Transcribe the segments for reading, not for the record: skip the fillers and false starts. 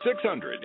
600.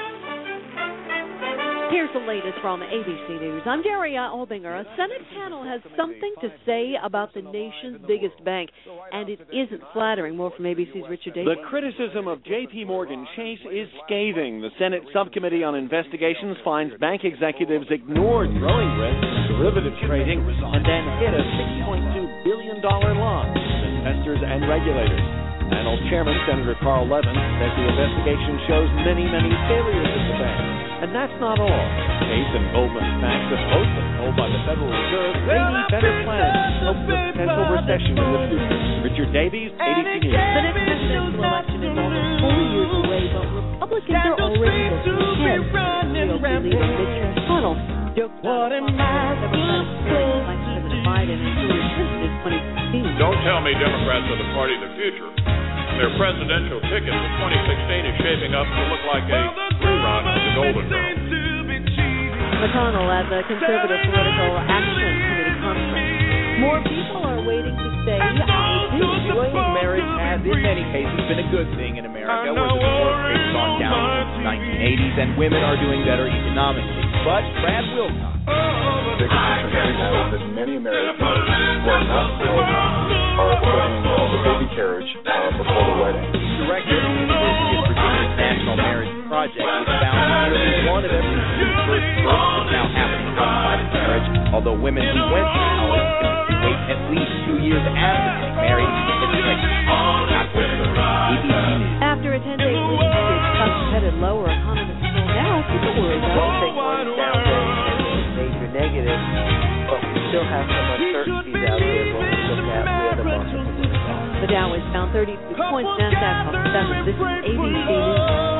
Here's the latest from ABC News. I'm Daria Albinger. A Senate panel has something to say about the nation's biggest bank, and it isn't flattering. More from ABC's Richard Davis. The criticism of J.P. Morgan Chase is scathing. The Senate Subcommittee on Investigations finds bank executives ignored growing risks in derivative trading and then hit a $6.2 billion loss to investors and regulators. Panel Chairman Senator Carl Levin says the investigation shows many failures at the bank. And that's not all. Chase and Goldman Sachs have both been told by the Federal Reserve they need better plans to cope with potential recession in the future. Richard Davies, ABC News. The next presidential election is almost 4 years away, but Republicans are already looking ahead. GOP leader Mitch McConnell joked about President Biden and Hillary Clinton in 2016. Don't tell me Democrats are the party of the future. Their presidential ticket for 2016 is shaping up to look like a rerun of the Golden Girls. McConnell at the Conservative Political Action Committee conference. More people are waiting to say I do. Delaying marriage has, in many cases, been a good thing in America, where the divorce rate's gone down since the 1980s, and women are doing better economically. But Brad Wilcox. The biggest concern now is that many Americans who are not eligible are putting the baby carriage before the wedding. Director of the University of Virginia's National Marriage Project has found nearly one of every two first births is now happening outside of marriage, although women who went to college can wait at least 2 years after getting married to get pregnant. ABC News. After a 10-day lead, stocks headed lower. Economists still now people worried about One thing was down major negative, but we still have some uncertainties out there when we look at where the market will go. The Dow is down 32 points, NASDAQ up 7. This is ABC News.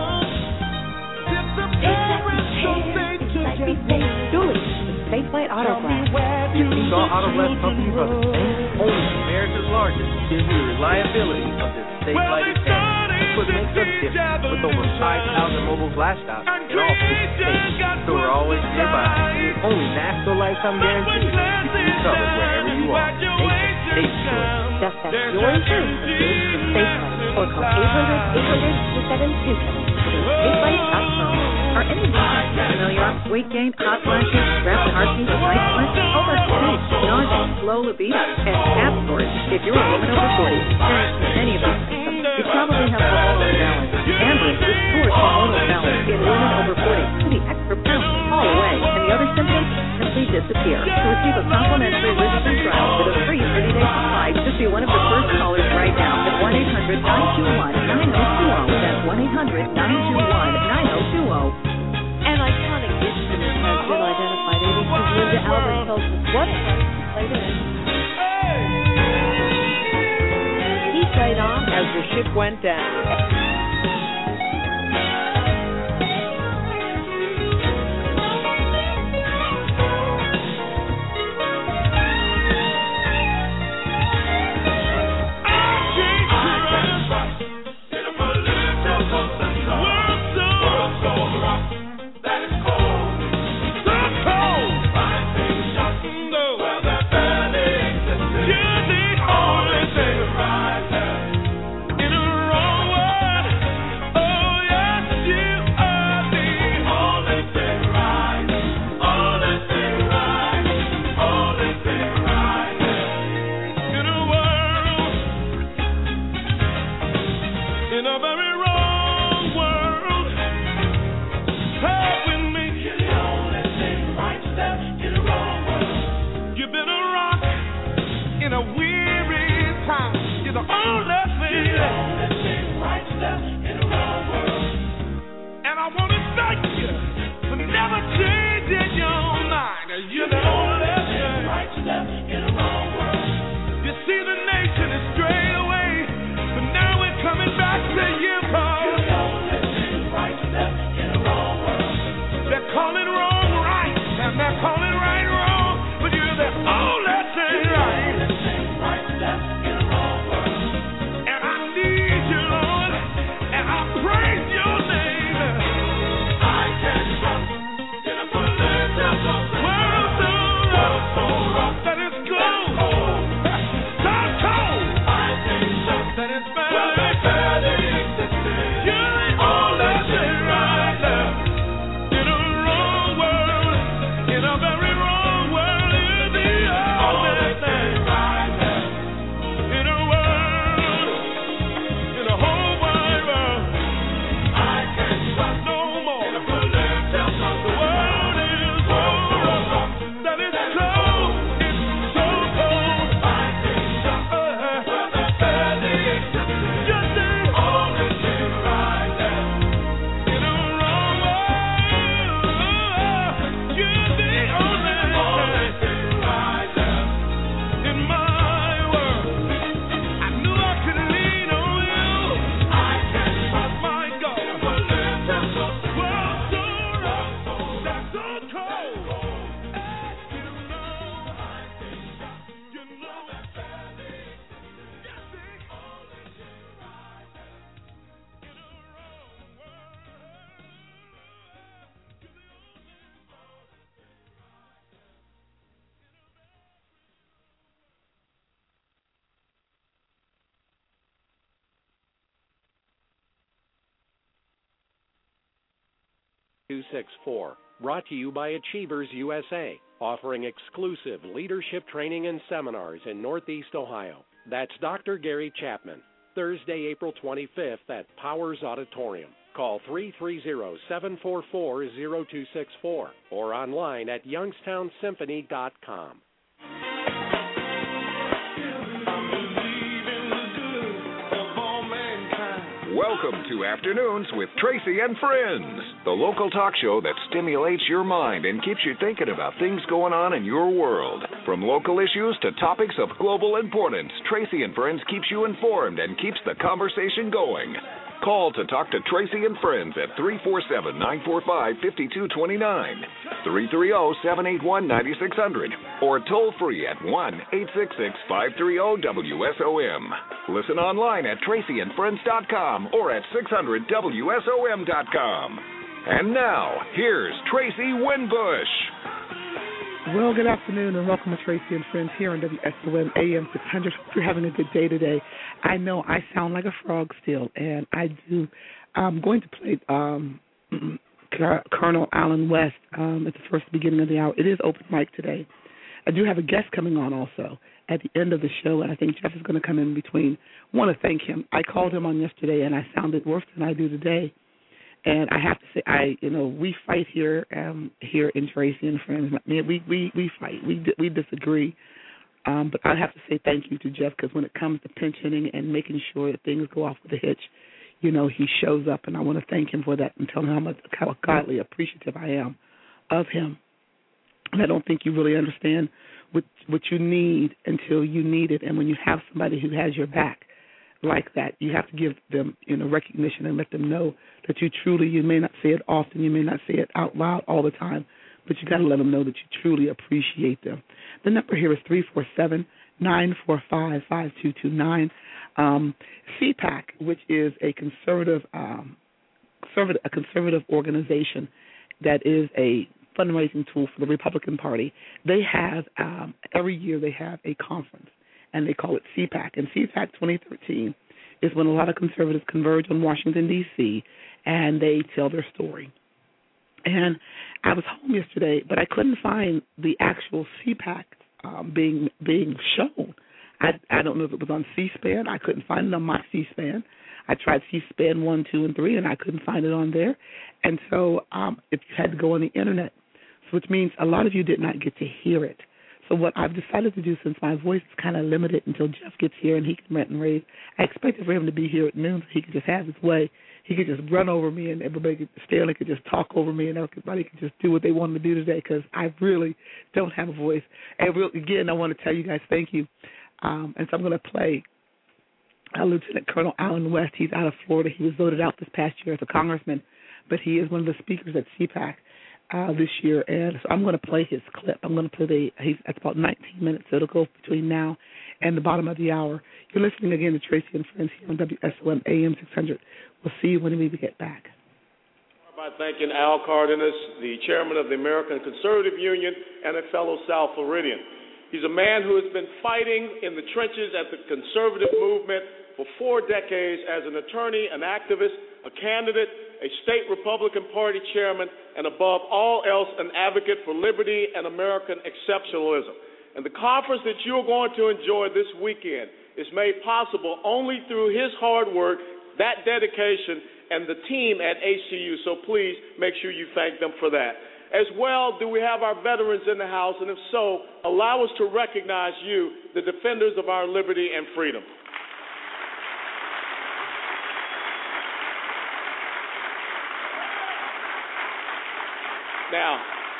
Julie, Spaceflight Auto Glass. Saw Auto Glass Company for the same only America's largest gives you the reliability of this Spaceflight experience. What makes us different with over 5,000 mobile glass stops in all 50 states. So we're always nearby. Only natural lifetime guaranteed. Keep you covered wherever you are. Safe choice. Just ask your insurance agent for Spaceflight or call 800-800-2727. Spaceflight.com. Are any of you familiar? Weight gain, hot flashes, rapid heartbeat, night sweats, oversleep, nausea, low libido, and fat storage. If you're a woman over 40, experiencing any of these symptoms, you probably have hormonal imbalance. Ambien restores hormonal balance in women over 40 to the extra pounds fall away, and the other symptoms simply disappear. To receive a complimentary risk-free trial with a free 30-day supply, just be one of the first callers right now at 1-800-921-9020. That's 1-800-921-9020. An iconic instrument has been identified. ABC's Linda Albert tells us what it was played in. He played on as the ship went down. 0264. Brought to you by Achievers USA, offering exclusive leadership training and seminars in Northeast Ohio. That's Dr. Gary Chapman. Thursday, April 25th at Powers Auditorium. Call 330-744-0264 or online at youngstownsymphony.com. Welcome to Afternoons with Tracy and Friends, the local talk show that stimulates your mind and keeps you thinking about things going on in your world. From local issues to topics of global importance, Tracy and Friends keeps you informed and keeps the conversation going. Call to talk to Tracy and Friends at 347-945-5229, 330-781-9600, or toll free at 1-866-530-WSOM. Listen online at tracyandfriends.com or at 600WSOM.com. And now, here's Tracy Winbush. Well, good afternoon and welcome to Tracy and Friends here on WSOM AM 600. Hope you're having a good day today. I know I sound like a frog still, and I do. I'm going to play Colonel Allen West at the first beginning of the hour. It is open mic today. I do have a guest coming on also at the end of the show, and I think Jeff is going to come in between. I want to thank him. I called him on yesterday, and I sounded worse than I do today. And I have to say, we fight here in Tracy and Friends. We fight. We disagree. But I have to say thank you to Jeff, because when it comes to pinch hitting and making sure that things go off with a hitch, he shows up, and I want to thank him for that and tell him how godly appreciative I am of him. And I don't think you really understand what you need until you need it. And when you have somebody who has your back like that, you have to give them recognition and let them know that you may not say it often, you may not say it out loud all the time, but you got to let them know that you truly appreciate them. The number here is 347-945-5229. CPAC, which is a conservative organization that is a fundraising tool for the Republican Party. They have every year they have a conference, and they call it CPAC. And CPAC 2013 is when a lot of conservatives converge on Washington, D.C., and they tell their story. And I was home yesterday, but I couldn't find the actual CPAC being shown. I don't know if it was on C-SPAN. I couldn't find it on my C-SPAN. I tried C-SPAN 1, 2, and 3, and I couldn't find it on there. And so it had to go on the Internet, which means a lot of you did not get to hear it. So what I've decided to do, since my voice is kind of limited until Jeff gets here and he can rant and rave, I expected for him to be here at noon so he could just have his way. He could just run over me and everybody Stanley could just talk over me and everybody could just do what they wanted to do today, because I really don't have a voice. And again, I want to tell you guys thank you. And so I'm going to play Lieutenant Colonel Allen West. He's out of Florida. He was voted out this past year as a congressman, but he is one of the speakers at CPAC this year, and so I'm going to play his clip. I'm going to play that's about 19 minutes, so it'll go between now and the bottom of the hour. You're listening again to Tracy and Friends here on WSOM AM 600. We'll see you when we get back. By thanking Al Cardenas, the chairman of the American Conservative Union and a fellow South Floridian. He's a man who has been fighting in the trenches at the conservative movement for 4 decades as an attorney, an activist, a candidate, a state Republican Party chairman, and above all else, an advocate for liberty and American exceptionalism. And the conference that you're going to enjoy this weekend is made possible only through his hard work, that dedication, and the team at ACU. So please make sure you thank them for that. As well, do we have our veterans in the house? And if so, allow us to recognize you, the defenders of our liberty and freedom. Now,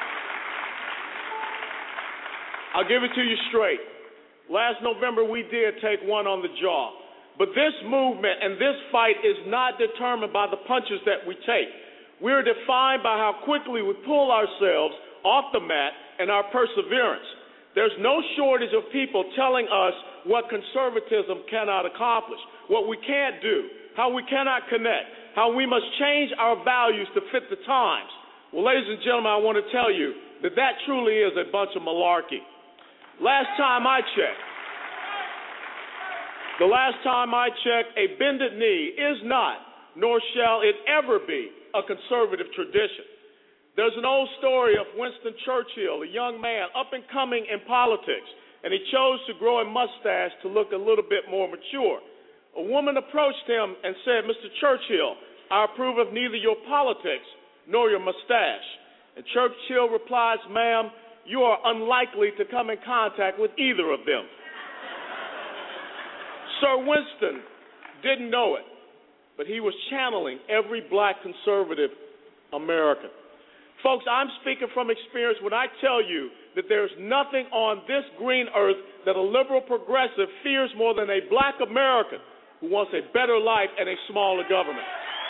I'll give it to you straight. Last November, we did take one on the jaw. But this movement and this fight is not determined by the punches that we take. We're defined by how quickly we pull ourselves off the mat and our perseverance. There's no shortage of people telling us what conservatism cannot accomplish, what we can't do, how we cannot connect, how we must change our values to fit the times. Well, ladies and gentlemen, I want to tell you that that truly is a bunch of malarkey. Last time I checked, a bended knee is not, nor shall it ever be, a conservative tradition. There's an old story of Winston Churchill, a young man up and coming in politics, and he chose to grow a mustache to look a little bit more mature. A woman approached him and said, "Mr. Churchill, I approve of neither your politics nor your mustache." And Churchill replies, "Ma'am, you are unlikely to come in contact with either of them." Sir Winston didn't know it, but he was channeling every black conservative American. Folks, I'm speaking from experience when I tell you that there's nothing on this green earth that a liberal progressive fears more than a black American who wants a better life and a smaller government.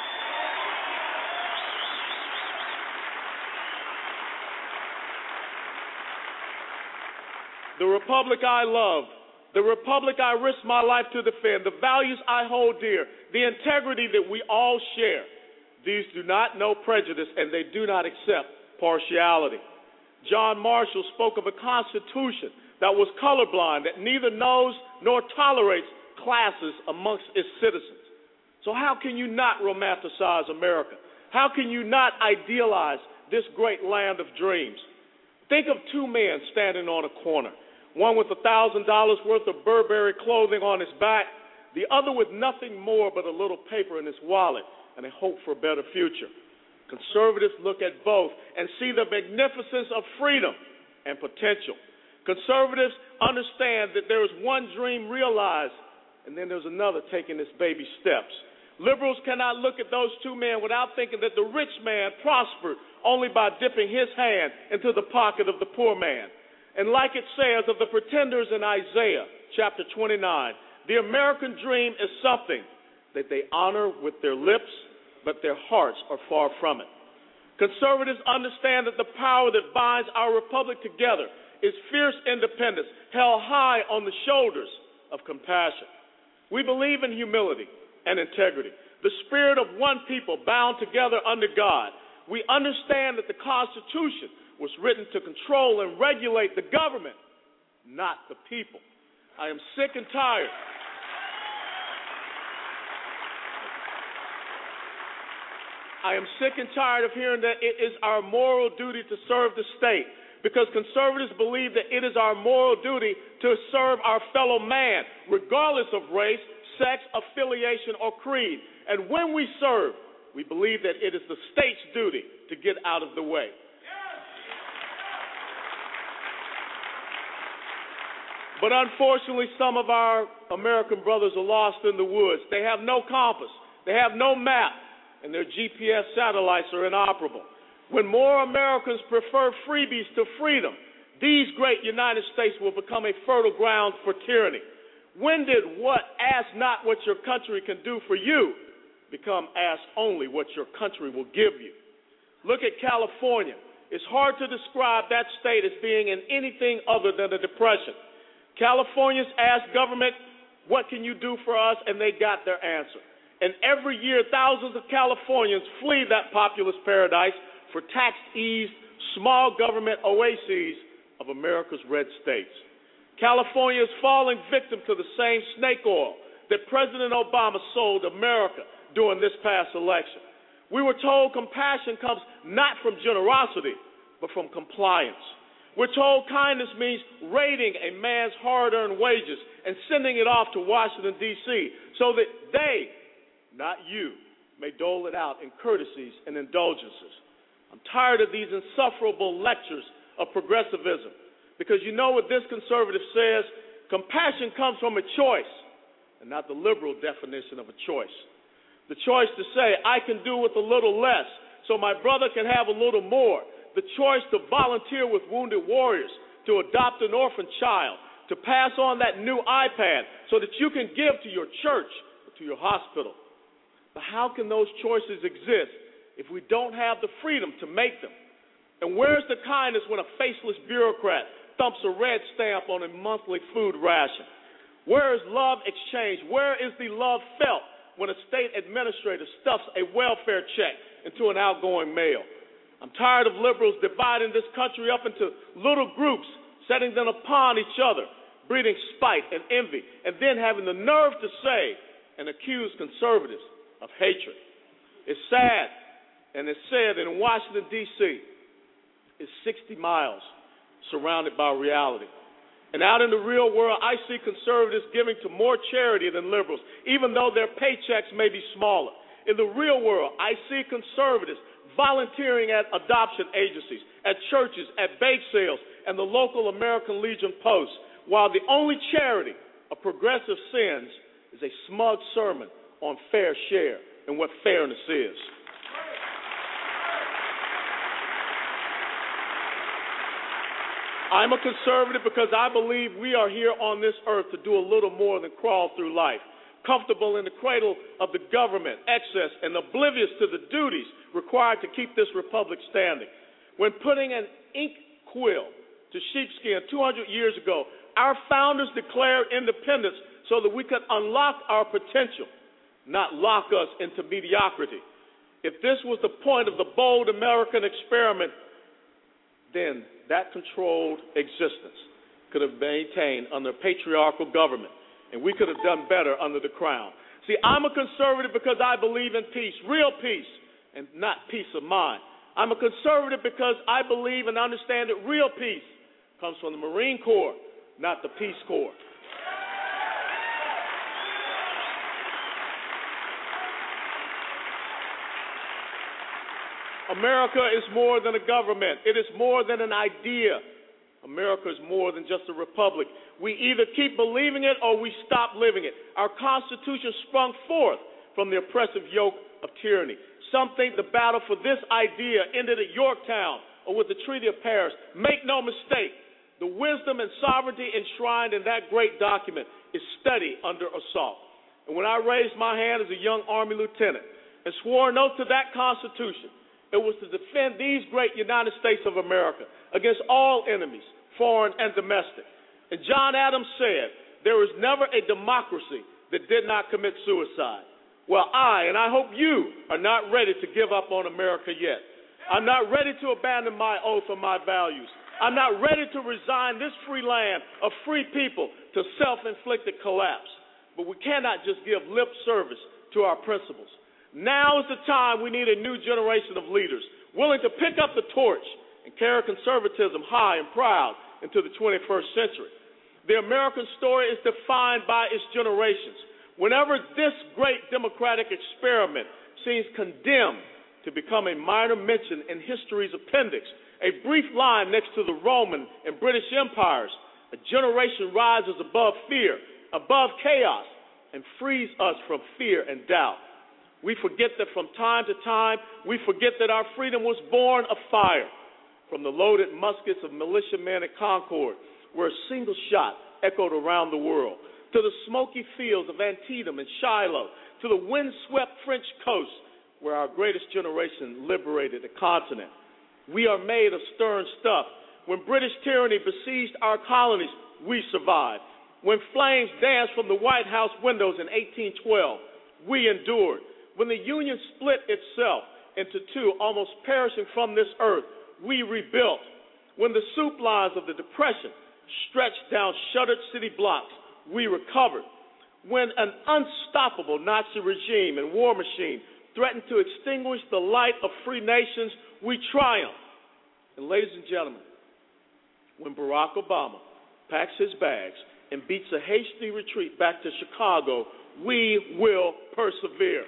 The republic I love, the republic I risk my life to defend, the values I hold dear, the integrity that we all share, these do not know prejudice and they do not accept partiality. John Marshall spoke of a constitution that was colorblind, that neither knows nor tolerates classes amongst its citizens. So how can you not romanticize America? How can you not idealize this great land of dreams? Think of two men standing on a corner, one with $1,000 worth of Burberry clothing on his back, the other with nothing more but a little paper in his wallet and a hope for a better future. Conservatives look at both and see the magnificence of freedom and potential. Conservatives understand that there is one dream realized, and then there's another taking its baby steps. Liberals cannot look at those two men without thinking that the rich man prospered only by dipping his hand into the pocket of the poor man. And like it says of the pretenders in Isaiah chapter 29, the American dream is something that they honor with their lips, but their hearts are far from it. Conservatives understand that the power that binds our republic together is fierce independence held high on the shoulders of compassion. We believe in humility and integrity, the spirit of one people bound together under God. We understand that the Constitution was written to control and regulate the government, not the people. I am sick and tired. I am sick and tired of hearing that it is our moral duty to serve the state, because conservatives believe that it is our moral duty to serve our fellow man, regardless of race, sex, affiliation, or creed. And when we serve, we believe that it is the state's duty to get out of the way. But unfortunately, some of our American brothers are lost in the woods. They have no compass. They have no map, and their GPS satellites are inoperable. When more Americans prefer freebies to freedom, these great United States will become a fertile ground for tyranny. When did ask not what your country can do for you become ask only what your country will give you? Look at California. It's hard to describe that state as being in anything other than a depression. Californians asked government, what can you do for us? And they got their answer. And every year, thousands of Californians flee that populous paradise for tax-eased, small government oases of America's red states. California is falling victim to the same snake oil that President Obama sold America during this past election. We were told compassion comes not from generosity, but from compliance. We're told kindness means raiding a man's hard-earned wages and sending it off to Washington, D.C., so that they, not you, may dole it out in courtesies and indulgences. I'm tired of these insufferable lectures of progressivism, because you know what this conservative says? Compassion comes from a choice, and not the liberal definition of a choice. The choice to say, I can do with a little less, so my brother can have a little more. The choice to volunteer with wounded warriors, to adopt an orphan child, to pass on that new iPad so that you can give to your church or to your hospital. But how can those choices exist if we don't have the freedom to make them? And where's the kindness when a faceless bureaucrat thumps a red stamp on a monthly food ration? Where is love exchanged? Where is the love felt when a state administrator stuffs a welfare check into an outgoing mail? I'm tired of liberals dividing this country up into little groups, setting them upon each other, breeding spite and envy, and then having the nerve to say and accuse conservatives of hatred. It's sad, and it's said that in Washington, D.C., is 60 miles surrounded by reality. And out in the real world, I see conservatives giving to more charity than liberals, even though their paychecks may be smaller. In the real world, I see conservatives volunteering at adoption agencies, at churches, at bake sales, and the local American Legion Post, while the only charity of progressive sins is a smug sermon on fair share and what fairness is. I'm a conservative because I believe we are here on this earth to do a little more than crawl through life, comfortable in the cradle of the government, excess, and oblivious to the duties required to keep this republic standing. When putting an ink quill to sheepskin 200 years ago, our founders declared independence so that we could unlock our potential, not lock us into mediocrity. If this was the point of the bold American experiment, then that controlled existence could have been maintained under patriarchal government, and we could have done better under the crown. See, I'm a conservative because I believe in peace, real peace, and not peace of mind. I'm a conservative because I believe and understand that real peace comes from the Marine Corps, not the Peace Corps. America is more than a government. It is more than an idea. America is more than just a republic. We either keep believing it or we stop living it. Our Constitution sprung forth from the oppressive yoke of tyranny. Some think the battle for this idea ended at Yorktown or with the Treaty of Paris. Make no mistake, the wisdom and sovereignty enshrined in that great document is steady under assault. And when I raised my hand as a young Army lieutenant and swore an oath to that Constitution, it was to defend these great United States of America against all enemies, foreign and domestic. And John Adams said, there is never a democracy that did not commit suicide. Well, I, and I hope you, are not ready to give up on America yet. I'm not ready to abandon my oath or my values. I'm not ready to resign this free land of free people to self-inflicted collapse. But we cannot just give lip service to our principles. Now is the time we need a new generation of leaders willing to pick up the torch and carry conservatism high and proud into the 21st century. The American story is defined by its generations. Whenever this great democratic experiment seems condemned to become a minor mention in history's appendix, a brief line next to the Roman and British empires, a generation rises above fear, above chaos, and frees us from fear and doubt. We forget that from time to time, we forget that our freedom was born of fire, from the loaded muskets of militiamen at Concord, where a single shot echoed around the world, to the smoky fields of Antietam and Shiloh, to the windswept French coast, where our greatest generation liberated the continent. We are made of stern stuff. When British tyranny besieged our colonies, we survived. When flames danced from the White House windows in 1812, we endured. When the Union split itself into two, almost perishing from this earth, we rebuilt. When the soup lines of the Depression stretched down shuttered city blocks, we recovered. When an unstoppable Nazi regime and war machine threatened to extinguish the light of free nations, we triumphed. And ladies and gentlemen, when Barack Obama packs his bags and beats a hasty retreat back to Chicago, we will persevere.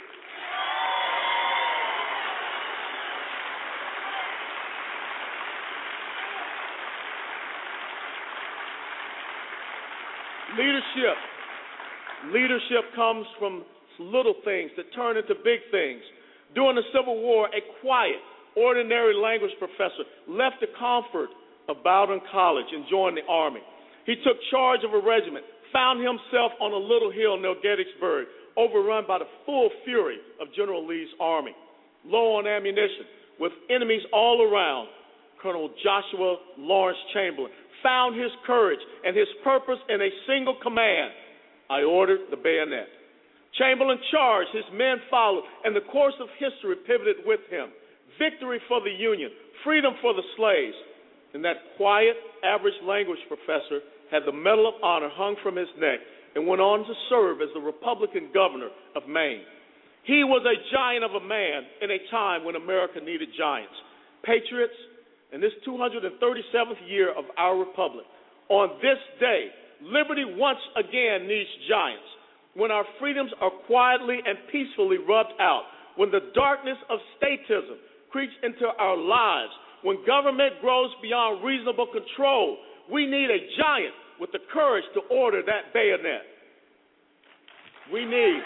Leadership comes from little things that turn into big things. During the Civil War, a quiet, ordinary language professor left the comfort of Bowdoin College and joined the Army. He took charge of a regiment, found himself on a little hill near Gettysburg, overrun by the full fury of General Lee's army. Low on ammunition, with enemies all around, Colonel Joshua Lawrence Chamberlain found his courage and his purpose in a single command. I ordered the bayonet. Chamberlain charged, his men followed, and the course of history pivoted with him. Victory for the Union, freedom for the slaves. And that quiet, average language professor had the Medal of Honor hung from his neck and went on to serve as the Republican governor of Maine. He was a giant of a man in a time when America needed giants. Patriots, in this 237th year of our republic. On this day, liberty once again needs giants. When our freedoms are quietly and peacefully rubbed out, when the darkness of statism creeps into our lives, when government grows beyond reasonable control, we need a giant with the courage to order that bayonet. We need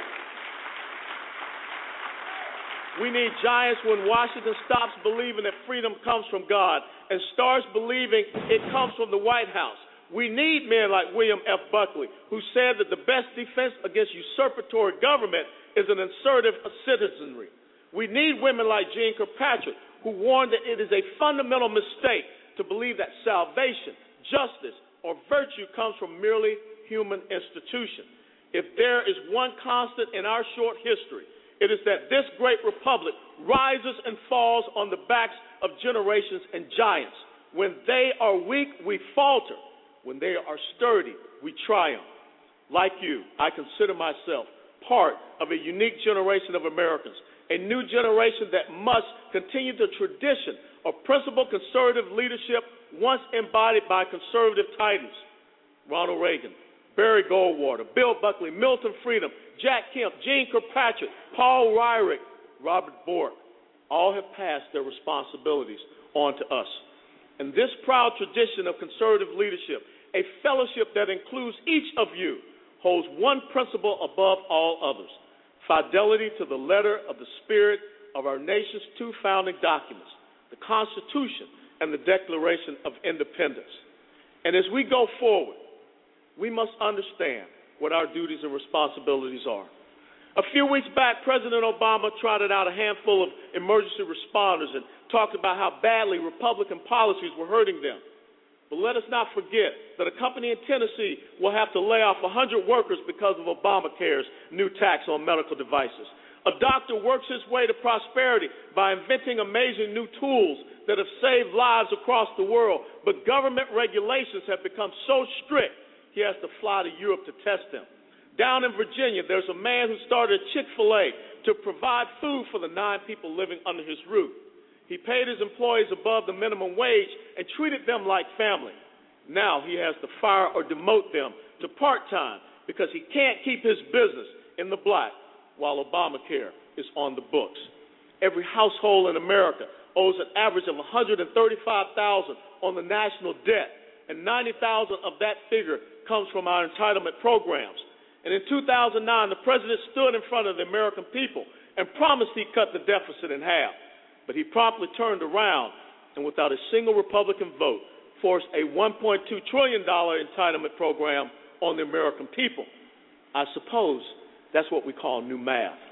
giants when Washington stops believing that freedom comes from God and starts believing it comes from the White House. We need men like William F. Buckley, who said that the best defense against usurpatory government is an assertive citizenry. We need women like Jean Kirkpatrick, who warned that it is a fundamental mistake to believe that salvation, justice, or virtue comes from merely human institutions. If there is one constant in our short history, it is that this great republic rises and falls on the backs of generations and giants. When they are weak, we falter. When they are sturdy, we triumph. Like you, I consider myself part of a unique generation of Americans, a new generation that must continue the tradition of principled conservative leadership once embodied by conservative titans. Ronald Reagan, Barry Goldwater, Bill Buckley, Milton Friedman, Jack Kemp, Jean Kirkpatrick, Paul Weyrich, Robert Bork, all have passed their responsibilities on to us. And this proud tradition of conservative leadership, a fellowship that includes each of you, holds one principle above all others: fidelity to the letter of the spirit of our nation's two founding documents, the Constitution and the Declaration of Independence. And as we go forward, we must understand what our duties and responsibilities are. A few weeks back, President Obama trotted out a handful of emergency responders and talked about how badly Republican policies were hurting them. But let us not forget that a company in Tennessee will have to lay off 100 workers because of Obamacare's new tax on medical devices. A doctor works his way to prosperity by inventing amazing new tools that have saved lives across the world, but government regulations have become so strict he has to fly to Europe to test them. Down in Virginia, there's a man who started Chick-fil-A to provide food for the 9 people living under his roof. He paid his employees above the minimum wage and treated them like family. Now he has to fire or demote them to part-time because he can't keep his business in the black while Obamacare is on the books. Every household in America owes an average of $135,000 on the national debt, and $90,000 of that figure comes from our entitlement programs. And in 2009, the president stood in front of the American people and promised he'd cut the deficit in half. But he promptly turned around and, without a single Republican vote, forced a $1.2 trillion entitlement program on the American people. I suppose that's what we call new math.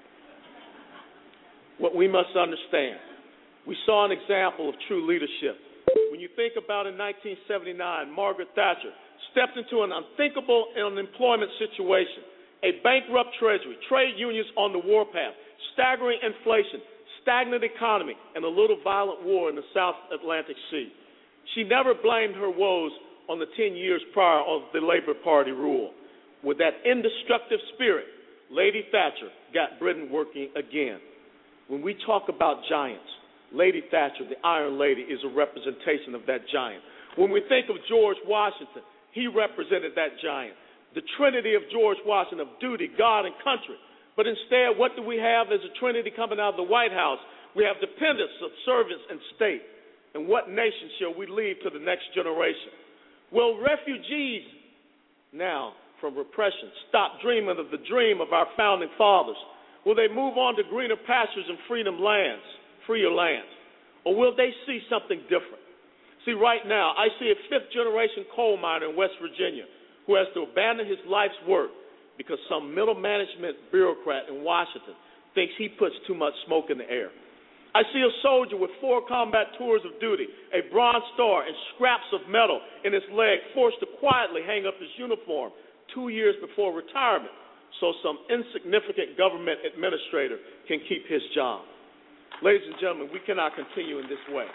What we must understand, we saw an example of true leadership. When you think about in 1979, Margaret Thatcher stepped into an unthinkable unemployment situation, a bankrupt treasury, trade unions on the warpath, staggering inflation, stagnant economy, and a little violent war in the South Atlantic Sea. She never blamed her woes on the 10 years prior of the Labor Party rule. With that indestructible spirit, Lady Thatcher got Britain working again. When we talk about giants, Lady Thatcher, the Iron Lady, is a representation of that giant. When we think of George Washington, he represented that giant. The trinity of George Washington of duty, God, and country. But instead, what do we have as a trinity coming out of the White House? We have dependence of servants and state. And what nation shall we leave to the next generation? Will refugees now from repression stop dreaming of the dream of our founding fathers? Will they move on to greener pastures and freer lands? Or will they see something different? See, right now, I see a fifth-generation coal miner in West Virginia who has to abandon his life's work because some middle management bureaucrat in Washington thinks he puts too much smoke in the air. I see a soldier with 4 combat tours of duty, a Bronze Star, and scraps of metal in his leg, forced to quietly hang up his uniform 2 years before retirement so some insignificant government administrator can keep his job. Ladies and gentlemen, we cannot continue in this way.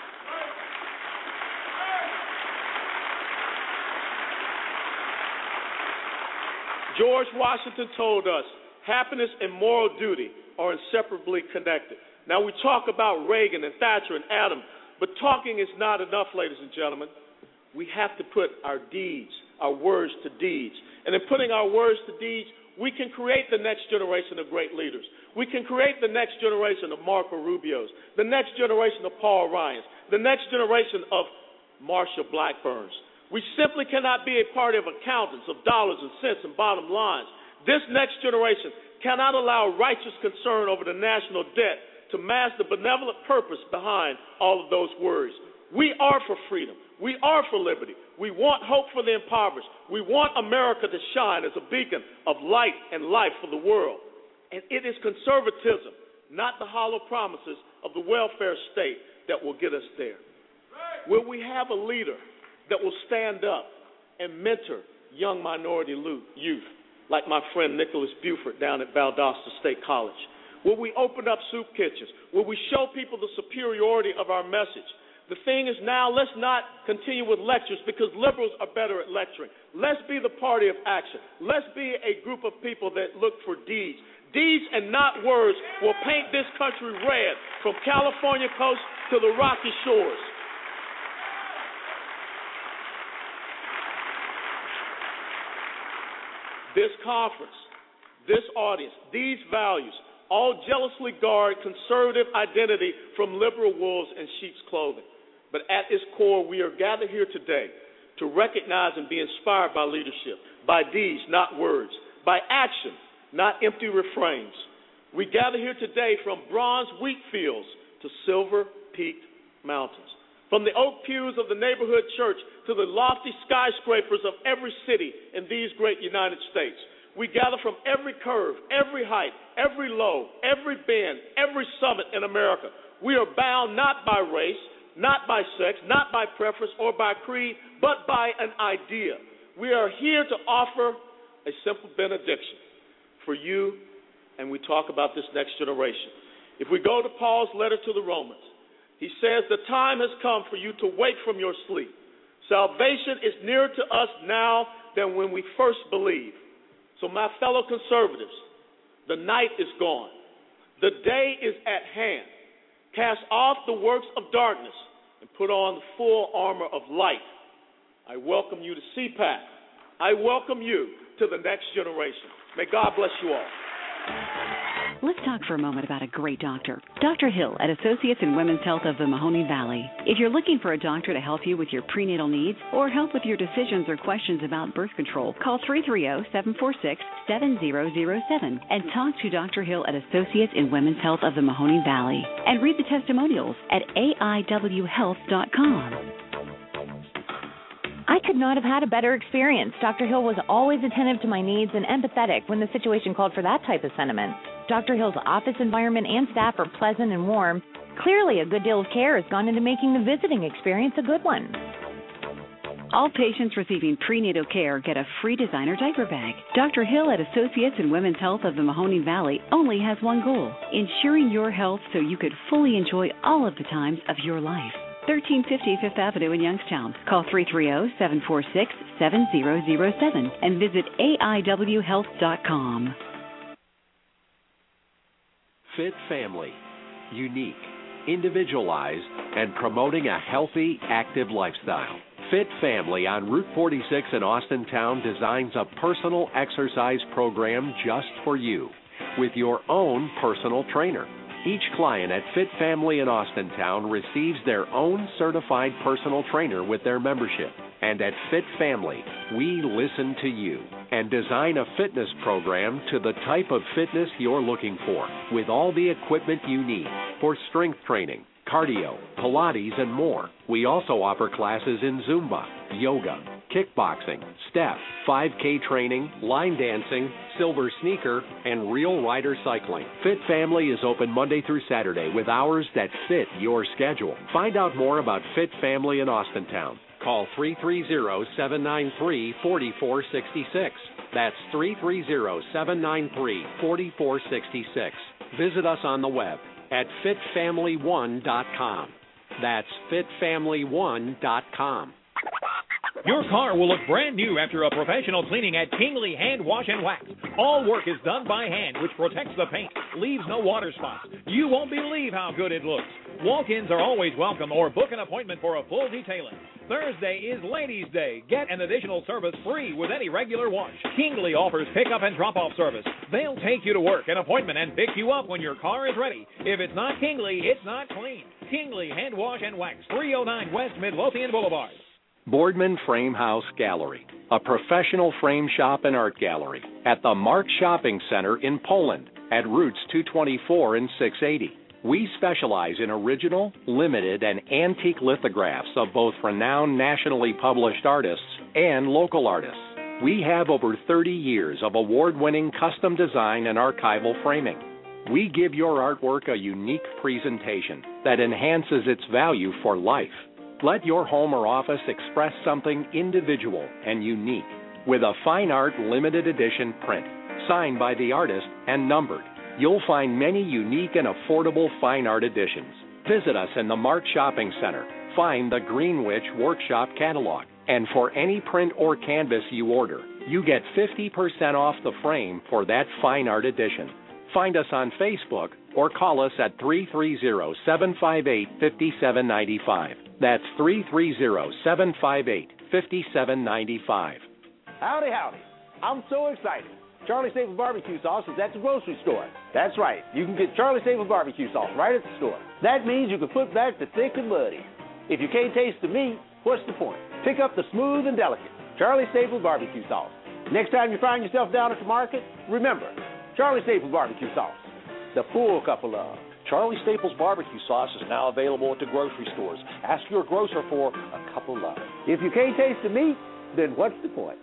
George Washington told us happiness and moral duty are inseparably connected. Now, we talk about Reagan and Thatcher and Adams, But talking is not enough, ladies and gentlemen. We have to put our deeds, our words to deeds. And in putting our words to deeds, we can create the next generation of great leaders. We can create the next generation of Marco Rubios, the next generation of Paul Ryans, the next generation of Marsha Blackburns. We simply cannot be a party of accountants, of dollars and cents and bottom lines. This next generation cannot allow righteous concern over the national debt to mask the benevolent purpose behind all of those words. We are for freedom. We are for liberty. We want hope for the impoverished. We want America to shine as a beacon of light and life for the world. And it is conservatism, not the hollow promises of the welfare state, that will get us there. Will we have a leader that will stand up and mentor young minority youth, like my friend Nicholas Buford down at Valdosta State College? Will we open up soup kitchens? Will we show people the superiority of our message? The thing is now, let's not continue with lectures because liberals are better at lecturing. Let's be the party of action. Let's be a group of people that look for deeds. Deeds and not words will paint this country red from California coast to the Rocky Shores. This conference, this audience, these values, all jealously guard conservative identity from liberal wolves in sheep's clothing. But at its core, we are gathered here today to recognize and be inspired by leadership, by deeds, not words, by action, not empty refrains. We gather here today from bronze wheat fields to silver-peaked mountains, from the oak pews of the neighborhood church to the lofty skyscrapers of every city in these great United States. We gather from every curve, every height, every low, every bend, every summit in America. We are bound not by race, not by sex, not by preference or by creed, but by an idea. We are here to offer a simple benediction for you, and we talk about this next generation. If we go to Paul's letter to the Romans, he says, the time has come for you to wake from your sleep. Salvation is nearer to us now than when we first believed. So my fellow conservatives, the night is gone. The day is at hand. Cast off the works of darkness and put on the full armor of light. I welcome you to CPAC. I welcome you to the next generation. May God bless you all. Let's talk for a moment about a great doctor. Dr. Hill at Associates in Women's Health of the Mahoning Valley. If you're looking for a doctor to help you with your prenatal needs or help with your decisions or questions about birth control, call 330-746-7007 and talk to Dr. Hill at Associates in Women's Health of the Mahoning Valley. And read the testimonials at aiwhealth.com. I could not have had a better experience. Dr. Hill was always attentive to my needs and empathetic when the situation called for that type of sentiment. Dr. Hill's office environment and staff are pleasant and warm. Clearly, a good deal of care has gone into making the visiting experience a good one. All patients receiving prenatal care get a free designer diaper bag. Dr. Hill at Associates in Women's Health of the Mahoning Valley only has one goal, ensuring your health so you could fully enjoy all of the times of your life. 1350 Fifth Avenue in Youngstown. Call 330-746-7007 and visit aiwhealth.com. Fit Family. Unique, individualized, and promoting a healthy, active lifestyle. Fit Family on Route 46 in Austintown designs a personal exercise program just for you with your own personal trainer. Each client at Fit Family in Austintown receives their own certified personal trainer with their membership. And at Fit Family, we listen to you and design a fitness program to the type of fitness you're looking for, with all the equipment you need for strength training, cardio, Pilates, and more. We also offer classes in Zumba, yoga, kickboxing, step, 5K training, line dancing, silver sneaker, and real rider cycling. Fit Family is open Monday through Saturday with hours that fit your schedule. Find out more about Fit Family in Austintown. Call 330-793-4466. That's 330-793-4466. Visit us on the web at fitfamily1.com. That's fitfamily1.com. Your car will look brand new after a professional cleaning at Kingley Hand Wash and Wax. All work is done by hand, which protects the paint, leaves no water spots, You won't believe how good it looks. Walk-ins are always welcome, or book an appointment for a full detailing. Thursday is Ladies' Day. Get an additional service free with any regular wash. Kingley offers pickup and drop-off service. They'll take you to work, an appointment, and pick you up when your car is ready. If it's not Kingley, it's not clean. Kingley Hand Wash and Wax, 309 West Midlothian Boulevard. Boardman Frame House Gallery, a professional frame shop and art gallery at the Mark Shopping Center in Poland at Routes 224 and 680. We specialize in original, limited, and antique lithographs of both renowned nationally published artists and local artists. We have over 30 years of award-winning custom design and archival framing. We give your artwork a unique presentation that enhances its value for life. Let your home or office express something individual and unique with a fine art limited edition print, signed by the artist and numbered. You'll find many unique and affordable fine art editions. Visit us in the Mark Shopping Center. Find the Greenwich Workshop Catalog. And for any print or canvas you order, you get 50% off the frame for that fine art edition. Find us on Facebook or call us at 330-758-5795. That's 330-758-5795. Howdy, howdy. I'm so excited. Charlie Staples Barbecue Sauce is at the grocery store. That's right. You can get Charlie Staples Barbecue Sauce right at the store. That means you can put back the thick and muddy. If you can't taste the meat, what's the point? Pick up the smooth and delicate Charlie Staples Barbecue Sauce. Next time you find yourself down at the market, remember, Charlie Staples Barbecue Sauce, the full cup of love. Charlie Staples Barbecue Sauce is now available at the grocery stores. Ask your grocer for a cup of love. If you can't taste the meat, then what's the point?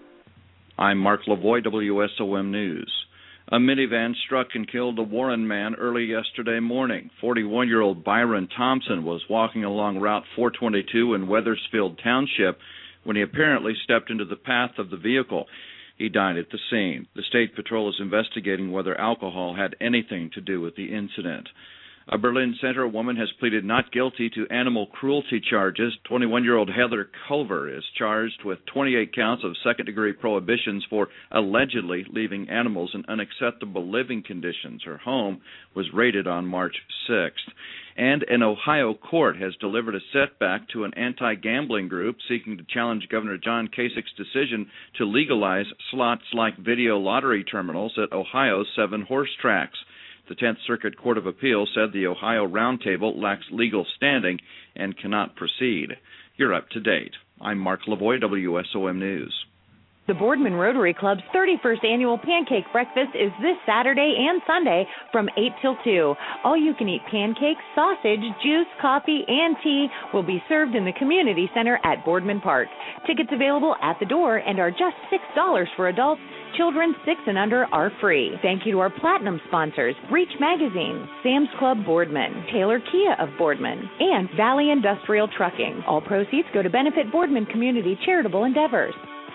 I'm Mark Lavoie, WSOM News. A minivan struck and killed a Warren man early yesterday morning. 41-year-old Byron Thompson was walking along Route 422 in Wethersfield Township when he apparently stepped into the path of the vehicle. He died at the scene. The State Patrol is investigating whether alcohol had anything to do with the incident. A Berlin Center woman has pleaded not guilty to animal cruelty charges. 21-year-old Heather Culver is charged with 28 counts of second-degree prohibitions for allegedly leaving animals in unacceptable living conditions. Her home was raided on March 6th. And an Ohio court has delivered a setback to an anti-gambling group seeking to challenge Governor John Kasich's decision to legalize slots like video lottery terminals at Ohio's 7 horse tracks. The 10th Circuit Court of Appeals said the Ohio Roundtable lacks legal standing and cannot proceed. You're up to date. I'm Mark Lavoie, WSOM News. The Boardman Rotary Club's 31st annual pancake breakfast is this Saturday and Sunday from 8 till 2. All-you-can-eat pancakes, sausage, juice, coffee, and tea will be served in the community center at Boardman Park. Tickets available at the door and are just $6 for adults. Children 6 and under are free. Thank you to our platinum sponsors, Reach Magazine, Sam's Club Boardman, Taylor Kia of Boardman, and Valley Industrial Trucking. All proceeds go to benefit Boardman community charitable endeavors.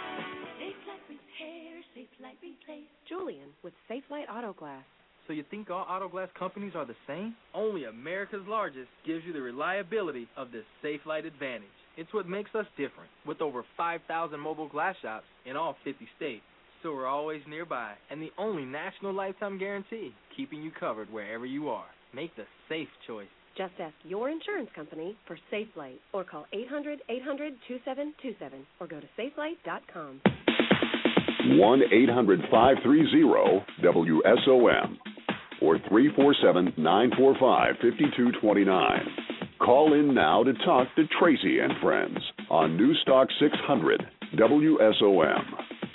Julian with Safe Light Auto Glass. So you think all auto glass companies are the same? Only America's largest gives you the reliability of this Safe Light advantage. It's what makes us different, with over 5,000 mobile glass shops in all 50 states. So we're always nearby, and the only national lifetime guarantee, keeping you covered wherever you are. Make the safe choice. Just ask your insurance company for Safe Light or call 800-800-2727 or go to safelight.com. 1-800-530-WSOM or 347-945-5229. Call in now to talk to Tracy and Friends on Newstalk 600 WSOM.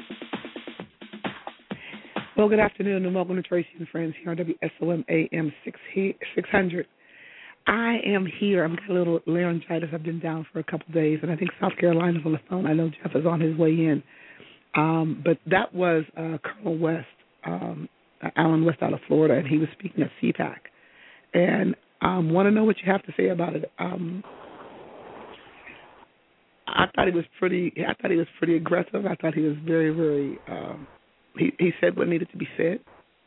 Well, good afternoon and welcome to Tracy and Friends here on WSOM AM 600. I am here. I've got a little laryngitis. I've been down for a couple of days, and I think South Carolina's on the phone. I know Jeff is on his way in. But that was Colonel West, Alan West out of Florida, and he was speaking at CPAC. And want to know what you have to say about it. I thought he was pretty aggressive. I thought he was very, very. He said what needed to be said.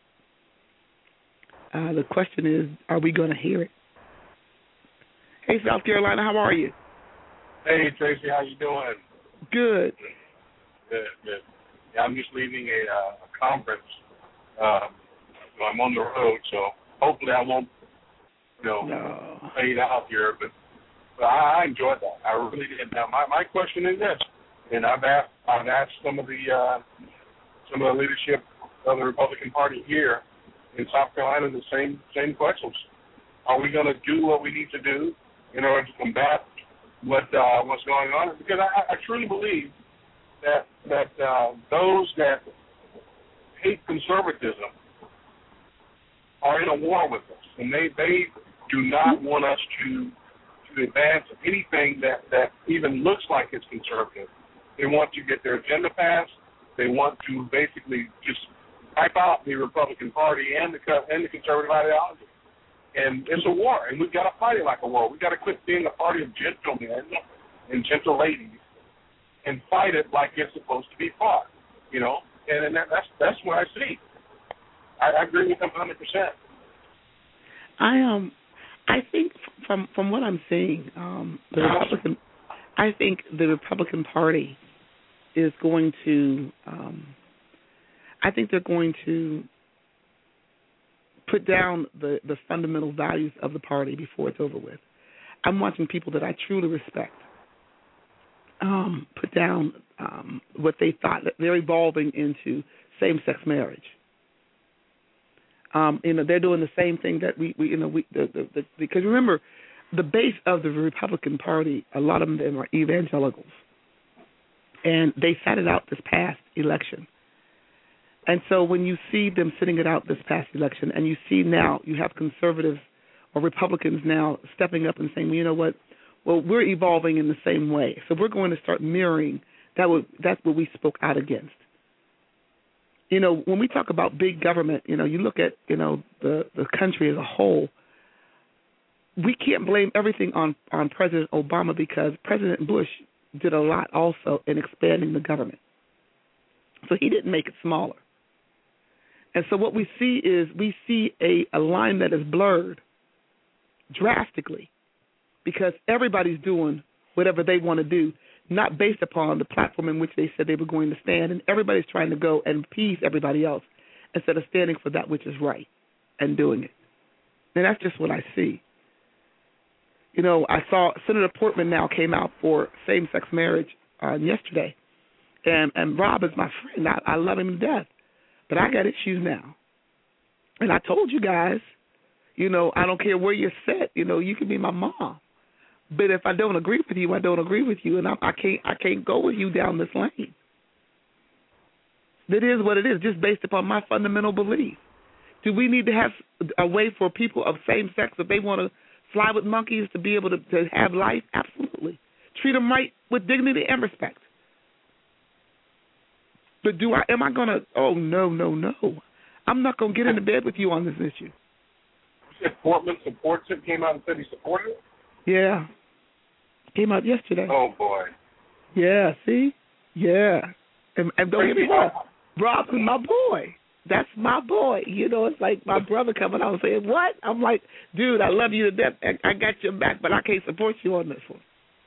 The question is, are we going to hear it? Hey, South Carolina, how are you? Hey, Tracy, how you doing? Good. Good. Yeah, I'm just leaving a conference. So I'm on the road, so hopefully I won't played out here. But I enjoyed that. I really did. Now, my question is this, and I've asked some of the leadership of the Republican Party here in South Carolina the same questions. Are we going to do what we need to do in order to combat what's going on? Because I truly believe that those that hate conservatism are in a war with us, and they do not want us to advance anything that even looks like it's conservative. They want to get their agenda passed. They want to basically just wipe out the Republican Party and the conservative ideology. And it's a war, and we've got to fight it like a war. We've got to quit being a party of gentlemen and gentle ladies and fight it like it's supposed to be fought, And that's what I see. I agree with them 100%. I think from what I'm seeing, I think the Republican Party is going to. I think they're going to put down the fundamental values of the party before it's over with. I'm watching people that I truly respect put down what they thought that they're evolving into same-sex marriage. They're doing the same thing that because remember, the base of the Republican Party, a lot of them are evangelicals, and they sat it out this past election. And so when you see them sitting it out this past election, and you see now you have conservatives or Republicans now stepping up and saying, well, you know what? Well, we're evolving in the same way, so we're going to start mirroring that. That's what we spoke out against. When we talk about big government, you look at the country as a whole. We can't blame everything on President Obama, because President Bush did a lot also in expanding the government. So he didn't make it smaller. And so what we see is a line that is blurred drastically, because everybody's doing whatever they want to do, not based upon the platform in which they said they were going to stand, and everybody's trying to go and appease everybody else instead of standing for that which is right and doing it. And that's just what I see. I saw Senator Portman now came out for same-sex marriage yesterday, and Rob is my friend. I love him to death, but I got issues now. And I told you guys, I don't care where you're set. You can be my mom. But if I don't agree with you, I don't agree with you, and I can't go with you down this lane. That is what it is, just based upon my fundamental belief. Do we need to have a way for people of same sex, if they want to fly with monkeys, to be able to have life? Absolutely. Treat them right with dignity and respect. But am I going to, oh, no. I'm not going to get into bed with you on this issue. You said Portman supports it, came out and said he supported it? Yeah. Came out yesterday. Oh, boy. Yeah, see? Yeah. And don't get me wrong, Rob is my boy. That's my boy. It's like my brother coming out and saying, what? I'm like, dude, I love you to death. I got your back, but I can't support you on this one.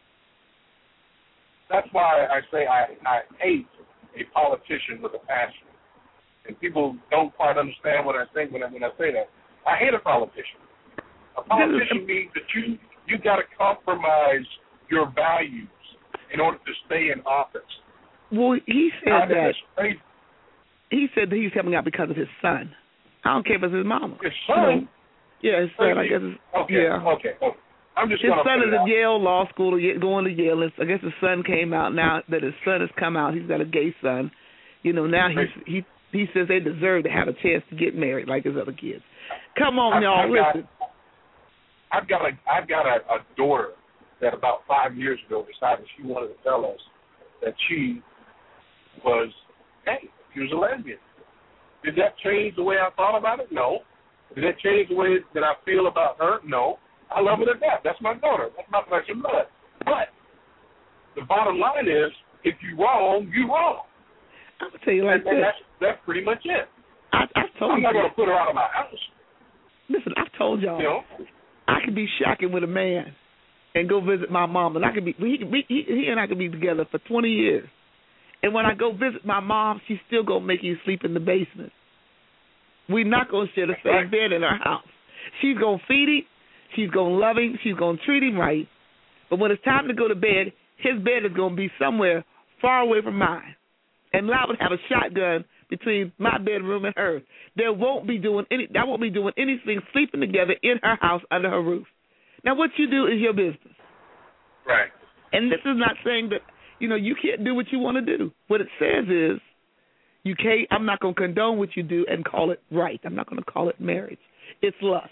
That's why I say I hate a politician with a passion. And people don't quite understand what I think when I say that. I hate a politician. A politician means that you got to compromise your values in order to stay in office. Well, he said that. He said that he's coming out because of his son. I don't care if it's his mama. His son? Yeah, his son. I guess. Okay. I'm just his son is at Yale Law School, going to Yale. I guess his son came out now that his son has come out. He's got a gay son. Now he says they deserve to have a chance to get married like his other kids. Come on, y'all, listen. I've got a daughter that about 5 years ago decided she wanted to tell us that she was gay. She was a lesbian. Did that change the way I thought about it? No. Did that change the way that I feel about her? No. I love her to death. That's my daughter. That's my flesh and blood. But the bottom line is, if you're wrong, you're wrong. I'm going to tell you like this. That's pretty much it. I'm not going to put her out of my house. Listen, I've told y'all, I could be shacking with a man and go visit my mom, and he and I could be together for 20 years. And when I go visit my mom, she's still going to make you sleep in the basement. We're not going to share the same bed in her house. She's going to feed him. She's going to love him. She's going to treat him right. But when it's time to go to bed, his bed is going to be somewhere far away from mine. And I would have a shotgun between my bedroom and hers. I won't be doing anything sleeping together in her house under her roof. Now, what you do is your business. Right. And this is not saying that, you can't do what you want to do. What it says is, I'm not going to condone what you do and call it right. I'm not going to call it marriage. It's lust.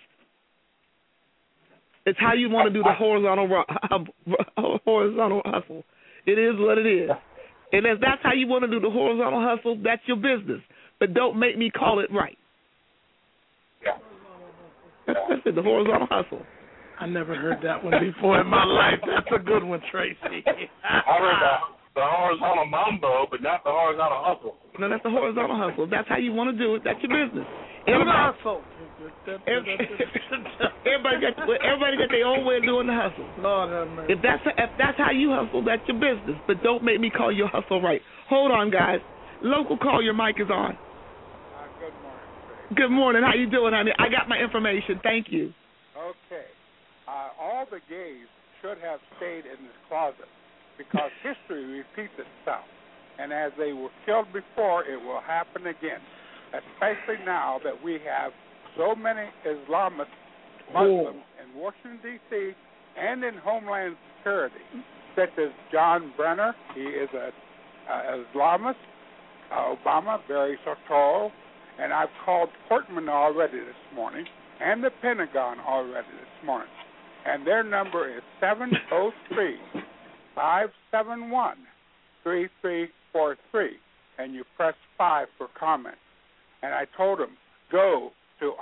It's how you want to do the horizontal hustle. It is what it is. And if that's how you want to do the horizontal hustle, that's your business. But don't make me call it right. That's it, the horizontal hustle. I never heard that one before in my life. That's a good one, Tracy. I heard the horizontal mambo, but not the horizontal hustle. No, that's the horizontal hustle. If that's how you want to do it, that's your business. Everybody got their own way of doing the hustle. Lord have mercy. If that's how you hustle, that's your business. But don't make me call your hustle right. Hold on, guys. Local call, your mic is on. Good morning. Good morning. How you doing, honey? I got my information. Thank you. Okay. All the gays should have stayed in this closet because history repeats itself. And as they were killed before, it will happen again, especially now that we have so many Islamist Muslims in Washington, D.C. and in Homeland Security, such as John Brenner. He is an Islamist. Obama, Barry Soetoro. And I've called Portman already this morning and the Pentagon already this morning. And their number is 703-571-3343. And you press 5 for comments. And I told them, go to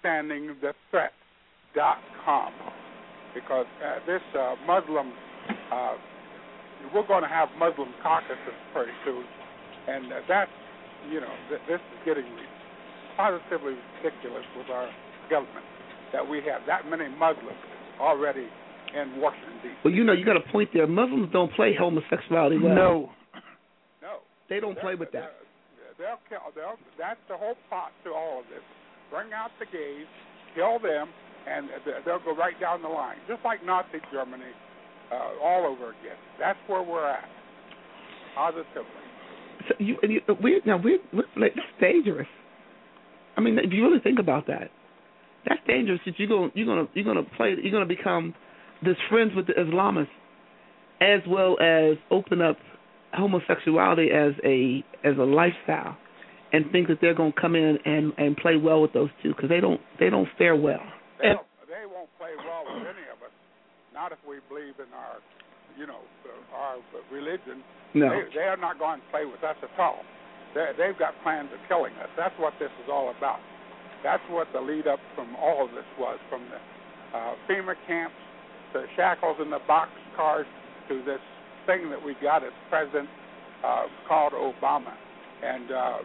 understandingthethreat.com because this Muslim, we're going to have Muslim caucuses pretty soon. And that's, this is getting positively ridiculous with our government that we have that many Muslims already in Washington, D.C. Well, you got a point there. Muslims don't play homosexuality well. No. They don't play with that. That's the whole plot to all of this. Bring out the gays, kill them, and they'll go right down the line, just like Nazi Germany all over again. That's where we're at, positively. So that's dangerous. I mean, if you really think about that, that's dangerous. That you're gonna become this friends with the Islamists, as well as open up homosexuality as a lifestyle, and think that they're gonna come in and play well with those two because they don't fare well. They won't play well with any of us. Not if we believe in our religion. No. They are not going to play with us at all. They've got plans of killing us. That's what this is all about. That's what the lead up from all of this was, from the FEMA camps, the shackles in the box cars, to this thing that we got as president called Obama. And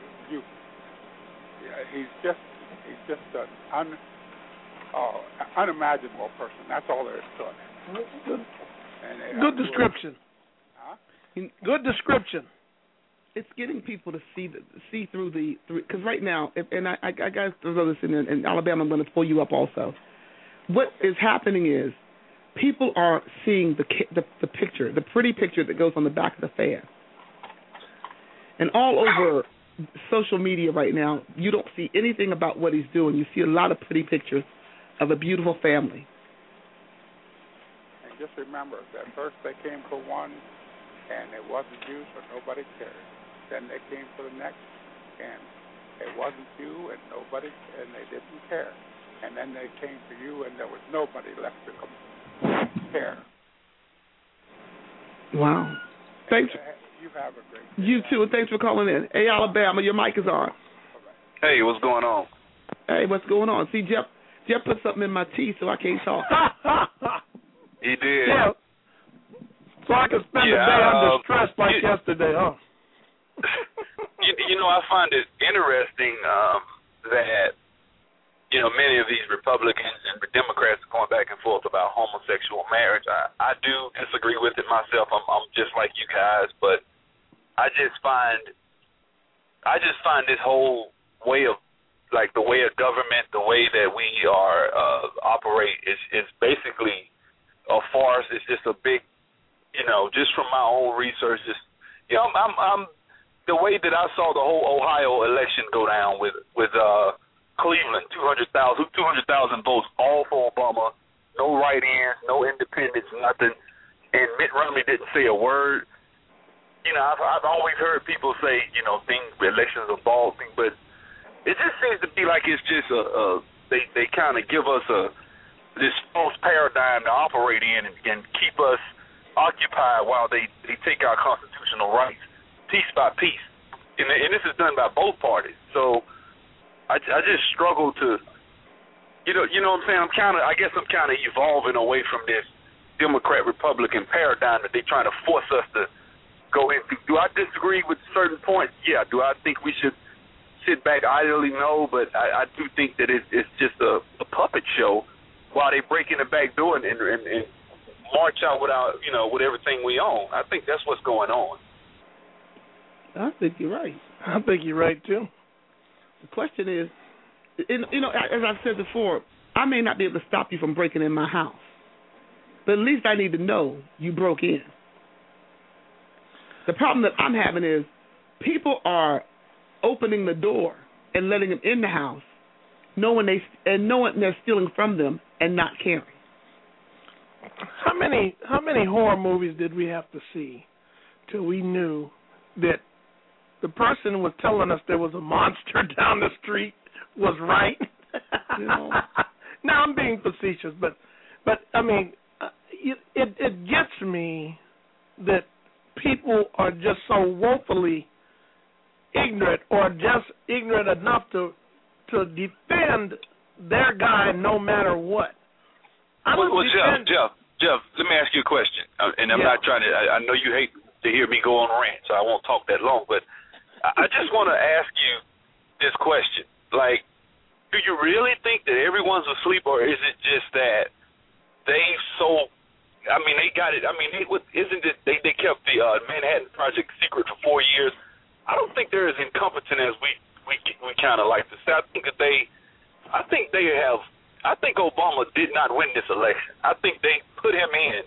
he's just an unimaginable person. That's all there is to it. Good description. Good description. It's getting people to see through because right now, and I got to throw this in Alabama. I'm going to pull you up also. What is happening is people are seeing the picture, the pretty picture that goes on the back of the fan, and all over social media right now, you don't see anything about what he's doing. You see a lot of pretty pictures of a beautiful family. And just remember that first they came for one, and it wasn't you, so nobody cared. Then they came for the next, and it wasn't you, and they didn't care. And then they came for you, and there was nobody left to care. Wow. Thanks. You have a great day. You too, and thanks for calling in. Hey, Alabama, your mic is on. Hey, what's going on? Hey, what's going on? See, Jeff put something in my teeth, so I can't talk. He did. Yeah. So I can spend the day under stress like yesterday, huh? I find it interesting that, many of these Republicans and Democrats are going back and forth about homosexual marriage. I do disagree with it myself. I'm just like you guys, but I just find this whole way of like the way of government, the way that we are operate is basically a farce. It's just a big, just from my own research, I'm the way that I saw the whole Ohio election go down with Cleveland, 200,000 votes, all for Obama, no write-ins, no independents, nothing, and Mitt Romney didn't say a word. I've always heard people say, elections are ball thing, but it just seems to be like it's just they kind of give us this false paradigm to operate in and keep us occupied while they take our constitutional rights piece by piece, and this is done by both parties. So I just struggle to, what I'm saying. I guess I'm kind of evolving away from this Democrat-Republican paradigm that they're trying to force us to go into. Do I disagree with certain points? Yeah. Do I think we should sit back idly? No, but I do think that it's just a puppet show while they break in the back door and march out without, with everything we own. I think that's what's going on. I think you're right. I think you're right, too. The question is, as I've said before, I may not be able to stop you from breaking in my house, but at least I need to know you broke in. The problem that I'm having is people are opening the door and letting them in the house, knowing they're stealing from them and not caring. How many horror movies did we have to see till we knew that the person who was telling us there was a monster down the street was right? Now I'm being facetious, but I mean, it gets me that people are just so woefully ignorant, or just ignorant enough to defend their guy no matter what. Jeff, let me ask you a question, and I'm not trying to. I know you hate to hear me go on a rant, so I won't talk that long, but I just want to ask you this question. Like, do you really think that everyone's asleep, or is it just that they got it. I mean, isn't it they kept the Manhattan Project secret for 4 years? I don't think they're as incompetent as we kind of like to say. I think Obama did not win this election. I think they put him in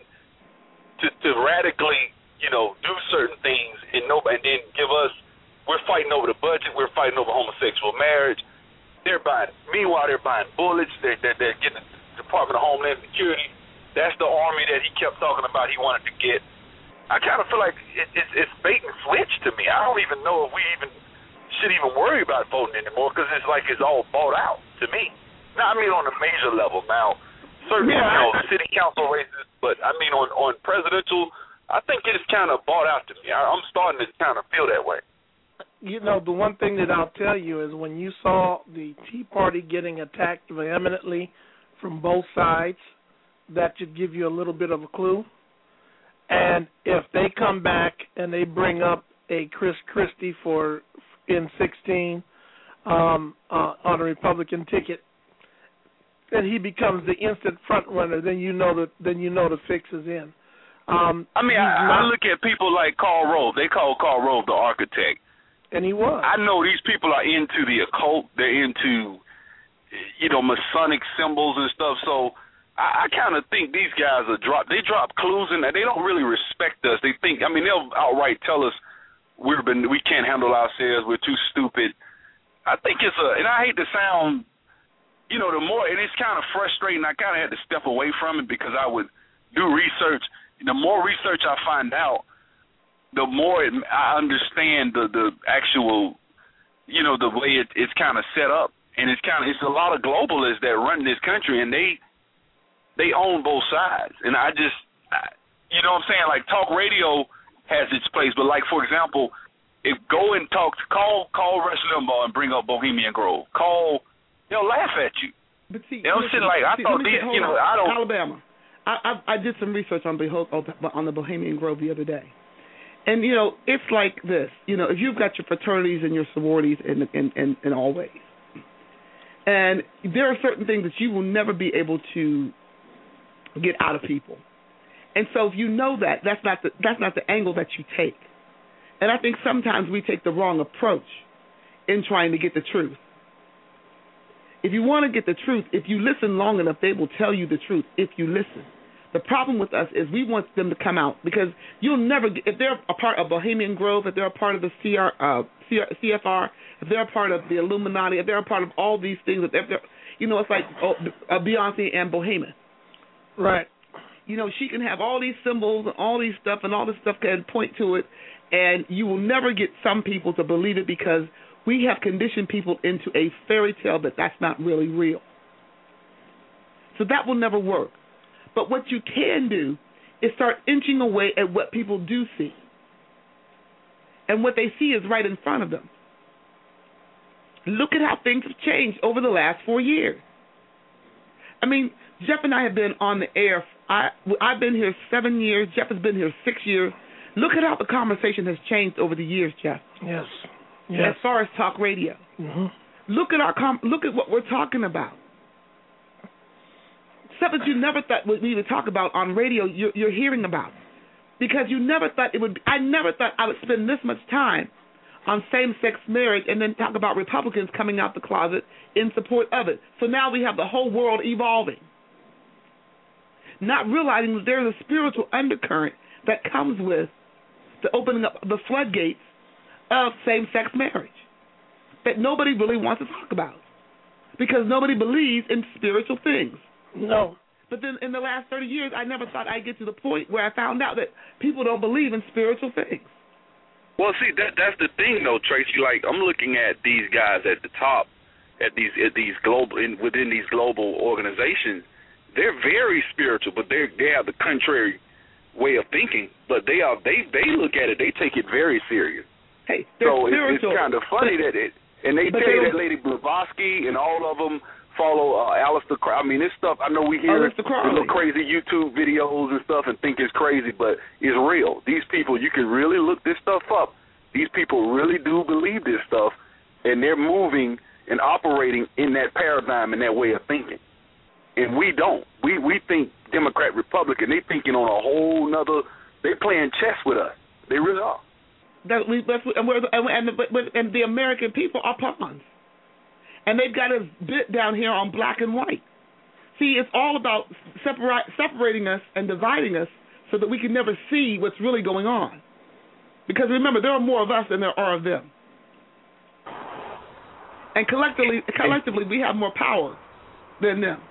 to radically, do certain things and then give us. We're fighting over the budget. We're fighting over homosexual marriage. Meanwhile, they're buying bullets. They're getting the Department of Homeland Security. That's the army that he kept talking about he wanted to get. I kind of feel like it's bait and switch to me. I don't even know if we should even worry about voting anymore, because it's like it's all bought out to me. Now, I mean on a major level now. Certainly, city council races, but I mean on presidential, I think it's kind of bought out to me. I'm starting to kind of feel that way. The one thing that I'll tell you is when you saw the Tea Party getting attacked vehemently from both sides, that should give you a little bit of a clue. And if they come back and they bring up a Chris Christie in 16 on a Republican ticket, and he becomes the instant front runner, then you know the fix is in. I look at people like Karl Rove. They call Karl Rove the architect. And he was. I know these people are into the occult. They're into, Masonic symbols and stuff. So I kind of think these guys they drop clues and they don't really respect us. They think, they'll outright tell us we can't handle ourselves. We're too stupid. I think and I hate to sound, the more, and it's kind of frustrating. I kind of had to step away from it because I would do research. The more research I find out, the more I understand the actual, the way it's kind of set up, and it's a lot of globalists that run this country, and they own both sides, and what I'm saying, like talk radio has its place, but like for example, if go and call Rush Limbaugh and bring up Bohemian Grove, they'll laugh at you. But see, I thought these, I don't. Alabama, I did some research on the Bohemian Grove the other day. And, it's like this. If you've got your fraternities and your sororities in all ways, and there are certain things that you will never be able to get out of people. And so if you know that, that's not the angle that you take. And I think sometimes we take the wrong approach in trying to get the truth. If you want to get the truth, if you listen long enough, they will tell you the truth if you listen. The problem with us is we want them to come out because you'll never get, if they're a part of Bohemian Grove, if they're a part of the CFR, if they're a part of the Illuminati, if they're a part of all these things, if they're, it's like Beyonce and Bohemian. Right. She can have all these symbols and all these stuff, and all this stuff can point to it, and you will never get some people to believe it because we have conditioned people into a fairy tale that's not really real. So that will never work. But what you can do is start inching away at what people do see. And what they see is right in front of them. Look at how things have changed over the last 4 years. I mean, Jeff and I have been on the air. I've been here 7 years. Jeff has been here 6 years. Look at how the conversation has changed over the years, Jeff. Yes. As far as talk radio. Mm-hmm. Look at what we're talking about. Stuff that you never thought we would talk about on radio, you're hearing about. Because you never thought it would. I never thought I would spend this much time on same-sex marriage and then talk about Republicans coming out the closet in support of it. So now we have the whole world evolving. Not realizing that there's a spiritual undercurrent that comes with the opening up the floodgates of same-sex marriage that nobody really wants to talk about because nobody believes in spiritual things. No. But then in the last 30 years, I never thought I'd get to the point where I found out that people don't believe in spiritual things. Well, see, that's the thing, though, Tracy. Like, I'm looking at these guys at the top, at these global within these global organizations. They're very spiritual, but they have the contrary way of thinking. But they look at it, they take it very serious. Hey, they're spiritual. It's kind of funny that and they tell you that Lady Blavatsky and all of them follow Aleister Crowley. I mean, this stuff, I know we hear little crazy YouTube videos and stuff and think it's crazy, but it's real. These people, you can really look this stuff up. These people really do believe this stuff, and they're moving and operating in that paradigm and that way of thinking. And we don't. We think Democrat, Republican. They thinking on a whole nother, they playing chess with us. They really are. And the American people are pawns. And they've got us bit down here on black and white. See, it's all about separating us and dividing us so that we can never see what's really going on. Because remember, there are more of us than there are of them. And collectively we have more power than them.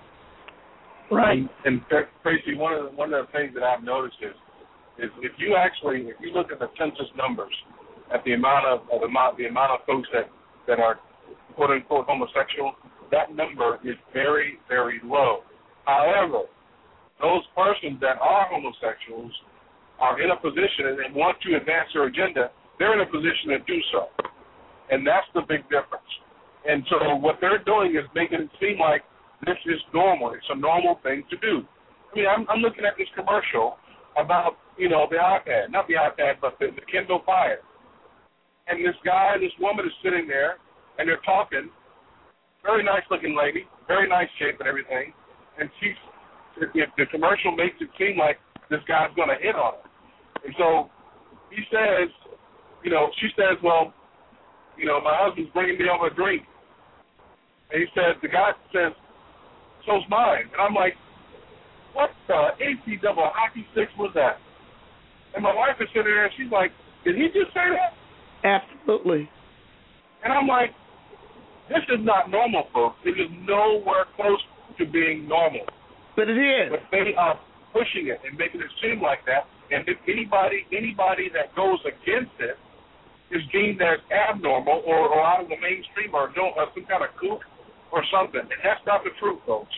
Right. And Tracy, one of the things that I've noticed is if you look at the census numbers, at the amount of folks that are quote unquote homosexual, that number is very, very low. However, those persons that are homosexuals are in a position and want to advance their agenda, they're in a position to do so. And that's the big difference. And so what they're doing is making it seem like this is normal. It's a normal thing to do. I mean, I'm looking at this commercial about, the iPad, not the iPad, but the Kindle Fire. And this woman is sitting there, and they're talking, very nice-looking lady, very nice shape and everything, and the commercial makes it seem like this guy's going to hit on her. And so he says, she says, well, my husband's bringing me over a drink. And the guy says, so's mine. And I'm like, what the AC double hockey sticks was that? And my wife is sitting there, and she's like, did he just say that? Absolutely. And I'm like, this is not normal, folks. It is nowhere close to being normal. But it is. But they are pushing it and making it seem like that. And if anybody that goes against it is deemed as abnormal or out of the mainstream or some kind of kook or something. And that's not the truth, folks.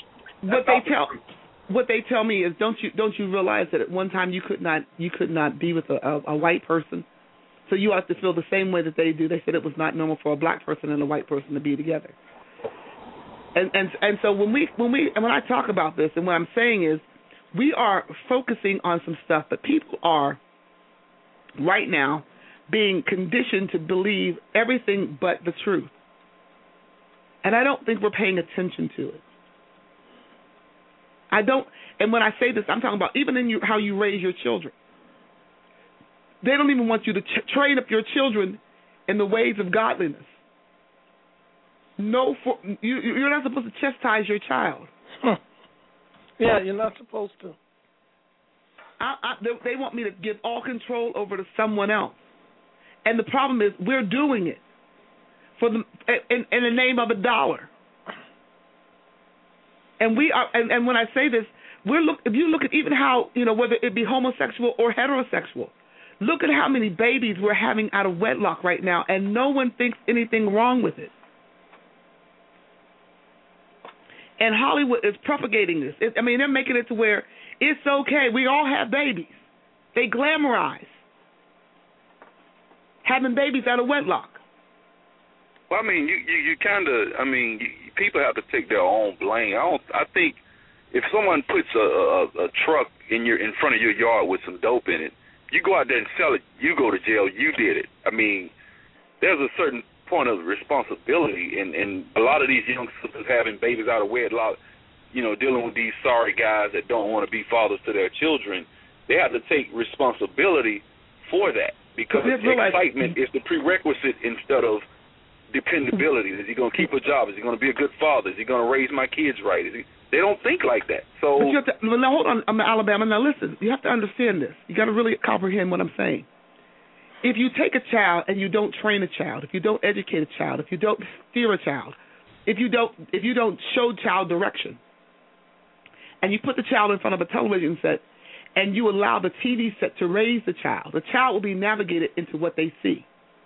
What they tell me is, don't you realize that at one time you could not be with a white person? So you have to feel the same way that they do. They said it was not normal for a black person and a white person to be together. And so when I talk about this, and what I'm saying is, we are focusing on some stuff, but people are right now being conditioned to believe everything but the truth. And I don't think we're paying attention to it. I don't. And when I say this, I'm talking about even in how you raise your children. They don't even want you to train up your children in the ways of godliness. you're not supposed to chastise your child. Yeah, you're not supposed to. They want me to give all control over to someone else, and the problem is we're doing it in the name of $1. And we are, and when I say this, if you look at even how, whether it be homosexual or heterosexual, look at how many babies we're having out of wedlock right now, and no one thinks anything wrong with it. And Hollywood is propagating this. They're making it to where it's okay. We all have babies. They glamorize having babies out of wedlock. Well, you kind of, people have to take their own blame. I think if someone puts a truck in front of your yard with some dope in it, you go out there and sell it, you go to jail, you did it. There's a certain point of responsibility, and a lot of these young sisters having babies out of wedlock, dealing with these sorry guys that don't want to be fathers to their children, they have to take responsibility for that, because excitement is the prerequisite instead of dependability. Is he going to keep a job? Is he going to be a good father? Is he going to raise my kids right? They don't think like that. So now hold on, Alabama. Now listen, you have to understand this. You got to really comprehend what I'm saying. If you take a child and you don't train a child, if you don't educate a child, if you don't steer a child, if you don't show child direction, and you put the child in front of a television set and you allow the TV set to raise the child will be navigated into what they see.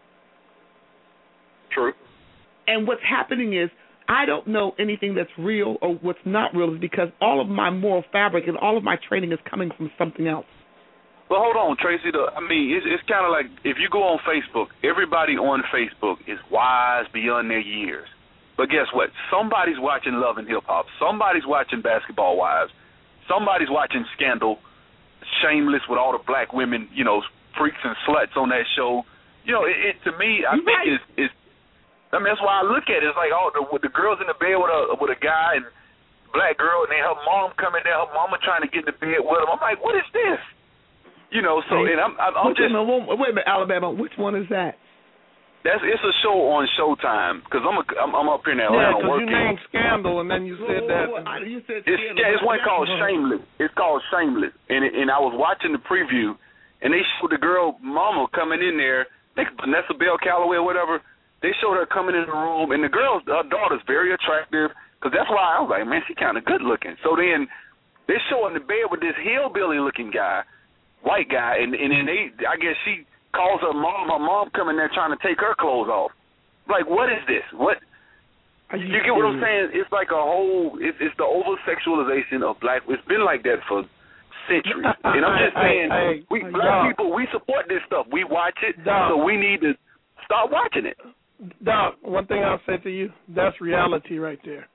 True. And what's happening is I don't know anything that's real or what's not real, is because all of my moral fabric and all of my training is coming from something else. Well, hold on, Tracy. It's kind of like if you go on Facebook, everybody on Facebook is wise beyond their years. But guess what? Somebody's watching Love and Hip Hop. Somebody's watching Basketball Wives. Somebody's watching Scandal, Shameless with all the black women, freaks and sluts on that show. To me, I think it's. That's why I look at it. It's like the girls in the bed with a guy and black girl, and then her mom coming there, her mama trying to get in the bed with him. I'm like, what is this? And I'm just. Wait a minute, Alabama. Which one is that? It's a show on Showtime, because I'm up here in Atlanta working. Yeah, because you named Scandal and then you said that. You said Scandal. It's one called Shameless. It's called Shameless, and I was watching the preview, and they showed the girl mama coming in there, I think Vanessa Bell Calloway or whatever. They showed her coming in the room, and her daughter's very attractive, because that's why I was like, man, she kind of good looking. So then they show her in the bed with this hillbilly looking guy, white guy, and then I guess she calls her mom coming there trying to take her clothes off. Like, what is this? What? You get what I'm saying? It's like it's the over-sexualization of black. It's been like that for centuries. And I'm just saying, black people, we support this stuff. We watch it, so we need to stop watching it. Doc, one thing I'll say to you, that's reality right there.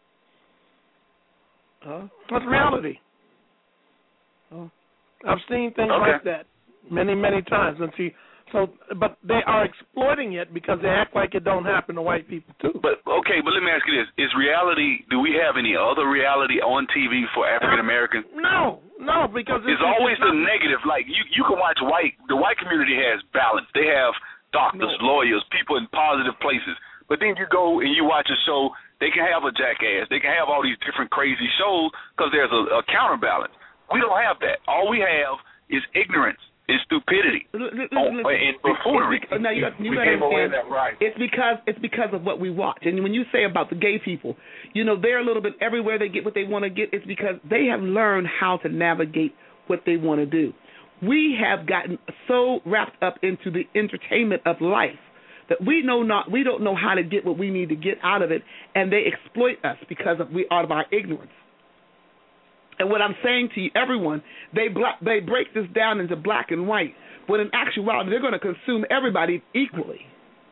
Huh? That's reality. Oh. I've seen things like that many, many times. But they are exploiting it because they act like it don't happen to white people too. But let me ask you this: is reality? Do we have any other reality on TV for African Americans? No, because it's always the negative. Like you can watch the white community has balance. They have doctors, lawyers, people in positive places. But then you go and you watch a show, they can have a Jackass. They can have all these different crazy shows because there's a counterbalance. We don't have that. All we have is ignorance and stupidity and buffoonery. Now you understand. Right. It's because of what we watch. And when you say about the gay people, they're a little bit everywhere they get what they want to get. It's because they have learned how to navigate what they want to do. We have gotten so wrapped up into the entertainment of life that we don't know how to get what we need to get out of it, and they exploit us because of our ignorance. And what I'm saying to you, everyone, they break this down into black and white, but in actuality, they're going to consume everybody equally.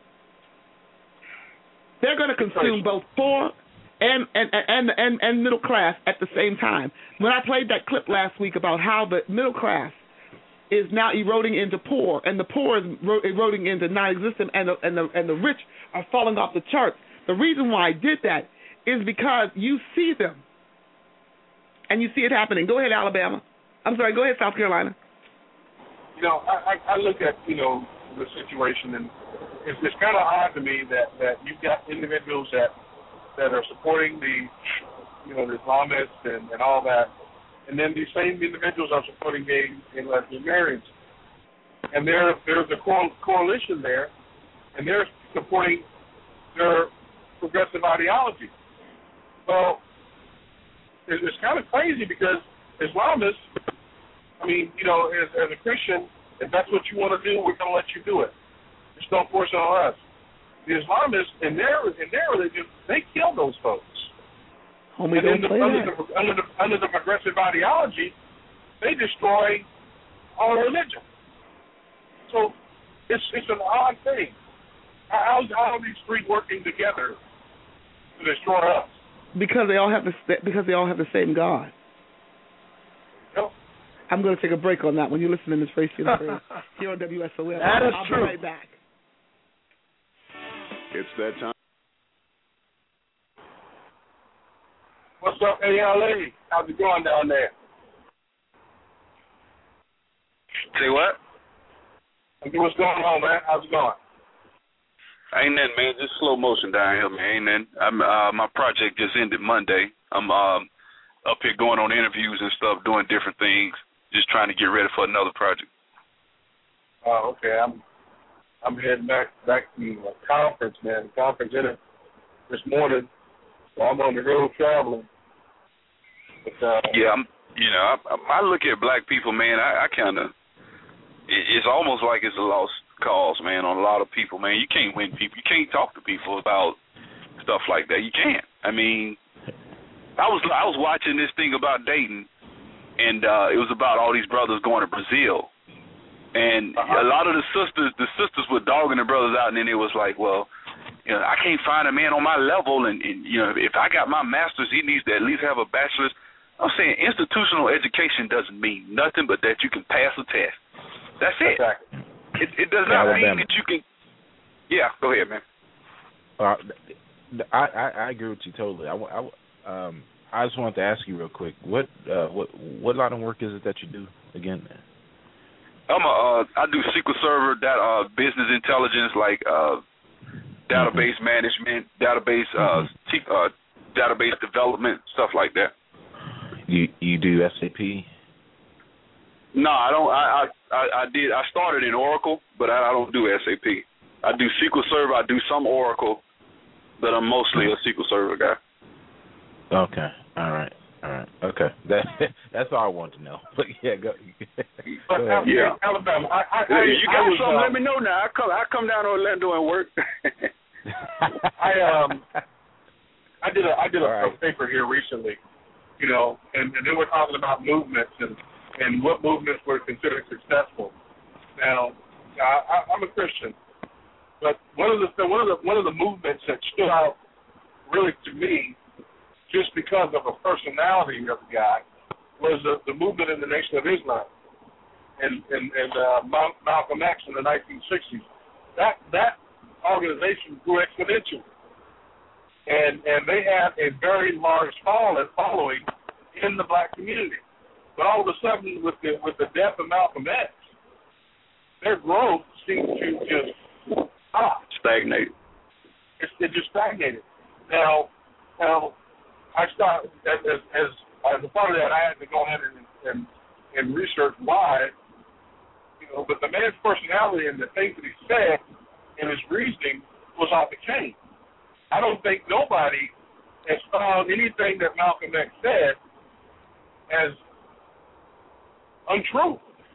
They're going to consume both poor and middle class at the same time. When I played that clip last week about how the middle class is now eroding into poor, and the poor is eroding into non-existent, and the rich are falling off the charts. The reason why I did that is because you see them, and you see it happening. Go ahead, Alabama. I'm sorry. Go ahead, South Carolina. I look at the situation, and it's kind of odd to me that you've got individuals that are supporting the Islamists and all that, and then these same individuals are supporting gay and lesbian marriage, and there's a coalition there, and they're supporting their progressive ideology. Well, it's kind of crazy because Islamists, I mean, as a Christian, if that's what you want to do, we're going to let you do it. Just don't force it on us. The Islamists, in their religion, they kill those folks. Homie, don't play that. Under the progressive ideology, they destroy all religion. So it's an odd thing. How are these three working together to destroy us? Because they all have the same God. Yep. I'm going to take a break on that when you're listening to Tracy and Friends here on WSOL. That is true. I'll be right back. It's that time. What's up, ALA? How's it going down there? Say what? What's going on, man? How's it going? Ain't nothing, man. Just slow motion down here, man. Ain't nothing. My project just ended Monday. I'm up here going on interviews and stuff, doing different things, just trying to get ready for another project. Oh, okay. I'm heading back to a conference, man. Conference in it this morning, so I'm on the road traveling. But, yeah, I look at black people, man. I kind of, it's almost like it's a lost cause, man, on a lot of people, man. You can't win people. You can't talk to people about stuff like that. You can't. I mean, I was watching this thing about dating, and it was about all these brothers going to Brazil. And a lot of the sisters were dogging the brothers out, and then it was like, well, I can't find a man on my level, and if I got my master's, he needs to at least have a bachelor's. I'm saying institutional education doesn't mean nothing but that you can pass a test. That's it. Exactly. It does not mean that you can. Yeah, go ahead, man. I agree with you totally. I just wanted to ask you real quick, what line of work is it that you do again, man? I do SQL Server, business intelligence, like database management, database database development, stuff like that. You do SAP? No, I don't. I started in Oracle, but I don't do SAP. I do SQL Server. I do some Oracle, but I'm mostly a SQL Server guy. Okay. All right. Okay. That's all I want to know. But yeah, go ahead. Yeah. Alabama. You got something? Let me know now. I come down to Orlando and work. I did a paper here recently, and they were talking about movements and what movements were considered successful. Now, I'm a Christian, but one of the movements that stood out really to me, just because of the personality of the guy, was the movement in the Nation of Islam and Malcolm X in the 1960s. That organization grew exponentially, and they had a very large following in the black community. But all of a sudden, with the death of Malcolm X, their growth seemed to just stop. Stagnate. It just stagnated. Now, I started as a part of that. I had to go ahead and research why, But the man's personality and the things that he said and his reasoning was off the chain. I don't think nobody has found anything that Malcolm X said as untrue.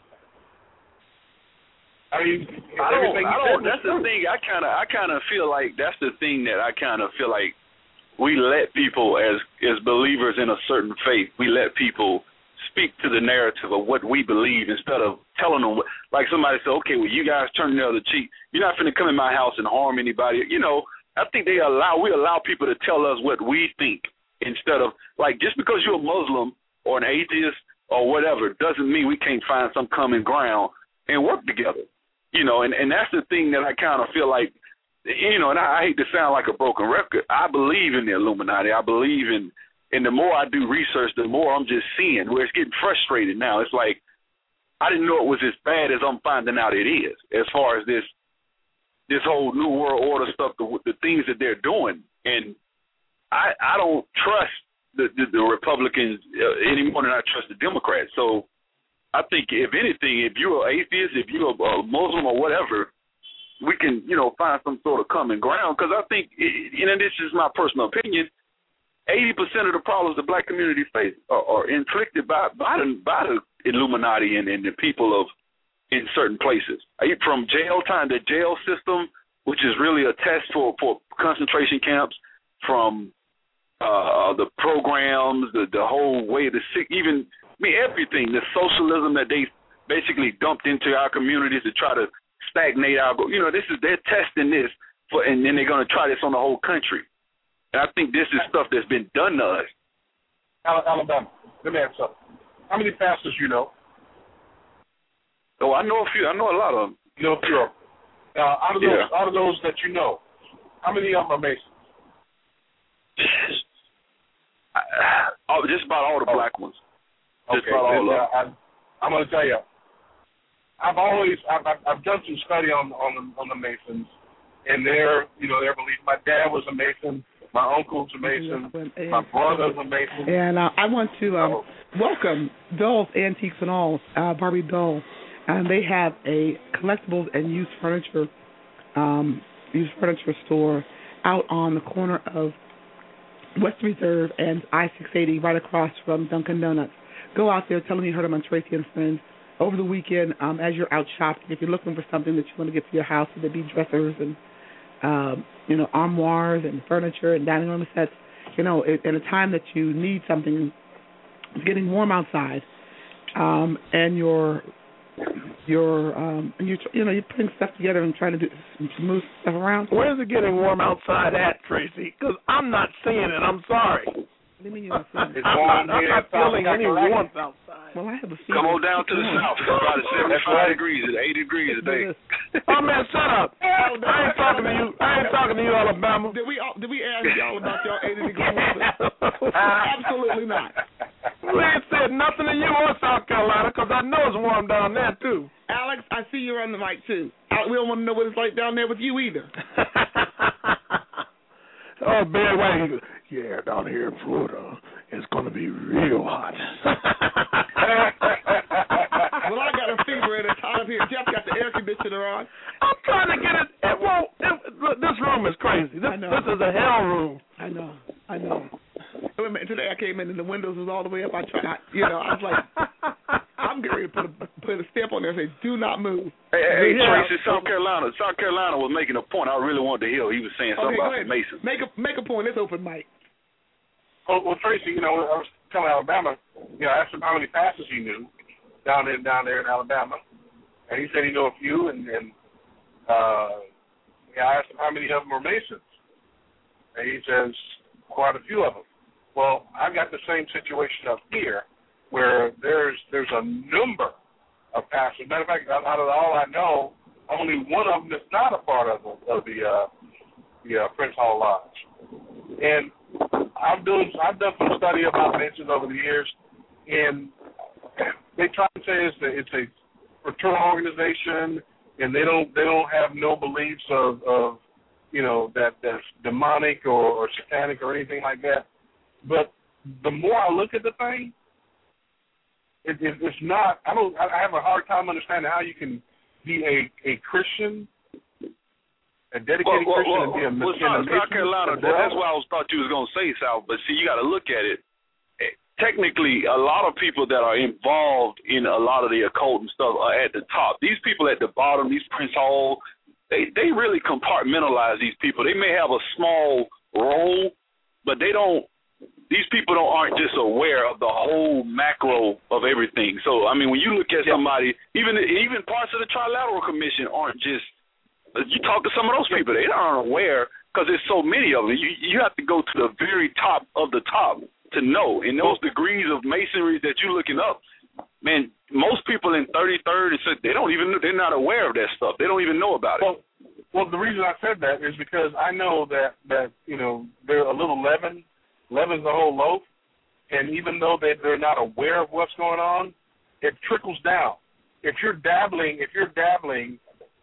I mean, that's the thing. I kind of feel like that's the thing that I kind of feel like we let people as believers in a certain faith, we let people speak to the narrative of what we believe instead of telling them. Like somebody said, okay, well, you guys turn the other cheek. You're not finna come in my house and harm anybody. I think we allow people to tell us what we think instead of, like, just because you're a Muslim or an atheist or whatever doesn't mean we can't find some common ground and work together. And that's the thing that I kind of feel like, and I hate to sound like a broken record. I believe in the Illuminati. I believe in, and the more I do research, the more I'm just seeing where it's getting frustrated now. It's like, I didn't know it was as bad as I'm finding out it is, as far as this this whole New World Order stuff, the things that they're doing. And I don't trust the Republicans any more than I trust the Democrats. So I think, if anything, if you're an atheist, if you're a Muslim or whatever, we can, find some sort of common ground. Because I think, and this is my personal opinion, 80% of the problems the black community face are inflicted by the Illuminati and the people in certain places. From jail time, the jail system, which is really a test for concentration camps, from the programs, the whole way the sick, everything, the socialism that they basically dumped into our communities to try to stagnate our, they're testing this and then they're going to try this on the whole country. And I think this is stuff that's been done to us. Alabama, let me ask something. How many pastors you know? Oh, I know a few. I know a lot of them. You know a few. Out of those that you know, how many of them are Masons? Just about all the black ones. Okay, I'm going to tell you. I've done some study on the Masons and their belief. My dad was a Mason. My uncle's a Mason. My brother's a Mason. And I want to welcome Dole's Antiques and Alls, Barbie Dole. And they have a collectibles and used furniture store out on the corner of West Reserve and I-680, right across from Dunkin' Donuts. Go out there, tell them you heard them on Tracy and Friends. Over the weekend, as you're out shopping, if you're looking for something that you want to get for your house, whether it be dressers and armoires and furniture and dining room sets, in a time that you need something, it's getting warm outside, and you're putting stuff together and trying to move stuff around. Where's it getting warm outside at, Tracy? Because I'm not seeing it. I'm sorry. What do you mean you're not seeing it? I'm not feeling any warmth outside. Well, I have a feeling. Come on down to the south. It's about 75 degrees. It's 80 degrees today. Oh, man, shut up. I ain't talking to you. I ain't talking to you, Alabama. Did we ask y'all about y'all 80 degrees? Absolutely not. We ain't said nothing to you or South Carolina, because I know it's warm down there, too. Alex, I see you're on the mic, too. We don't want to know what it's like down there with you either. Oh, Barry White, yeah, down here in Florida, it's going to be real hot. Well, I got a fever and it's hot up here. Jeff got the air conditioner on. I'm trying to get it. This room is crazy. This is a hell room. I know. Today I came in and the windows was all the way up. I was like, I'm going to put a stamp on there and say, do not move. Hey, Tracy, South Carolina was making a point I really wanted to hear. He was saying something about the Masons. Make a point. It's open mic. Oh, well, Tracy, I was telling Alabama, I asked him how many pastors he knew down there in Alabama, and he said he knew a few, and I asked him how many of them were Masons, and he says quite a few of them. Well, I got the same situation up here, where there's a number of pastors. Matter of fact, out of all I know, only one of them is not a part of the Prince Hall Lodge. And I've done some study about Masons over the years, and they try to say it's a fraternal organization, and they don't have no beliefs of that's demonic or satanic or anything like that. But the more I look at the thing, it's not. I have a hard time understanding how you can be a Christian, a dedicated Christian, and be a Mason. South Carolina. That's what I thought you was going to say, South. But see, you got to look at it. Technically, a lot of people that are involved in a lot of the occult and stuff are at the top. These people at the bottom, these Prince Hall, they really compartmentalize these people. They may have a small role, but they don't. These people aren't just aware of the whole macro of everything. So, I mean, when you look at somebody, even parts of the Trilateral Commission aren't just. You talk to some of those people, they aren't aware because there's so many of them. You have to go to the very top of the top to know. And those degrees of masonry that you're looking up, man, most people in 33rd, they're not aware of that stuff. They don't even know about it. Well, the reason I said that is because I know that they're a little leaven. Leaven's the whole loaf, and even though they're not aware of what's going on, it trickles down. If you're dabbling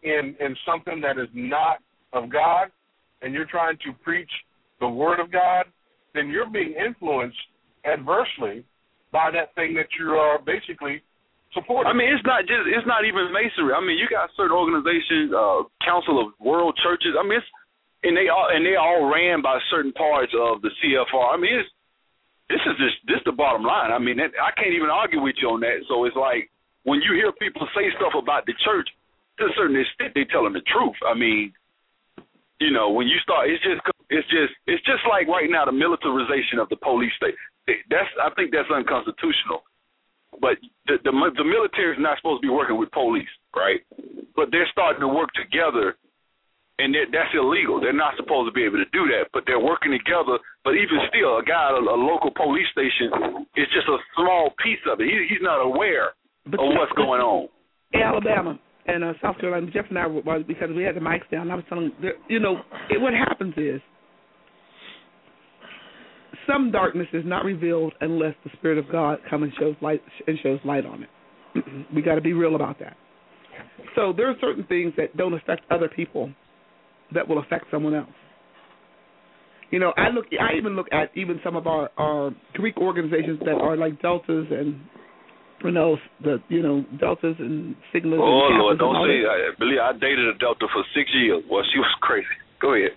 in something that is not of God, and you're trying to preach the Word of God, then you're being influenced adversely by that thing that you are basically supporting. I mean, it's not even Masonry. I mean, you got certain organizations, Council of World Churches. I mean, they all ran by certain parts of the CFR. I mean, this is the bottom line. I mean, I can't even argue with you on that. So it's like when you hear people say stuff about the church, to a certain extent, they telling the truth. I mean, you know, when you start, it's just like right now the militarization of the police state. I think that's unconstitutional. But the military is not supposed to be working with police, right? But they're starting to work together, and that's illegal. They're not supposed to be able to do that, but they're working together. But even still, a guy at a local police station is just a small piece of it. He's not aware of what's going on. In Alabama and South Carolina, Jeff and I was, because we had the mics down, I was telling them, you know, what happens is some darkness is not revealed unless the Spirit of God comes and shows light on it. We got to be real about that. So there are certain things that don't affect other people that will affect someone else. You know, I even look at some of our Greek organizations that are like Deltas and Deltas and Sigmas. Oh and Lord, don't say. I I dated a Delta for 6 years. Well, she was crazy. Go ahead.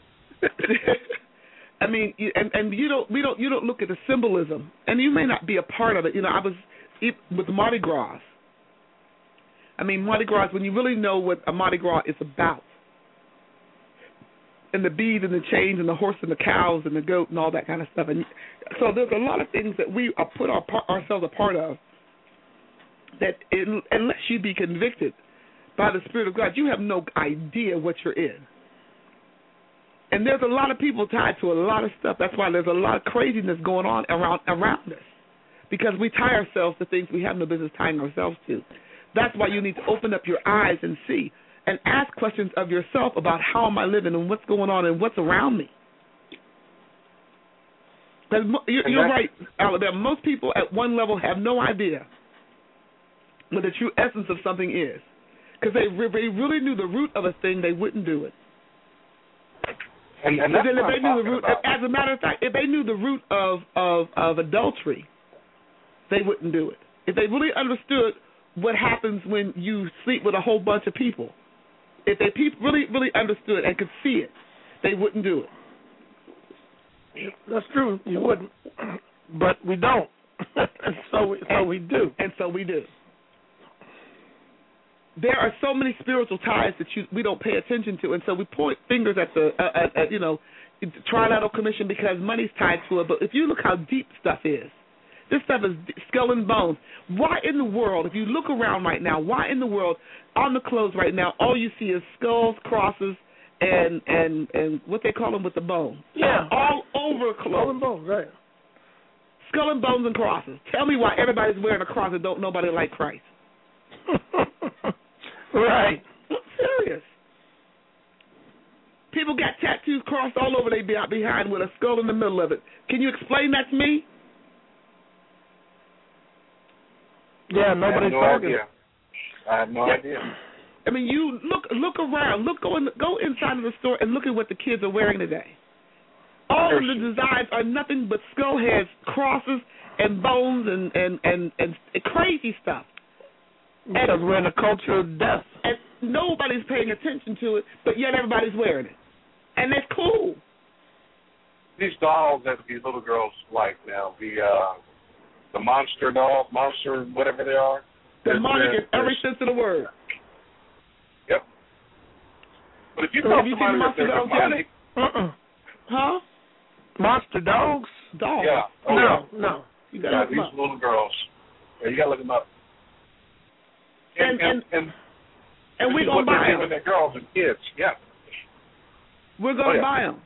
I mean, and you don't look at the symbolism, and you may not be a part of it. You know, I was with Mardi Gras. I mean, Mardi Gras, when you really know what a Mardi Gras is about, and the beads and the chains and the horse and the cows and the goat and all that kind of stuff, and so there's a lot of things that we put ourselves a part of that unless you be convicted by the Spirit of God, you have no idea what you're in. And there's a lot of people tied to a lot of stuff. That's why there's a lot of craziness going on around us, because we tie ourselves to things we have no business tying ourselves to. That's why you need to open up your eyes and see and ask questions of yourself about how am I living and what's going on and what's around me. Because you're right, Alabama. Most people at one level have no idea what the true essence of something is. Because they really knew the root of a thing, they wouldn't do it. And then if they knew the root, as a matter of fact, if they knew the root of adultery, they wouldn't do it. If they really understood what happens when you sleep with a whole bunch of people, if they really understood and could see it, they wouldn't do it. That's true. You wouldn't, but we don't, and so we do. And so we do. There are so many spiritual ties that we don't pay attention to, and so we point fingers at the Trilateral Commission because money's tied to it. But if you look how deep stuff is, this stuff is skull and bones. Why in the world, if you look around right now, why in the world on the clothes right now, all you see is skulls, crosses, and what they call them with the bones? Yeah, all over clothes. Skull and bones, right? Skull and bones and crosses. Tell me why everybody's wearing a cross and don't nobody like Christ. Right. I'm serious. People got tattoos crossed all over their behind with a skull in the middle of it. Can you explain that to me? Yeah, nobody's talking. I have no idea. I mean, you look around. Go inside of the store and look at what the kids are wearing today. All of the designs are nothing but skull heads, crosses, and bones and crazy stuff. Because we're in a culture of death. And nobody's paying attention to it, but yet everybody's wearing it. And that's cool. These dolls that these little girls like now, the monster doll, monster, whatever they are. Demonic in every sense of the word. Yep. But if you tell somebody that they're demonic... Huh? Monster dogs? Dogs? Yeah. Oh, no. You gotta look these them up. Little girls. Yeah, you got to look them up. And we're going to buy them. They're girls and kids, yeah. We're going to buy them.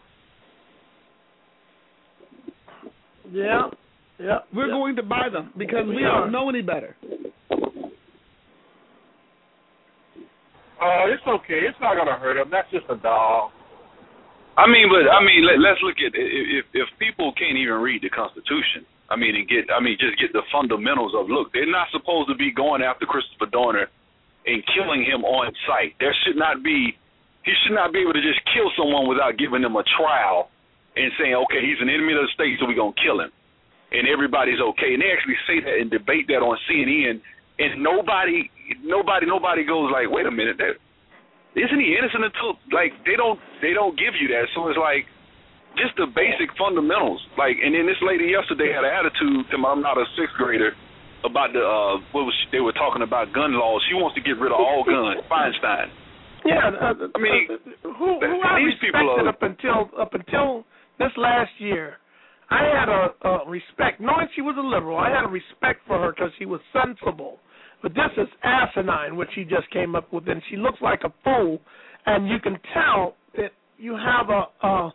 Yeah. We're going to buy them because we don't know any better. It's okay. It's not going to hurt them. That's just a doll. Let's look at if people can't even read the Constitution. Just get the fundamentals of, look, they're not supposed to be going after Christopher Dorner and killing him on sight. He should not be able to just kill someone without giving them a trial and saying, okay, he's an enemy of the state, so we're going to kill him. And everybody's okay. And they actually say that and debate that on CNN, and nobody goes like, wait a minute, isn't he innocent until, like, they don't give you that. So it's like just the basic fundamentals. Like, and then this lady yesterday had an attitude to I'm not a sixth grader about they were talking about gun laws. She wants to get rid of all guns. Feinstein. Yeah, I mean, who I respected up until this last year. I had a respect, knowing she was a liberal. I had a respect for her because she was sensible. But this is asinine, what she just came up with, and she looks like a fool. And you can tell that you have a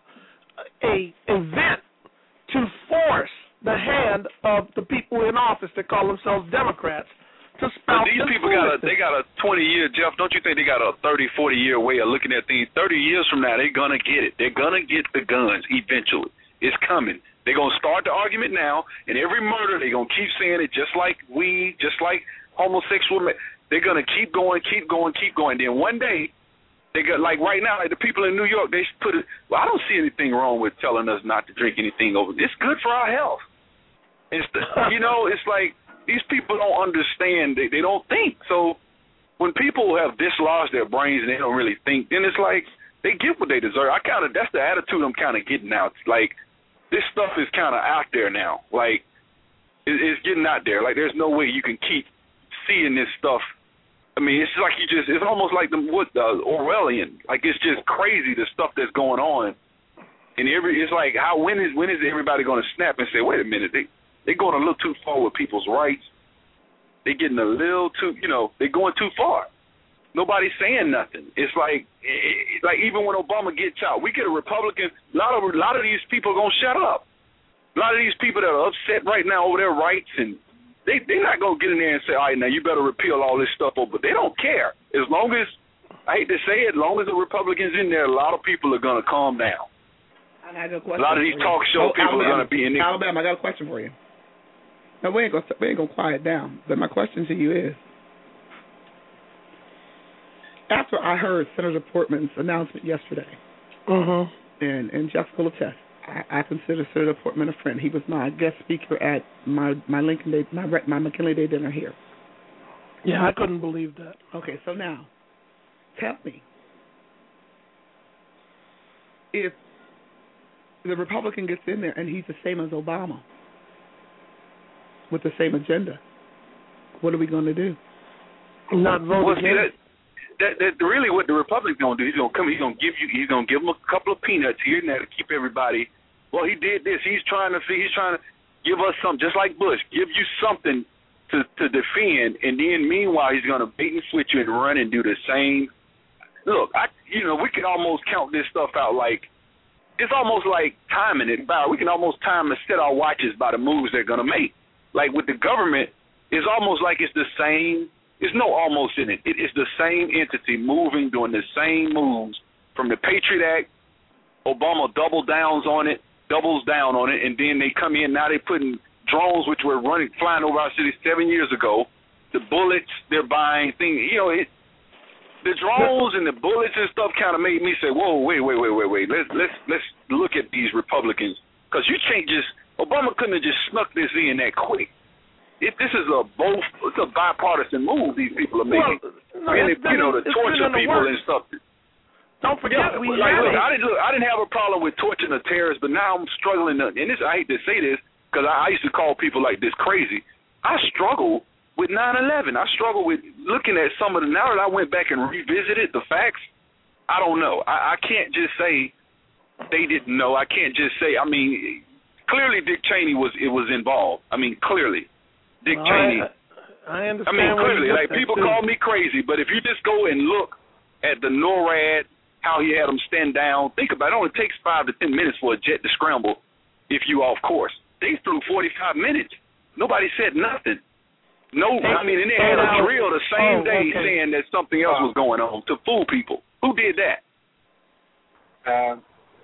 event to force the hand of the people in office that call themselves Democrats to spout. But these people got a 20-year, Jeff. Don't you think they got a 30, 40-year way of looking at things? 30 years from now, they're gonna get it. They're gonna get the guns eventually. It's coming. They're going to start the argument now, and every murder, they're going to keep saying it, just like weed, just like homosexual men. They're going to keep going. Then one day, they got, like right now, like the people in New York, they put it, well, I don't see anything wrong with telling us not to drink anything over. It's good for our health. It's like these people don't understand. They don't think. So when people have dislodged their brains and they don't really think, then it's like they get what they deserve. That's the attitude I'm kind of getting out. Like, this stuff is kind of out there now. Like, it's getting out there. Like, there's no way you can keep seeing this stuff. I mean, it's like it's almost like the Orwellian. Like, it's just crazy, the stuff that's going on. And it's like, when is everybody going to snap and say, wait a minute, they're going a little too far with people's rights. They're getting a little too, they're going too far. Nobody's saying nothing. It's like even when Obama gets out, we get a Republican. A lot of these people are gonna shut up. A lot of these people that are upset right now over their rights, and they're not gonna get in there and say, all right, now you better repeal all this stuff over. But they don't care. As long as, I hate to say it, as long as the Republicans in there, a lot of people are gonna calm down. And I got a question. A lot of these talk show people are gonna be in there. Alabama, I got a question for you. No, we ain't gonna quiet down. But my question to you is, after I heard Senator Portman's announcement yesterday, and Jeff will attest, I consider Senator Portman a friend. He was my guest speaker at my Lincoln Day, my McKinley Day dinner here. Yeah, I couldn't believe that. Okay, so now, tell me, if the Republican gets in there and he's the same as Obama, with the same agenda, what are we going to do? Not vote again. That really what the Republicans gonna do. He's gonna give them a couple of peanuts here and there to keep everybody. Well, he did this. He's trying to give us something, just like Bush, give you something to defend, and then meanwhile he's gonna bait and switch you and run and do the same. Look, we can almost count this stuff out like it's almost like timing it. We can almost time and set our watches by the moves they're gonna make. Like with the government, it's almost like it's the same. There's no almost in it. It is the same entity moving, doing the same moves from the Patriot Act. Obama doubles down on it, and then they come in. Now they're putting drones, which were flying over our city 7 years ago. The bullets they're buying, the drones and the bullets and stuff kind of made me say, whoa, wait. Let's look at these Republicans, because you can't just. Obama couldn't have just snuck this in that quick. This is it's a bipartisan move these people are making. To torture people and stuff. Don't forget, I didn't have a problem with torturing the terrorists, but now I'm struggling. I hate to say this because I used to call people like this crazy. I struggle with 9/11. I struggle with looking at some of the. Now that I went back and revisited the facts, I don't know. I can't just say they didn't know. I can't just say. I mean, clearly Dick Cheney was involved. I mean, clearly. Dick Cheney. I understand. I mean, clearly, like people call me crazy, but if you just go and look at the NORAD, how he had them stand down, think about it. It only takes 5 to 10 minutes for a jet to scramble if you off course. They threw 45 minutes. Nobody said nothing. No, and they had a drill the same day saying that something else was going on to fool people. Who did that? I'm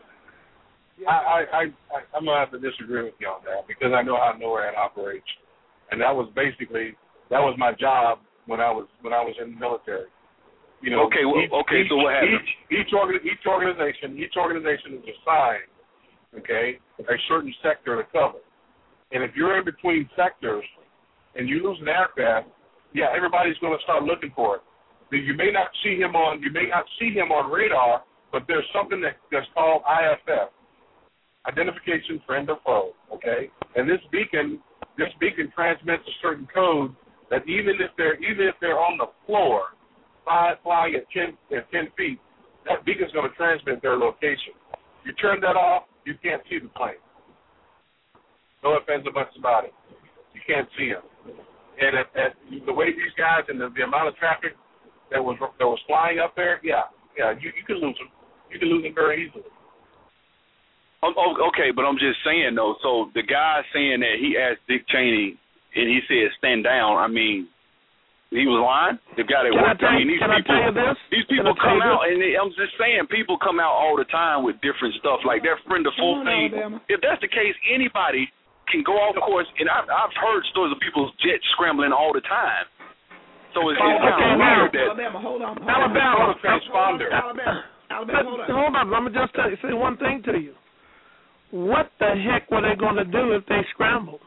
gonna have to disagree with you on that because I know how NORAD operates. And that was my job when I was in the military. You know, so what happened? Each organization is assigned, a certain sector to cover. And if you're in between sectors and you lose an aircraft, everybody's going to start looking for it. You may not see him on radar, but there's something that's called IFF, identification friend or foe. Okay, and this beacon transmits a certain code that even if they're on the floor, flying at 10 feet, that beacon's going to transmit their location. You turn that off, you can't see the plane. No offense or buts about it. You can't see them. And at the way these guys and the amount of traffic that was flying up there, you can lose them. You can lose them very easily. Okay, but I'm just saying though. So the guy saying that he asked Dick Cheney and he said stand down. I mean, he was lying. The guy that worked. These people come out, and I'm just saying, people come out all the time with different stuff like that friend of foe thing. If that's the case, anybody can go off course, and I've heard stories of people's jets scrambling all the time. So it's kind of weird that Alabama, hold on. Alabama, transponder. Alabama, hold on. Let me just say one thing to you. What the heck were they going to do if they scrambled?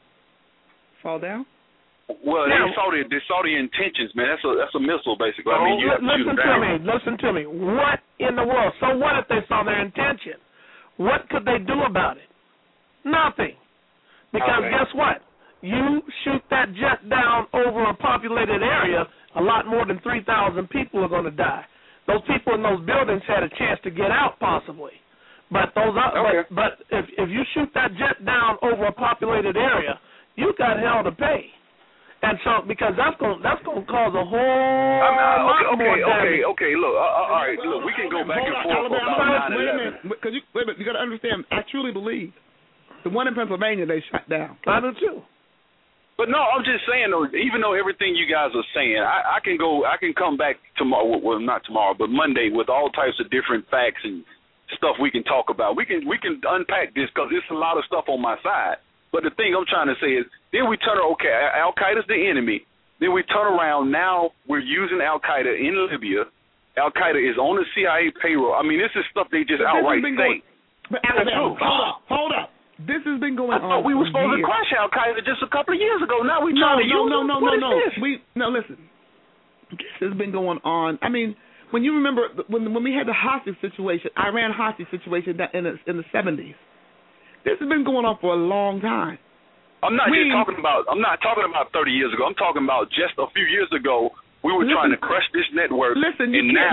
Fall down? Well, they saw the intentions, man. That's a missile, basically. I mean, you have to shoot them down. Listen to me. What in the world? So what if they saw their intention? What could they do about it? Nothing. Because guess what? You shoot that jet down over a populated area, a lot more than 3,000 people are going to die. Those people in those buildings had a chance to get out, possibly. But but if you shoot that jet down over a populated area, you got hell to pay. And so, because that's going to cause a whole lot more damage. Okay. Look, all right. Look, we can go back and forth about 9/11. Wait a minute. Because you got to understand. I truly believe the one in Pennsylvania they shut down. I do too. But no, I'm just saying though. Even though everything you guys are saying, I can come back tomorrow. Well, not tomorrow, but Monday with all types of different facts and stuff we can talk about. We can unpack this because there's a lot of stuff on my side. But the thing I'm trying to say is, then we turn, Al-Qaeda's the enemy. Then we turn around, now we're using Al-Qaeda in Libya. Al-Qaeda is on the CIA payroll. I mean, this is stuff they just outright say. But Alabama, hold up. This has been going on. We were supposed to crush Al-Qaeda just a couple of years ago. Now we're trying to use them. No, listen. This has been going on. I mean, when you remember, when we had the hostage situation, Iran hostage situation in the 70s, this has been going on for a long time. I'm not talking about 30 years ago. I'm talking about just a few years ago. We were trying to crush this network. Listen.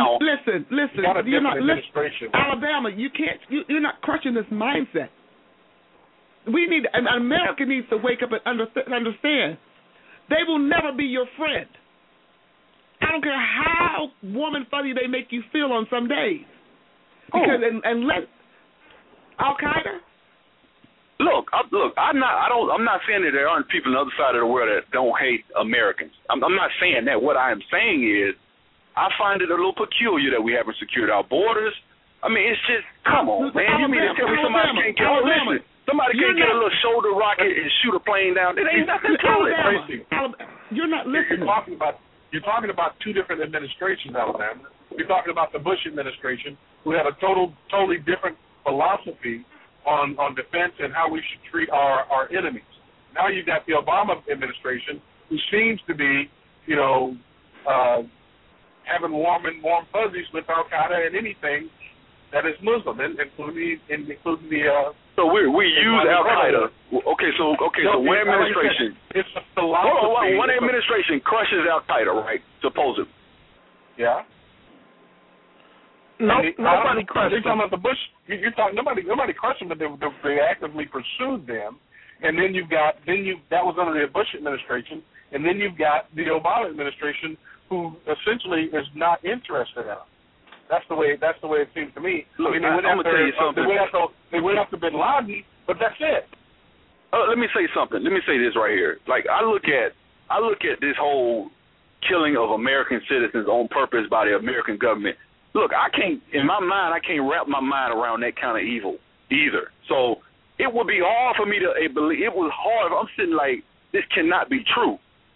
You're not administration. Alabama, you're not crushing this mindset. America needs to wake up and understand. They will never be your friend. I don't care how warm and fuzzy they make you feel on some days. Because unless Al-Qaeda. Look. I'm not saying that there aren't people on the other side of the world that don't hate Americans. I'm not saying that. What I am saying is, I find it a little peculiar that we haven't secured our borders. I mean, it's just, come on, man. You mean to tell me somebody can't get somebody can't get a little shoulder rocket and shoot a plane down? It ain't nothing to it. You're not listening. You're talking about two different administrations, Alabama. You're talking about the Bush administration, who had a totally different philosophy on defense and how we should treat our enemies. Now you've got the Obama administration, who seems to be, having warm fuzzies with Al-Qaeda and anything that is Muslim, including the. So we use Al-Qaeda. So one administration. It's a philosophy. One administration crushes Al-Qaeda, right? Supposedly. Yeah. Nobody crushed them. You're talking about the Bush. Nobody crushed them, but they actively pursued them. And then that was under the Bush administration, and then you've got the Obama administration, who essentially is not interested in them. That's the way it seems to me. Look, I'm gonna tell you something. They went after Bin Laden, but that's it. Let me say something. Let me say this right here. Like I look at this whole killing of American citizens on purpose by the American government. Look, in my mind, I can't wrap my mind around that kind of evil either. So it would be hard for me to believe. It was hard. I'm sitting like, this cannot be true.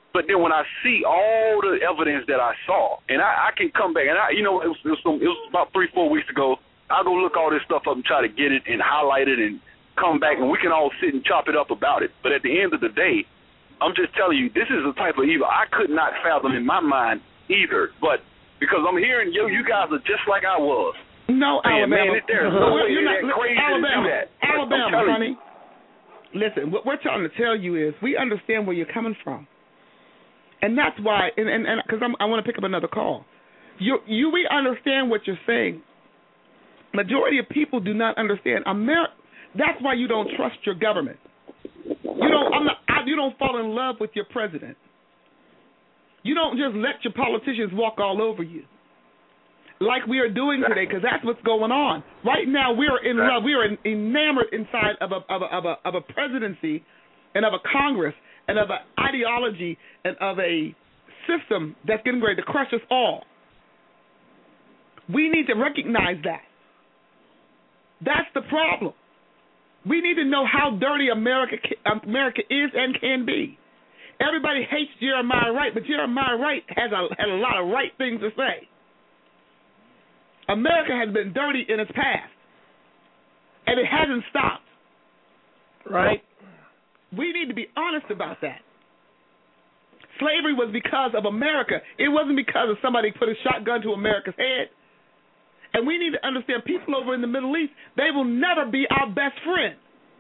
But then when I see all the evidence that I saw, and I can come back, and it was about 3-4 weeks ago. I'll go look all this stuff up and try to get it and highlight it and come back, and we can all sit and chop it up about it. But at the end of the day, I'm just telling you, this is a type of evil I could not fathom in my mind either. But because I'm hearing you guys are just like I was. No, Alabama. Man, there's no way that crazy Alabama, to do that. Alabama, honey. Listen, what we're trying to tell you is we understand where you're coming from. And that's why, and because I want to pick up another call. We understand what you're saying. Majority of people do not understand. That's why you don't trust your government. You don't fall in love with your president. You don't just let your politicians walk all over you, like we are doing today, because that's what's going on right now. We are in love. We are enamored inside of a presidency, and of a Congress, and of an ideology, and of a system that's getting ready to crush us all. We need to recognize that. That's the problem. We need to know how dirty America is and can be. Everybody hates Jeremiah Wright, but Jeremiah Wright had a lot of right things to say. America has been dirty in its past, and it hasn't stopped. Right? We need to be honest about that. Slavery was because of America. It wasn't because of somebody put a shotgun to America's head. And we need to understand people over in the Middle East, they will never be our best friend.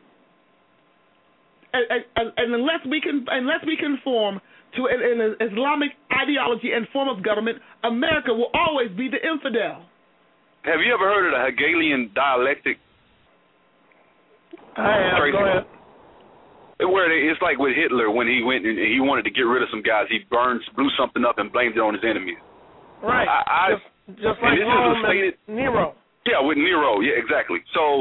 And unless we conform to an Islamic ideology and form of government, America will always be the infidel. Have you ever heard of the Hegelian dialectic? I have. Go ahead. Where it's like with Hitler when he went and he wanted to get rid of some guys, he blew something up and blamed it on his enemies. Right. Just like Rome and Nero. Yeah, with Nero. Yeah, exactly. So,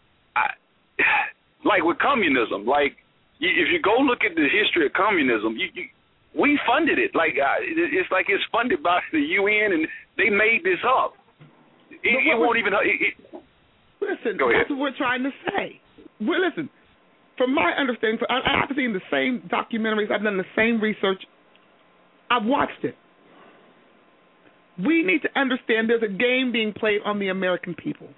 like with communism, if you go look at the history of communism, we funded it. It's like it's funded by the UN, and they made this up. It won't even. Listen, go ahead. That's what we're trying to say. Listen, from my understanding, I've seen the same documentaries. I've done the same research. I've watched it. We need to understand there's a game being played on the American people.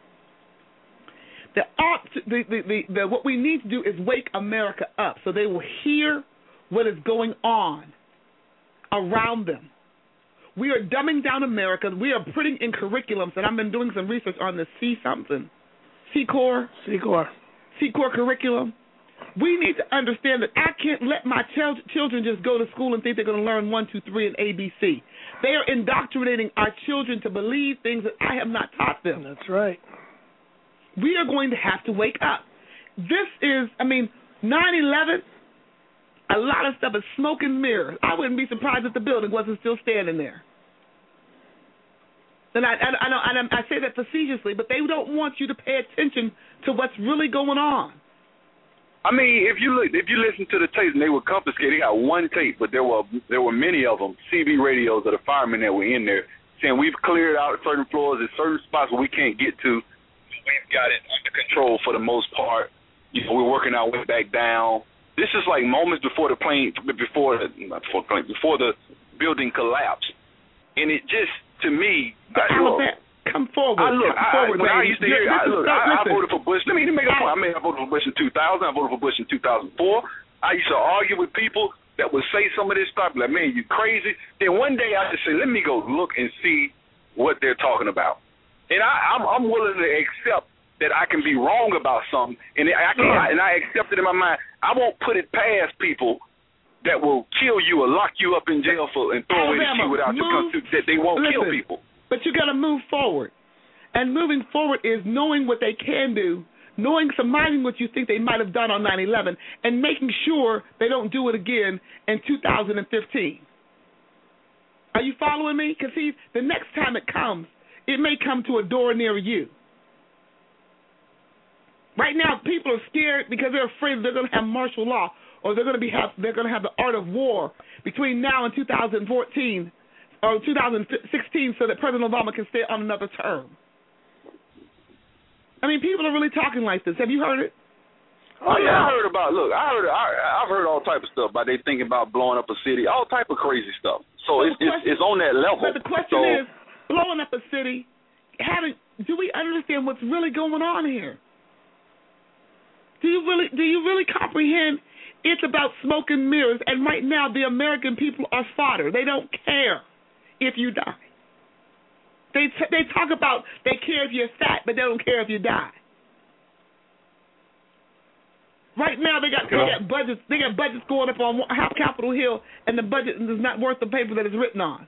What we need to do is wake America up so they will hear what is going on around them. We are dumbing down America. We are putting in curriculums, and I've been doing some research on the C-Corps curriculum. We need to understand that I can't let my children just go to school and think they're going to learn 1, 2, 3 and ABC. They are indoctrinating our children to believe things that I have not taught them. That's right. We are going to have to wake up. This is, 9/11, a lot of stuff is smoke and mirrors. I wouldn't be surprised if the building wasn't still standing there. And I say that facetiously, but they don't want you to pay attention to what's really going on. If you listen to the tapes, and they were confiscated. They got one tape, but there were many of them, CB radios of the firemen that were in there, saying we've cleared out certain floors and certain spots where we can't get to. We've got it under control for the most part. We're working our way back down. This is like moments before the building collapsed, and it just, to me, come forward. I used to hear. I voted for Bush. Let me make a point. I voted for Bush in 2000. I voted for Bush in 2004. I used to argue with people that would say some of this stuff, like, man, you crazy. Then one day I just say, let me go look and see what they're talking about. And I'm willing to accept that I can be wrong about something, and I accept it in my mind. I won't put it past people that will kill you or lock you up in jail and throw away the key without your consent, that they won't kill people. But you got to move forward. And moving forward is knowing what they can do, surmising what you think they might have done on 9/11, and making sure they don't do it again in 2015. Are you following me? Because the next time it comes, it may come to a door near you. Right now, people are scared because they're afraid they're going to have martial law, or they're going to have the art of war between now and 2014 or 2016, so that President Obama can stay on another term. People are really talking like this. Have you heard it? Oh yeah, I heard about. Look, I've heard all type of stuff about they thinking about blowing up a city, all type of crazy stuff. So it's on that level. But the question is, blowing up a city, do we understand what's really going on here? Do you really comprehend? It's about smoke and mirrors, and right now the American people are fodder. They don't care if you die. They talk about they care if you're fat, but they don't care if you die. Right now they got budgets. They got budgets going up on Capitol Hill, and the budget is not worth the paper that it's written on.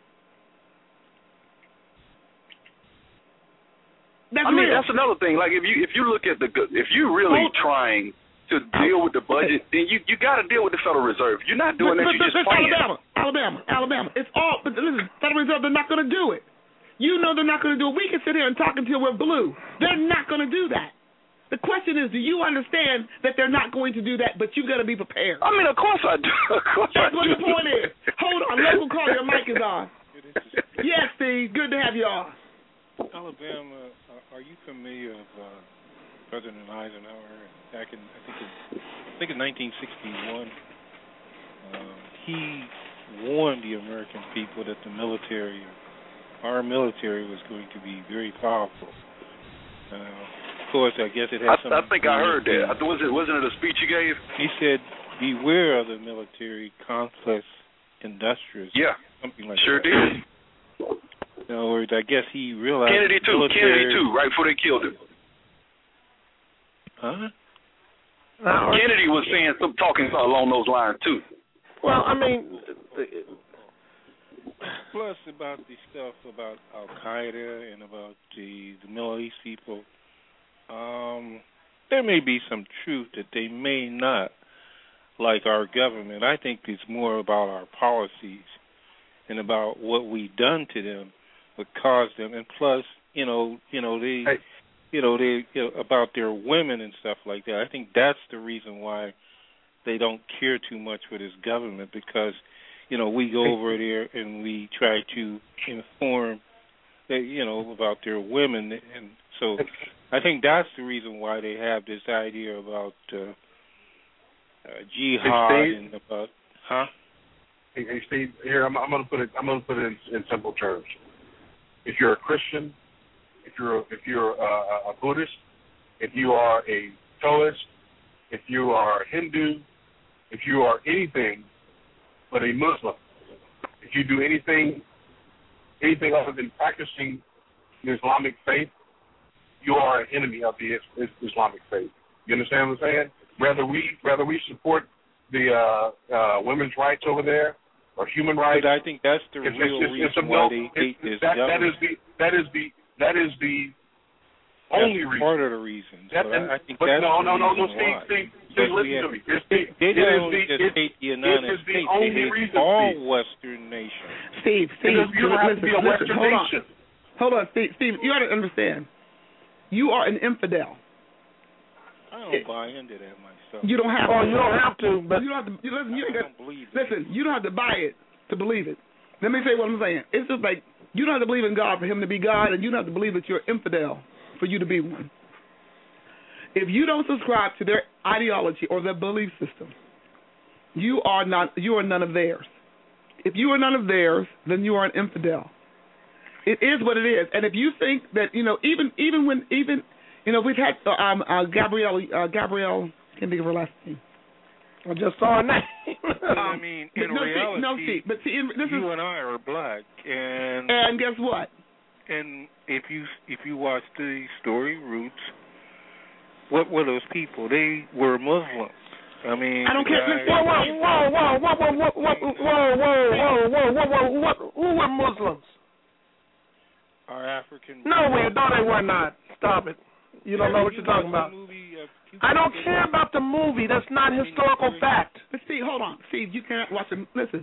That's another thing. Like if you look at if you're really trying to deal with the budget, then you got to deal with the Federal Reserve. You're not doing that. You're just playing. Alabama. It's all. But listen, Federal Reserve, they're not going to do it. You know they're not going to do it. We can sit here and talk until we're blue. They're not going to do that. The question is, do you understand that they're not going to do that, but you got to be prepared? I mean, of course I do. That's what the point is. Hold on. Local call, your mic is on. Yes, Steve. Good to have you on. Alabama, are you familiar with President Eisenhower? Back in, I think in 1961, he warned the American people that our military was going to be very powerful. Of course, I guess it has something. I think I heard that. Wasn't it a speech he gave? He said, "Beware of the military complex industrious." Yeah, something like sure that. Did. In other words, I guess he realized Kennedy too, right before they killed him. Huh? Kennedy was saying talking along those lines too. Well, I mean, plus about the stuff about Al Qaeda and about the Middle East people, there may be some truth that they may not like our government. I think it's more about our policies and about what we've done to them, what caused them, and plus, about their women and stuff like that. I think that's the reason why they don't care too much for this government, because we go over there and we try to inform, about their women, and so I think that's the reason why they have this idea about jihad and about, huh? Hey, Steve, here I'm going to put it in simple terms. If you're a Christian, if you're a Buddhist, if you are a Taoist, if you are a Hindu, if you are anything but a Muslim, if you do anything other than practicing the Islamic faith, you are an enemy of the Islamic faith. You understand what I'm saying? Whether we support the women's rights over there or human rights, but I think that's the real reason why they hate this government. That is the only reason. Part of the reason. Steve, listen to me. They don't just hate the United States. They hate all Western nations. Steve, you don't have to be a Western nation. Hold on, Steve, you got to understand. You are an infidel. I don't buy into that myself. You don't have to. Oh, you don't have to. But you don't have to. Listen, you don't have to buy it to believe it. Let me say what I'm saying. It's just like you don't have to believe in God for Him to be God, and you don't have to believe that you're infidel for you to be one. If you don't subscribe to their ideology or their belief system, you are none of theirs. If you are none of theirs, then you are an infidel. It is what it is. And if you think that, even when we've had Gabrielle, can't think of her last name. I just saw her name. I mean, in reality, you and I are black, and guess what? And if you watch the story Roots, what were those people? They were Muslims. I mean, I don't care. Whoa! Who were Muslims? Our African. No, they were not. Stop it. You don't know what you're talking about. I don't care about the movie. That's not historical fact. But Steve, hold on. Steve, you can't watch it. Listen.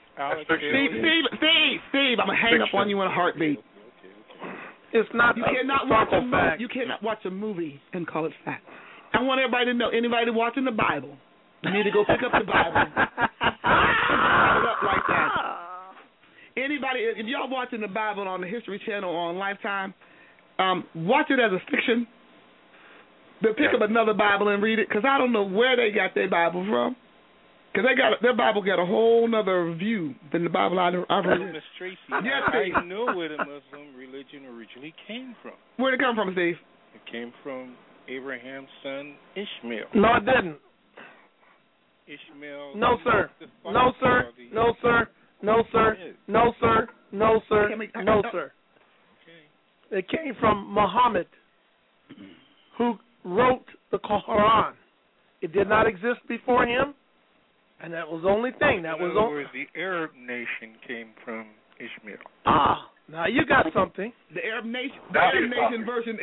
Steve, I'm going to hang up on you in a heartbeat. It's not historical fact. You cannot watch a movie and call it fact. I want everybody to know, anybody watching the Bible, you need to go pick up the Bible and hold it up like that. Anybody, if y'all watching the Bible on the History Channel or on Lifetime, watch it as a fiction. to pick up another Bible and read it, because I don't know where they got their Bible from. Because their Bible got a whole nother view than the Bible I've read. Miss Tracy, I know where the Muslim religion originally came from. Where did it come from, Steve? It came from Abraham's son Ishmael. No, it didn't. Ishmael. No, sir. No, sir. No, sir. No, sir. No, sir. No, sir. No, sir. It came from Muhammad, who wrote the Quran. It did not exist before him, and that was the only thing. In other words, the Arab nation came from Ishmael. Now you got something. The Arab nation version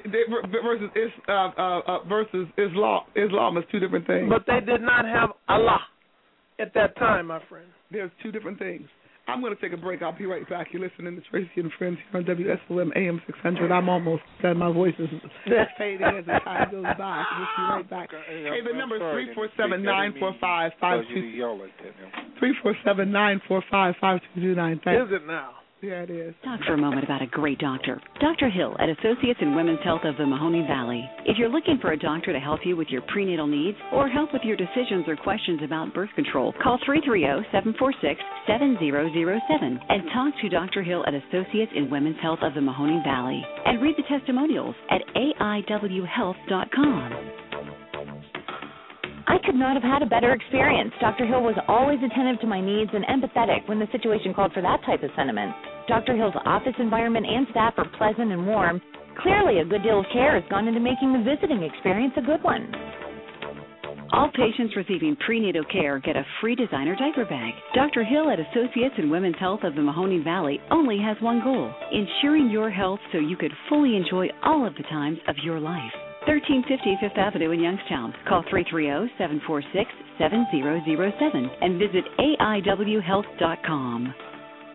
versus Islam is two different things. But they did not have Allah at that time, my friend. There's two different things. I'm going to take a break. I'll be right back. You're listening to Tracy and Friends here on WSOM AM 600. I'm almost done. My voice is fading as the time goes by. We'll be right back. Hey, the number is 347-945-5229. 347-945-5229. Is it now? Yeah, it is. Talk for a moment about a great doctor. Dr. Hill at Associates in Women's Health of the Mahoning Valley. If you're looking for a doctor to help you with your prenatal needs or help with your decisions or questions about birth control, call 330-746-7007 and talk to Dr. Hill at Associates in Women's Health of the Mahoning Valley. And read the testimonials at aiwhealth.com. I could not have had a better experience. Dr. Hill was always attentive to my needs and empathetic when the situation called for that type of sentiment. Dr. Hill's office environment and staff are pleasant and warm. Clearly, a good deal of care has gone into making the visiting experience a good one. All patients receiving prenatal care get a free designer diaper bag. Dr. Hill at Associates in Women's Health of the Mahoning Valley only has one goal, ensuring your health so you could fully enjoy all of the times of your life. 1350 Fifth Avenue in Youngstown. Call 330-746-7007 and visit aiwhealth.com.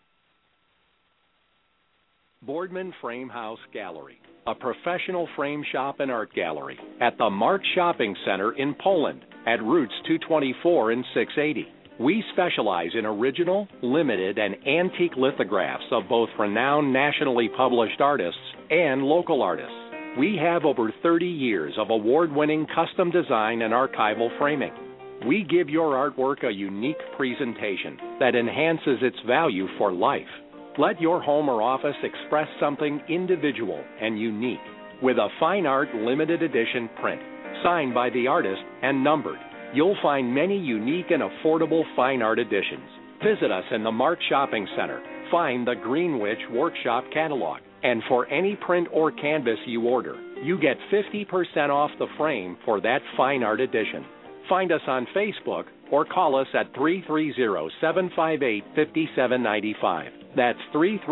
Boardman Frame House Gallery, a professional frame shop and art gallery at the Mart Shopping Center in Poland at Routes 224 and 680. We specialize in original, limited, and antique lithographs of both renowned nationally published artists and local artists. We have over 30 years of award-winning custom design and archival framing. We give your artwork a unique presentation that enhances its value for life. Let your home or office express something individual and unique with a fine art limited edition print, signed by the artist and numbered. You'll find many unique and affordable fine art editions. Visit us in the Mart Shopping Center. Find the Greenwich Workshop Catalog. And for any print or canvas you order, you get 50% off the frame for that fine art edition. Find us on Facebook or call us at 330-758-5795. That's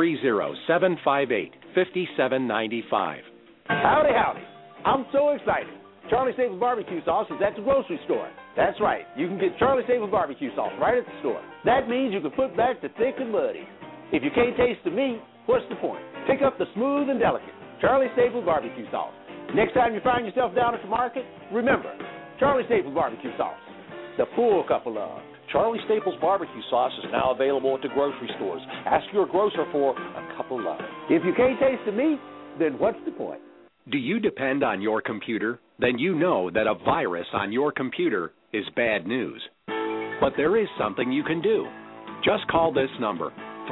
330-758-5795. Howdy, howdy. I'm so excited. Charlie Staples barbecue sauce is at the grocery store. That's right. You can get Charlie Staples barbecue sauce right at the store. That means you can put back the thick and muddy. If you can't taste the meat, what's the point? Pick up the smooth and delicate Charlie Staples barbecue sauce. Next time you find yourself down at the market, remember, Charlie Staples barbecue sauce, the full cup of love. Charlie Staples barbecue sauce is now available at the grocery stores. Ask your grocer for a cup of love. If you can't taste the meat, then what's the point? Do you depend on your computer? Then you know that a virus on your computer is bad news. But there is something you can do. Just call this number,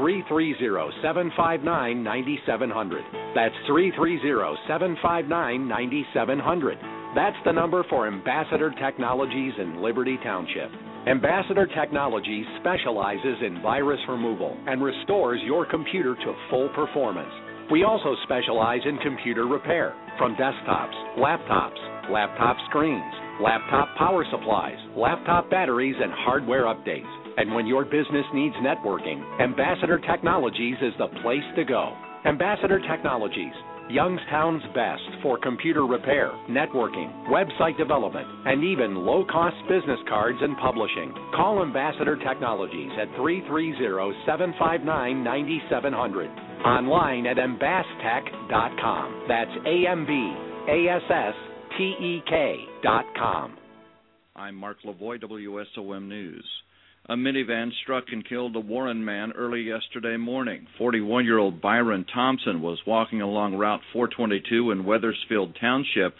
330-759-9700. That's 330-759-9700. That's the number for Ambassador Technologies in Liberty Township. Ambassador Technologies specializes in virus removal and restores your computer to full performance. We also specialize in computer repair, from desktops, laptop screens, laptop power supplies, laptop batteries, and hardware updates. And when your business needs networking, Ambassador Technologies is the place to go. Ambassador Technologies, Youngstown's best for computer repair, networking, website development, and even low-cost business cards and publishing. Call Ambassador Technologies at 330-759-9700. Online at ambastek.com. That's AMBASSTEK.com. I'm Mark Lavoie, WSOM News. A minivan struck and killed a Warren man early yesterday morning. 41-year-old Byron Thompson was walking along Route 422 in Wethersfield Township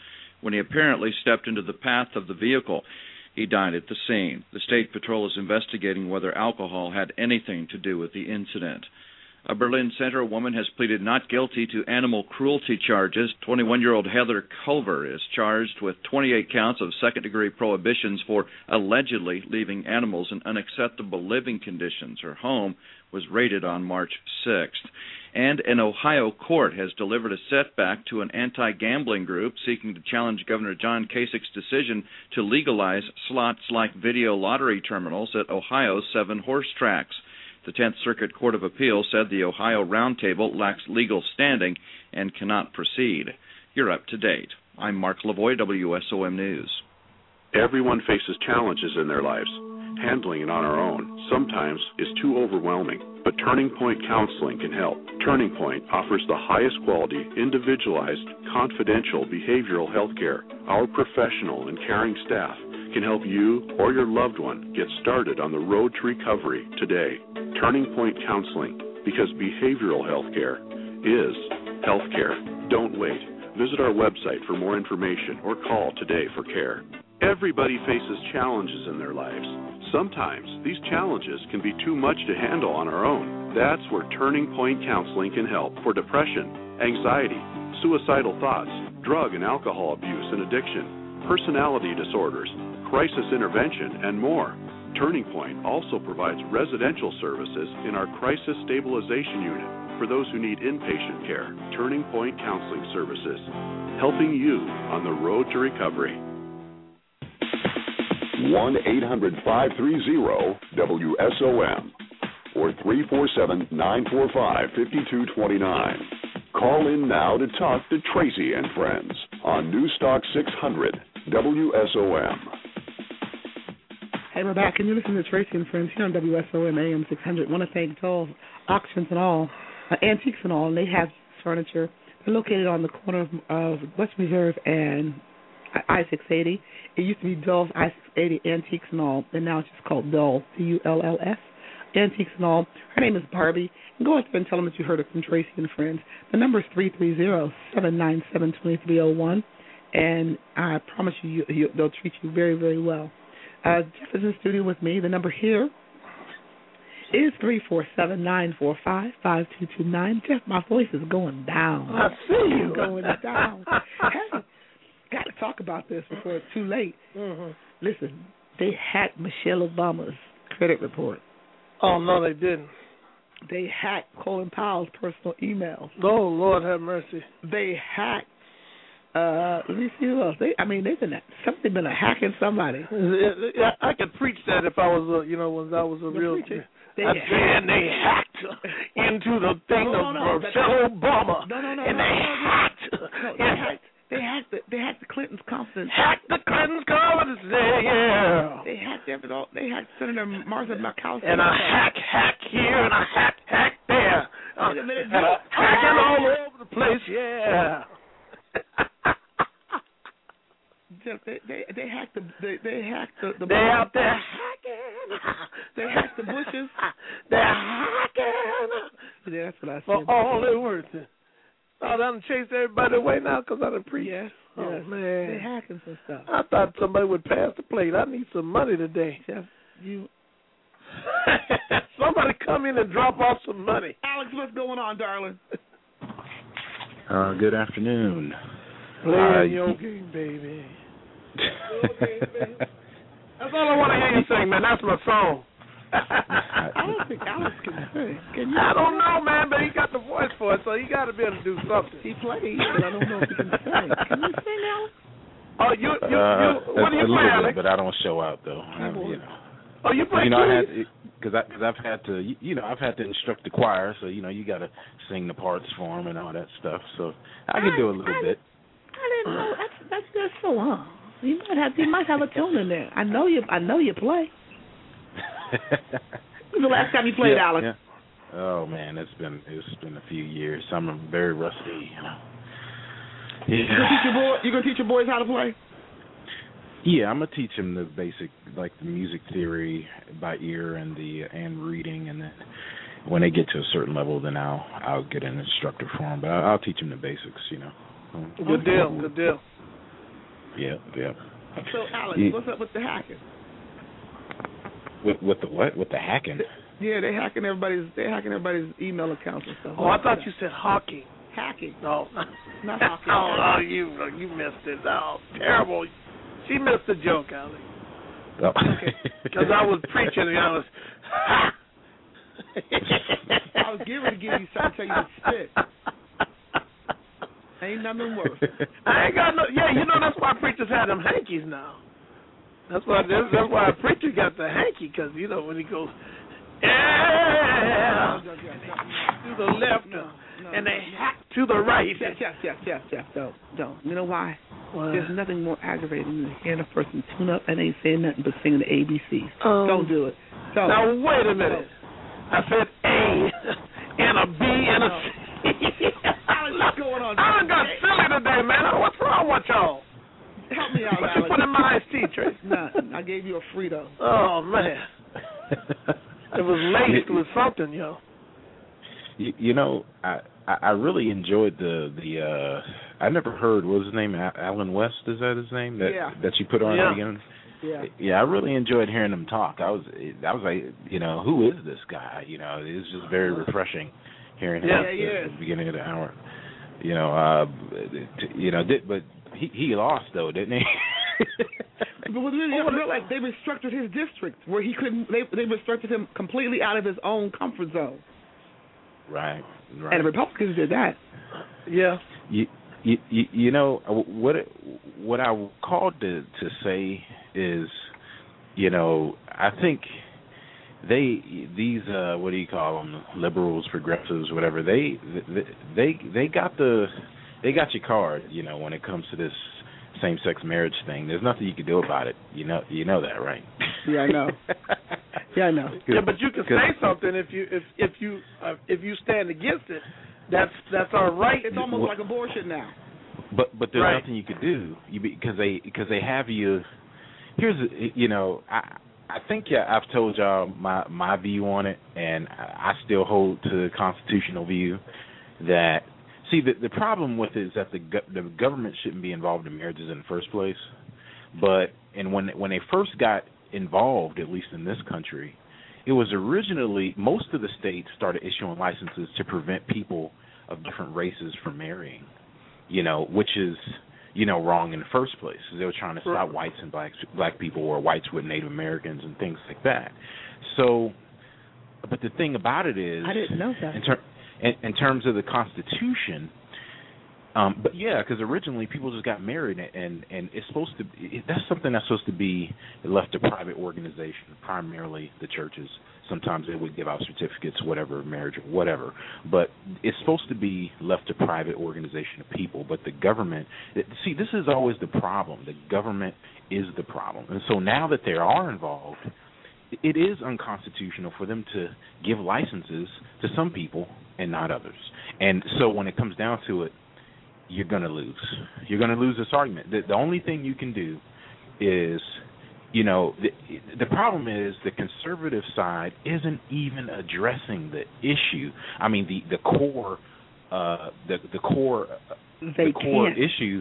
when he apparently stepped into the path of the vehicle. He died at the scene. The State Patrol is investigating whether alcohol had anything to do with the incident. A Berlin Center woman has pleaded not guilty to animal cruelty charges. 21-year-old Heather Culver is charged with 28 counts of second-degree prohibitions for allegedly leaving animals in unacceptable living conditions. Her home was raided on March 6th. And an Ohio court has delivered a setback to an anti-gambling group seeking to challenge Governor John Kasich's decision to legalize slots-like video lottery terminals at Ohio's 7 horse tracks. The 10th Circuit Court of Appeals said the Ohio Roundtable lacks legal standing and cannot proceed. You're up to date. I'm Mark Lavoie, WSOM News. Everyone faces challenges in their lives. Handling it on our own sometimes is too overwhelming, but Turning Point Counseling can help. Turning Point offers the highest quality, individualized, confidential behavioral health care. Our professional and caring staff can help you or your loved one get started on the road to recovery today. Turning Point Counseling, because behavioral health care is health care. Don't wait. Visit our website for more information or call today for care. Everybody faces challenges in their lives. Sometimes these challenges can be too much to handle on our own. That's where Turning Point Counseling can help for depression, anxiety, suicidal thoughts, drug and alcohol abuse and addiction, personality disorders, crisis intervention, and more. Turning Point also provides residential services in our Crisis Stabilization Unit for those who need inpatient care. Turning Point Counseling Services, helping you on the road to recovery. 1-800-530-WSOM or 347-945-5229. Call in now to talk to Tracy and Friends on Newstalk 600 WSOM. Hey, we're back, and you're listening to Tracy and Friends here on WSOM AM 600. I want to thank Joel Auctions and All, Antiques and All, and they have furniture. They're located on the corner of West Reserve and I-680. It used to be Dulles I-680 Antiques and All, and now it's just called Dulles, D-U-L-L-S, Antiques and All. Her name is Barbie. Go out there and tell them that you heard it from Tracy and Friends. The number is 330-797-2301, and I promise you, they'll treat you very, very well. Jeff is in the studio with me. The number here is 347-945-5229. Jeff, my voice is going down. I see you. It's going down. Hey, got to talk about this before it's too late. Mm-hmm. Listen, they hacked Michelle Obama's credit report. Oh, no, they didn't. They hacked Colin Powell's personal emails. Oh, Lord have mercy. They hacked, let me see who else. They've been hacking somebody. I could preach that if I was, when I was a real kid. They hacked into the thing of Michelle Obama. And they hacked. They hacked the Clintons' confidence. Hacked the Clintons' confidence. Yeah. They hacked Senator Martha Murkowski. And a hack here and a hack there. And a hacking all over the place. Yeah. They hacked the They out there hacking. They hacked the Bushes. They're hacking. Yeah, that's what I said. For all they're worth. I done chased everybody away now because I done preached. Yes. Oh, man. They're hacking some stuff. I thought somebody would pass the plate. I need some money today. Jeff, somebody come in and drop off some money. Alex, what's going on, darling? Good afternoon. Play your game, baby. That's all I want to hear you sing, man. That's my song. I don't think Alex can sing. Can you? I don't know, man, but he got the voice for it, so he got to be able to do something. He plays, but I don't know if he can sing. Can you sing, Alex? Oh, you what do you play, Alex? But I don't show out though. Oh, you play? Because I've had to, I've had to instruct the choir, so you got to sing the parts for them and all that stuff. So I can do a little bit. I didn't know. That's just so long. You might have a tune in there. I know you play. When was the last time you played, Alex? Yeah. Oh man, it's been a few years. I'm very rusty, Yeah. You gonna teach your boys how to play? Yeah, I'm gonna teach them the basic, like the music theory by ear and reading, and then when they get to a certain level, then I'll get an instructor for them. But I'll teach them the basics, Good deal. Yeah. So, Alex, what's up with the hacking? With the what? With the hacking? Yeah, they're hacking everybody's email accounts and stuff. Oh, I thought you said hawking. Hacking. No, not hawking. Oh, you missed it. Oh, terrible. She missed the joke, Alex. Oh. Okay, because I was preaching and I was. I was getting ready to give you something to tell you to spit. Ain't nothing worse. I ain't got no. Yeah, that's why preachers have them hankies now. That's why a preacher got the hanky, because when he goes, yeah, to the left, and they hack to the right. Jeff, don't. You know why? There's nothing more aggravating than hearing a person tune up and ain't saying nothing but singing the ABCs. Don't do it. Don't. Now wait a minute. I said A and a B and a C. What's going on? I done got silly today, man. What's wrong with y'all? Help me out, What Alex. you put in my iced tea, Trace? Nothing. I gave you a Frito. Oh, man. It was laced with something, yo. I really enjoyed the I never heard, what was his name, Alan West, is that his name? That you put on at the beginning? Yeah, I really enjoyed hearing him talk. I was like, who is this guy? It was just very refreshing hearing him at the beginning of the hour. But he lost though, didn't he? But what really like they restructured his district where he couldn't. They restructured him completely out of his own comfort zone. Right. And the Republicans did that. Yeah. What I called to say is, I think these what do you call them, liberals, progressives, whatever, they got your card, when it comes to this same-sex marriage thing. There's nothing you can do about it. You know that, right? Yeah, I know. Yeah, but you can say something if you stand against it. That's all right. It's almost like abortion now. But there's nothing you could do because they have you. Here's I think I've told y'all my view on it, and I still hold to the constitutional view that. See, the problem with it is that the government shouldn't be involved in marriages in the first place. And when they first got involved, at least in this country, it was originally most of the states started issuing licenses to prevent people of different races from marrying, which is wrong in the first place. They were trying to stop whites and black people, or whites with Native Americans and things like that. So, but the thing about it is, I didn't know that. In terms of the Constitution, but yeah, because originally people just got married, and it's supposed to that's something that's supposed to be left to private organization, primarily the churches. Sometimes they would give out certificates, whatever, marriage, or whatever. But it's supposed to be left to private organization of people. But the government, see, this is always the problem. The government is the problem, and so now that they are involved, it is unconstitutional for them to give licenses to some people and not others. And so when it comes down to it, you're going to lose. You're going to lose this argument. The only thing you can do is, the problem is the conservative side isn't even addressing the issue. I mean, the core issue.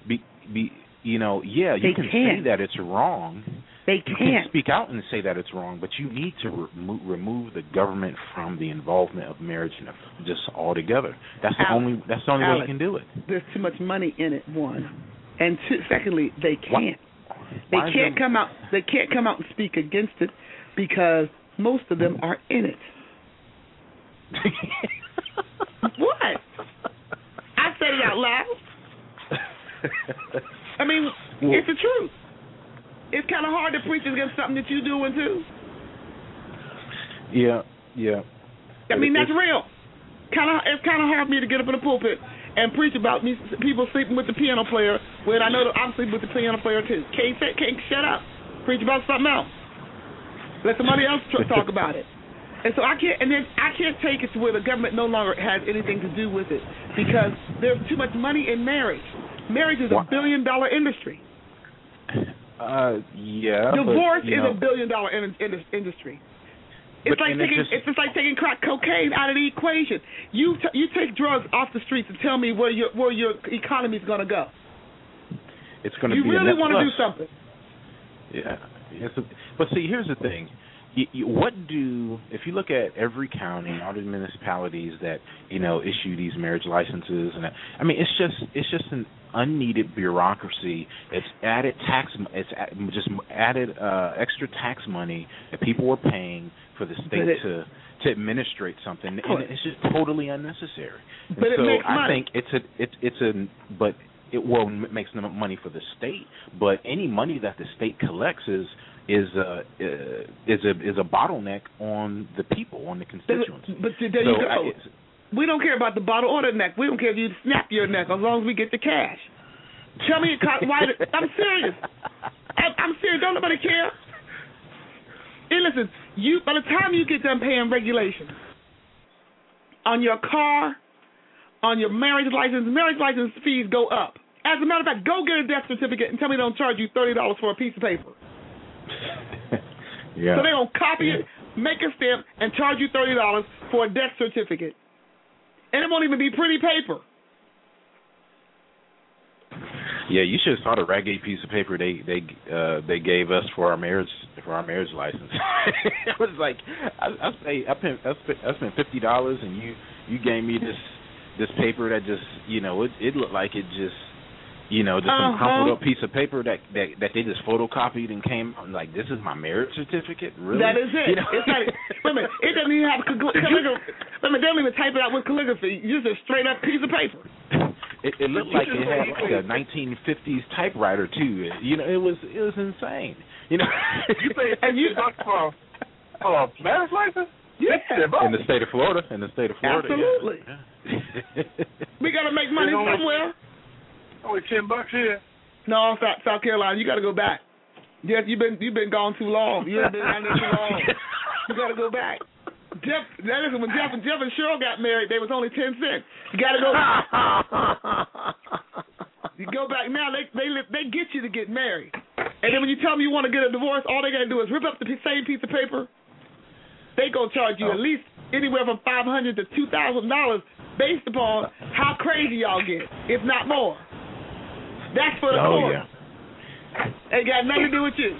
You can say that it's wrong. They can't. You can speak out and say that it's wrong, but you need to remove the government from the involvement of marriage just altogether. That's the only way you can do it. There's too much money in it, one, and secondly, they can't. They can't come out. They can't come out and speak against it because most of them are in it. What? I said it out loud. I mean, it's the truth. It's kind of hard to preach against something that you're doing too. Yeah. I mean, that's real. It's kind of hard for me to get up in the pulpit and preach about people sleeping with the piano player when I know that I'm sleeping with the piano player too. Can't shut up. Preach about something else. Let somebody else talk about it. And so I can't take it to where the government no longer has anything to do with it because there's too much money in marriage. Marriage is $1 billion industry. Yeah. Divorce is $1 billion industry. It's just like taking crack cocaine out of the equation. You take drugs off the streets and tell me where your economy is going to go. it's going to be You really want to do something. Yeah. But see, here's the thing. If you look at every county, all the municipalities that issue these marriage licenses, and it's just an unneeded bureaucracy. It's added just added extra tax money that people are paying for the state to administrate something, and it's just totally unnecessary. But it makes money. I think it makes money for the state, but any money that the state collects is a bottleneck on the people, on the constituents. But there you go. We don't care about the bottle or the neck. We don't care if you snap your neck as long as we get the cash. Tell me why. I'm serious. I'm serious. Don't nobody care. Hey, listen. By the time you get done paying regulations on your car, on your marriage license fees go up. As a matter of fact, go get a death certificate and tell me they don't charge you $30 for a piece of paper. Yeah. So they're going to copy it, make a stamp, and charge you $30 for a death certificate. And it won't even be pretty paper. Yeah, you should have saw the raggedy piece of paper they gave us for our marriage license. It was like I spent $50 and you gave me this paper that just it looked like it just some crumpled up piece of paper that they just photocopied and came out and like, this is my marriage certificate? Really? That is it. It's like, wait a minute, it doesn't even have calligraphy. Wait a minute, they don't even type it out with calligraphy. Just a straight up piece of paper. It looked like it had like a 1950s typewriter too. It was insane. You pay $50 for a marriage license? Yeah. In the state of Florida. Absolutely. Yeah. We got to make money somewhere. Only $10 here. No, South Carolina, you got to go back. Yes, you've been gone too long. You've been down there too long. You got to go back. When Jeff and Cheryl got married, they was only 10 cents. You got to go back. You go back now. They get you to get married, and then when you tell them you want to get a divorce, all they got to do is rip up the same piece of paper. They gonna charge you at least anywhere from $500 to $2,000 based upon how crazy y'all get, if not more. That's for the court. Yeah. Ain't got nothing to do with you.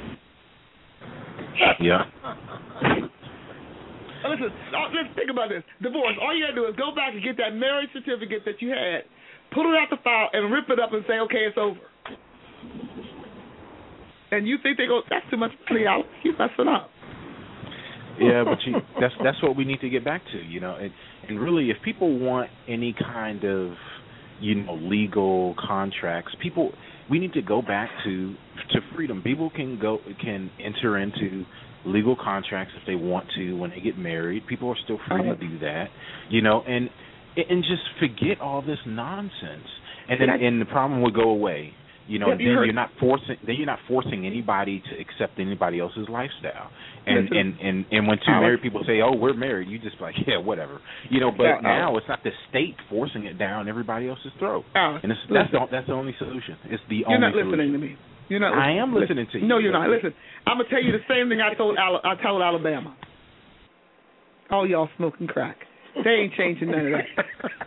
Yeah. Listen, let's think about this. Divorce. All you gotta do is go back and get that marriage certificate that you had, pull it out the file, and rip it up and say, okay, it's over. And you think that's too much money, Alex. You messing up. Yeah, but that's what we need to get back to, and really, if people want any kind of legal contracts, we need to go back to freedom. People can enter into legal contracts if they want to when they get married. People are still free to do that, and just forget all this nonsense, and the problem will go away. Then you're not forcing anybody to accept anybody else's lifestyle. And when two married people say, "Oh, we're married," you just like, yeah, whatever. But now it's not the state forcing it down everybody else's throat. And that's the only solution. It's the only solution. You're not listening to me. You're not. I am listening to you. No, you're not. Listen, I'm gonna tell you the same thing I told Alabama. All y'all smoking crack. They ain't changing none of that.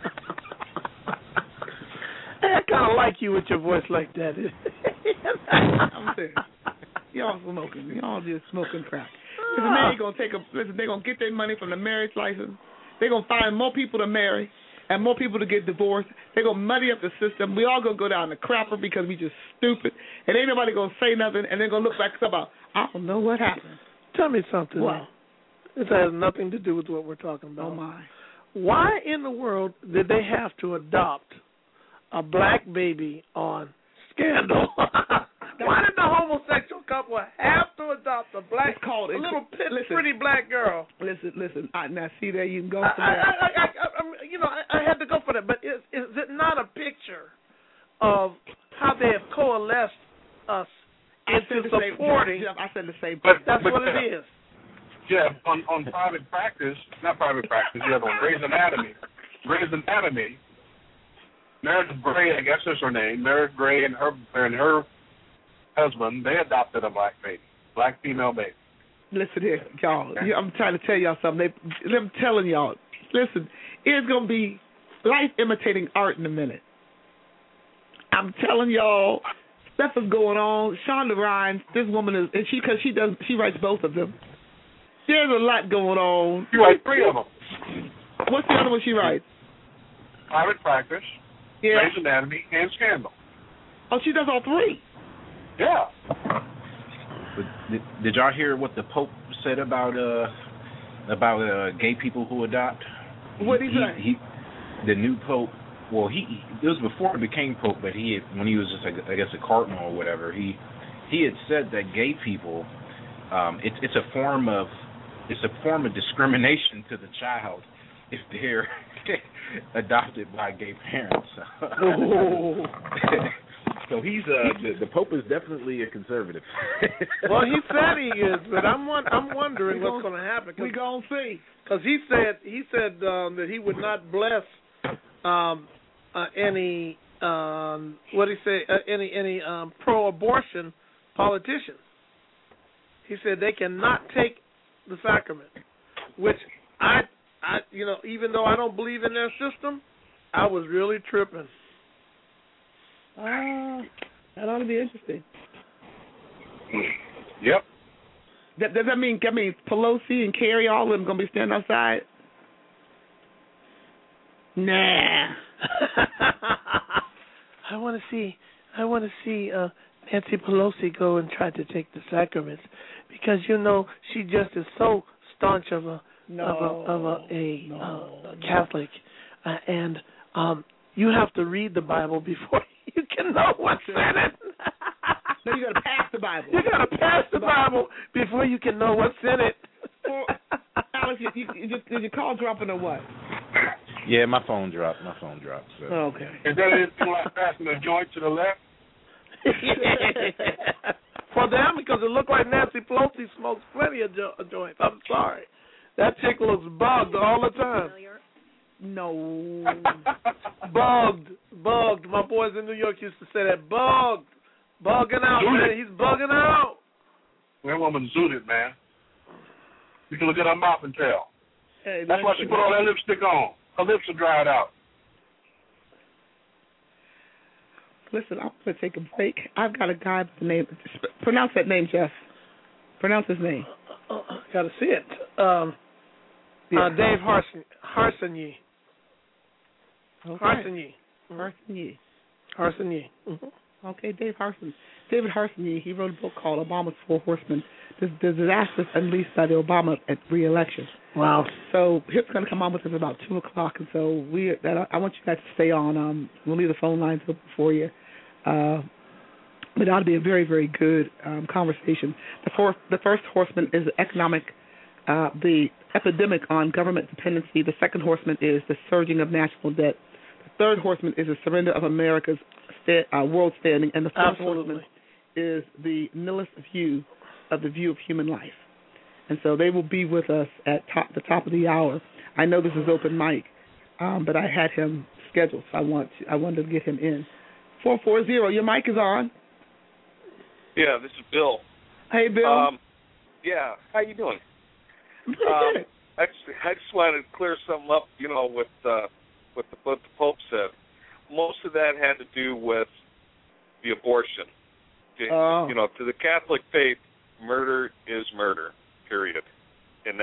I kind of like you with your voice like that. I'm serious. Y'all smoking. Y'all just smoking crack. Listen, they're gonna get their money from the marriage license. They're gonna find more people to marry and more people to get divorced. They're gonna muddy up the system. We all gonna go down the crapper because we just stupid. And ain't nobody gonna say nothing. And they're gonna look back and say about, I don't know what happened. Tell me something. What? This has nothing to do with what we're talking about. Oh my! Why in the world did they have to adopt a black baby on Scandal? Why did the homosexual couple have to adopt a little pretty black girl? Listen. Now see there, you can go for that. I had to go for that. But is it not a picture of how they have coalesced us into supporting? Jeff, I said the same thing. But that's what it is. Jeff, on private practice, not private practice, you have on Grey's Anatomy. Meredith Grey, I guess is her name. Meredith Grey and her husband, they adopted a black female baby. Listen here, y'all. I'm trying to tell y'all something. I'm telling y'all. Listen, it's gonna be life imitating art in a minute. I'm telling y'all, stuff is going on. Shonda Rhimes, this woman is, and she writes both of them. There's a lot going on. She writes 3 of them. What's the other one she writes? Private Practice, Grey's Anatomy, and Scandal. Oh, she does all 3. Yeah. Did y'all hear what the Pope said about gay people who adopt? What did he say? The new Pope. Well, it was before he became Pope, but when he was just, I guess, a cardinal or whatever, he had said that gay people, it's a form of discrimination to the child if they're adopted by gay parents. So he's the Pope is definitely a conservative. Well, he said he is, but I'm wondering what's going to happen. We gonna see. Because he said that he would not bless any any pro-abortion politicians. He said they cannot take the sacrament, which I even though I don't believe in their system, I was really tripping. That ought to be interesting. Yep. Does that mean Pelosi and Kerry, all of them going to be standing outside? Nah. I want to see Nancy Pelosi go and try to take the sacraments because she just is so staunch of a Catholic, and you have to read the Bible before you can know what's in it. No, you got to pass the Bible. You got to pass the Bible before you can know what's in it. Alex, did your call dropping or what? Yeah, my phone dropped. So. Okay. Is that anything like passing a joint to the left? For them, because it looked like Nancy Pelosi smokes plenty of joints. I'm sorry. That chick looks bugged all the time. No. Bugged. My boys in New York used to say that. Bugging out, man. He's bugging out. That woman's zooted, man. You can look at her mouth and tell. Hey, that's why she put all that lipstick on. Her lips are dried out. Listen, I'm going to take a break. I've got a guy by the name. Pronounce that name, Jeff. Pronounce his name. Got to see it. Dave Harsanyi. Okay. Harsanyi. Mm-hmm. Okay, David Harsanyi, he wrote a book called Obama's Four Horsemen, the disasters unleashed by the Obama re-election. Wow. So it's going to come on with us about 2 o'clock, and so I want you guys to stay on. We'll leave the phone lines open for you. But it ought to be a very, very good conversation. The first horseman is the epidemic on government dependency. The second horseman is the surging of national debt. The third horseman is the surrender of America's world standing, and the fourth horseman is the nihilist view of human life. And so they will be with us at the top of the hour. I know this is open mic, but I had him scheduled, so I wanted to get him in. 440, your mic is on. Yeah, this is Bill. Hey, Bill. Yeah, how you doing? Pretty good. I just wanted to clear something up, with what the Pope said. Most of that had to do with the abortion. To the Catholic faith, murder is murder, period. And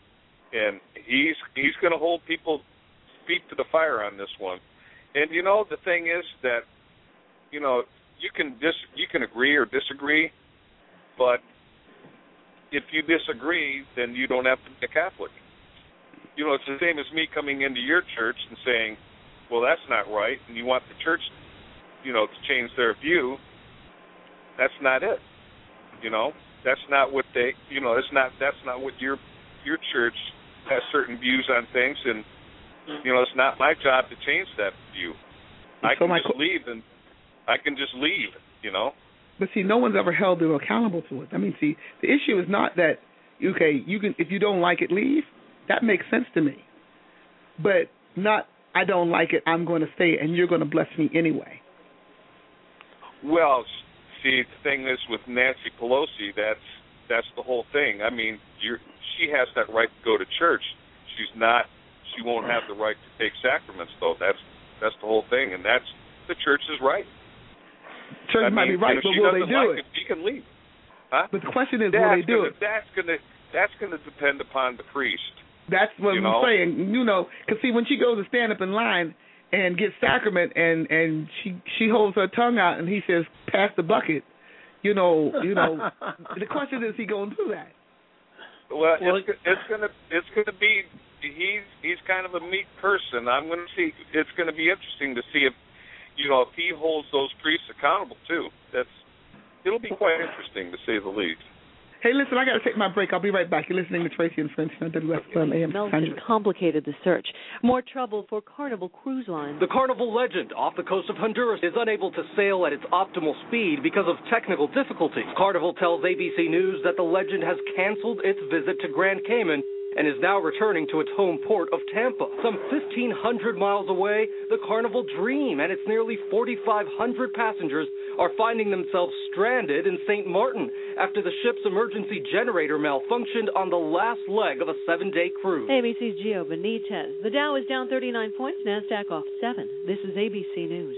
he's going to hold people's feet to the fire on this one. And the thing is that you can agree or disagree, but if you disagree, then you don't have to be a Catholic. It's the same as me coming into your church and saying, well, that's not right, and you want the church, to change their view. That's not it. That's not what that's not what your church has certain views on things, and it's not my job to change that view. I can just leave. But see, no one's ever held them accountable to it. I mean, see, the issue is not that you can if you don't like it, leave. That makes sense to me. But not I don't like it, I'm going to stay, and you're going to bless me anyway. Well, see, the thing is with Nancy Pelosi, that's the whole thing. I mean, she has that right to go to church. She won't have the right to take sacraments, though. That's the whole thing, and that's the church's right. church might be right, but will they do it? She can leave. Huh? But the question is, will they do it? That's going to depend upon the priest. That's what I'm saying. Because see, when she goes to stand up in line and get sacrament, and she holds her tongue out, and he says, "Pass the bucket." The question is he going to do that? Well, it's going to be he's kind of a meek person. I'm going to see. It's going to be interesting to see if he holds those priests accountable too. It'll be quite interesting to say the least. Hey, listen, I got to take my break. I'll be right back. You're listening to Tracy and Friends on WFM AM. Melton complicated the search. More trouble for Carnival Cruise Line. The Carnival Legend off the coast of Honduras is unable to sail at its optimal speed because of technical difficulties. Carnival tells ABC News that the Legend has canceled its visit to Grand Cayman and is now returning to its home port of Tampa. Some 1,500 miles away, the Carnival Dream and its nearly 4,500 passengers are finding themselves stranded in St. Martin after the ship's emergency generator malfunctioned on the last leg of a 7-day cruise. ABC's Gio Benitez. The Dow is down 39 points, NASDAQ off 7. This is ABC News.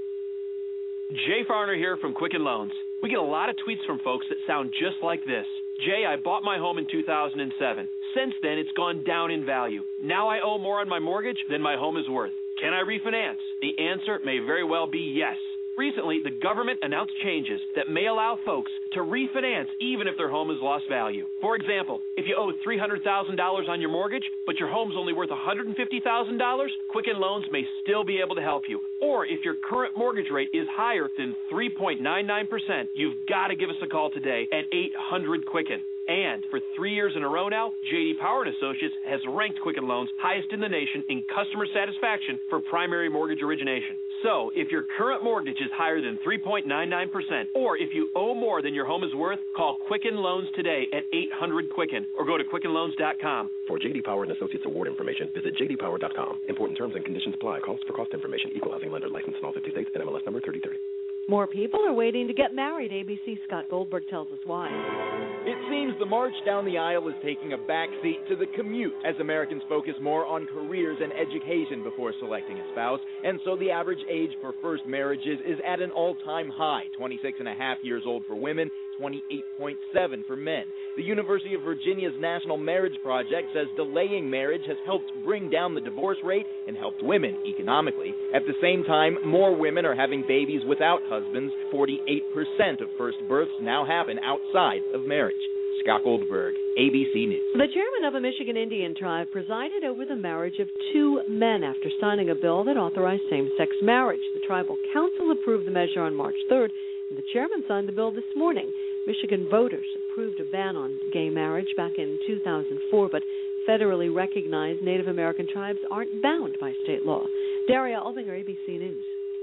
Jay Farner here from Quicken Loans. We get a lot of tweets from folks that sound just like this. Jay, I bought my home in 2007. Since then, it's gone down in value. Now I owe more on my mortgage than my home is worth. Can I refinance? The answer may very well be yes. Recently, the government announced changes that may allow folks to refinance even if their home has lost value. For example, if you owe $300,000 on your mortgage, but your home's only worth $150,000, Quicken Loans may still be able to help you. Or if your current mortgage rate is higher than 3.99%, you've got to give us a call today at 800-QUICKEN. And for 3 years in a row now, J.D. Power & Associates has ranked Quicken Loans highest in the nation in customer satisfaction for primary mortgage origination. So, if your current mortgage is higher than 3.99%, or if you owe more than your home is worth, call Quicken Loans today at 800-QUICKEN or go to QuickenLoans.com. For J.D. Power & Associates award information, visit jdpower.com. Important terms and conditions apply. Calls for cost information. Equal housing lender. Licensed in all 50 states. NMLS number 3030. More people are waiting to get married. ABC's Scott Goldberg tells us why. It seems the march down the aisle is taking a backseat to the commute as Americans focus more on careers and education before selecting a spouse, and so the average age for first marriages is at an all-time high, 26.5 years old for women, 28.7 for men. The University of Virginia's National Marriage Project says delaying marriage has helped bring down the divorce rate and helped women economically. At the same time, more women are having babies without husbands. 48% of first births now happen outside of marriage. Scott Goldberg, ABC News. The chairman of a Michigan Indian tribe presided over the marriage of 2 men after signing a bill that authorized same-sex marriage. The tribal council approved the measure on March 3rd, and the chairman signed the bill this morning. Michigan voters approved a ban on gay marriage back in 2004, but federally recognized Native American tribes aren't bound by state law. Daria Albinger, ABC News.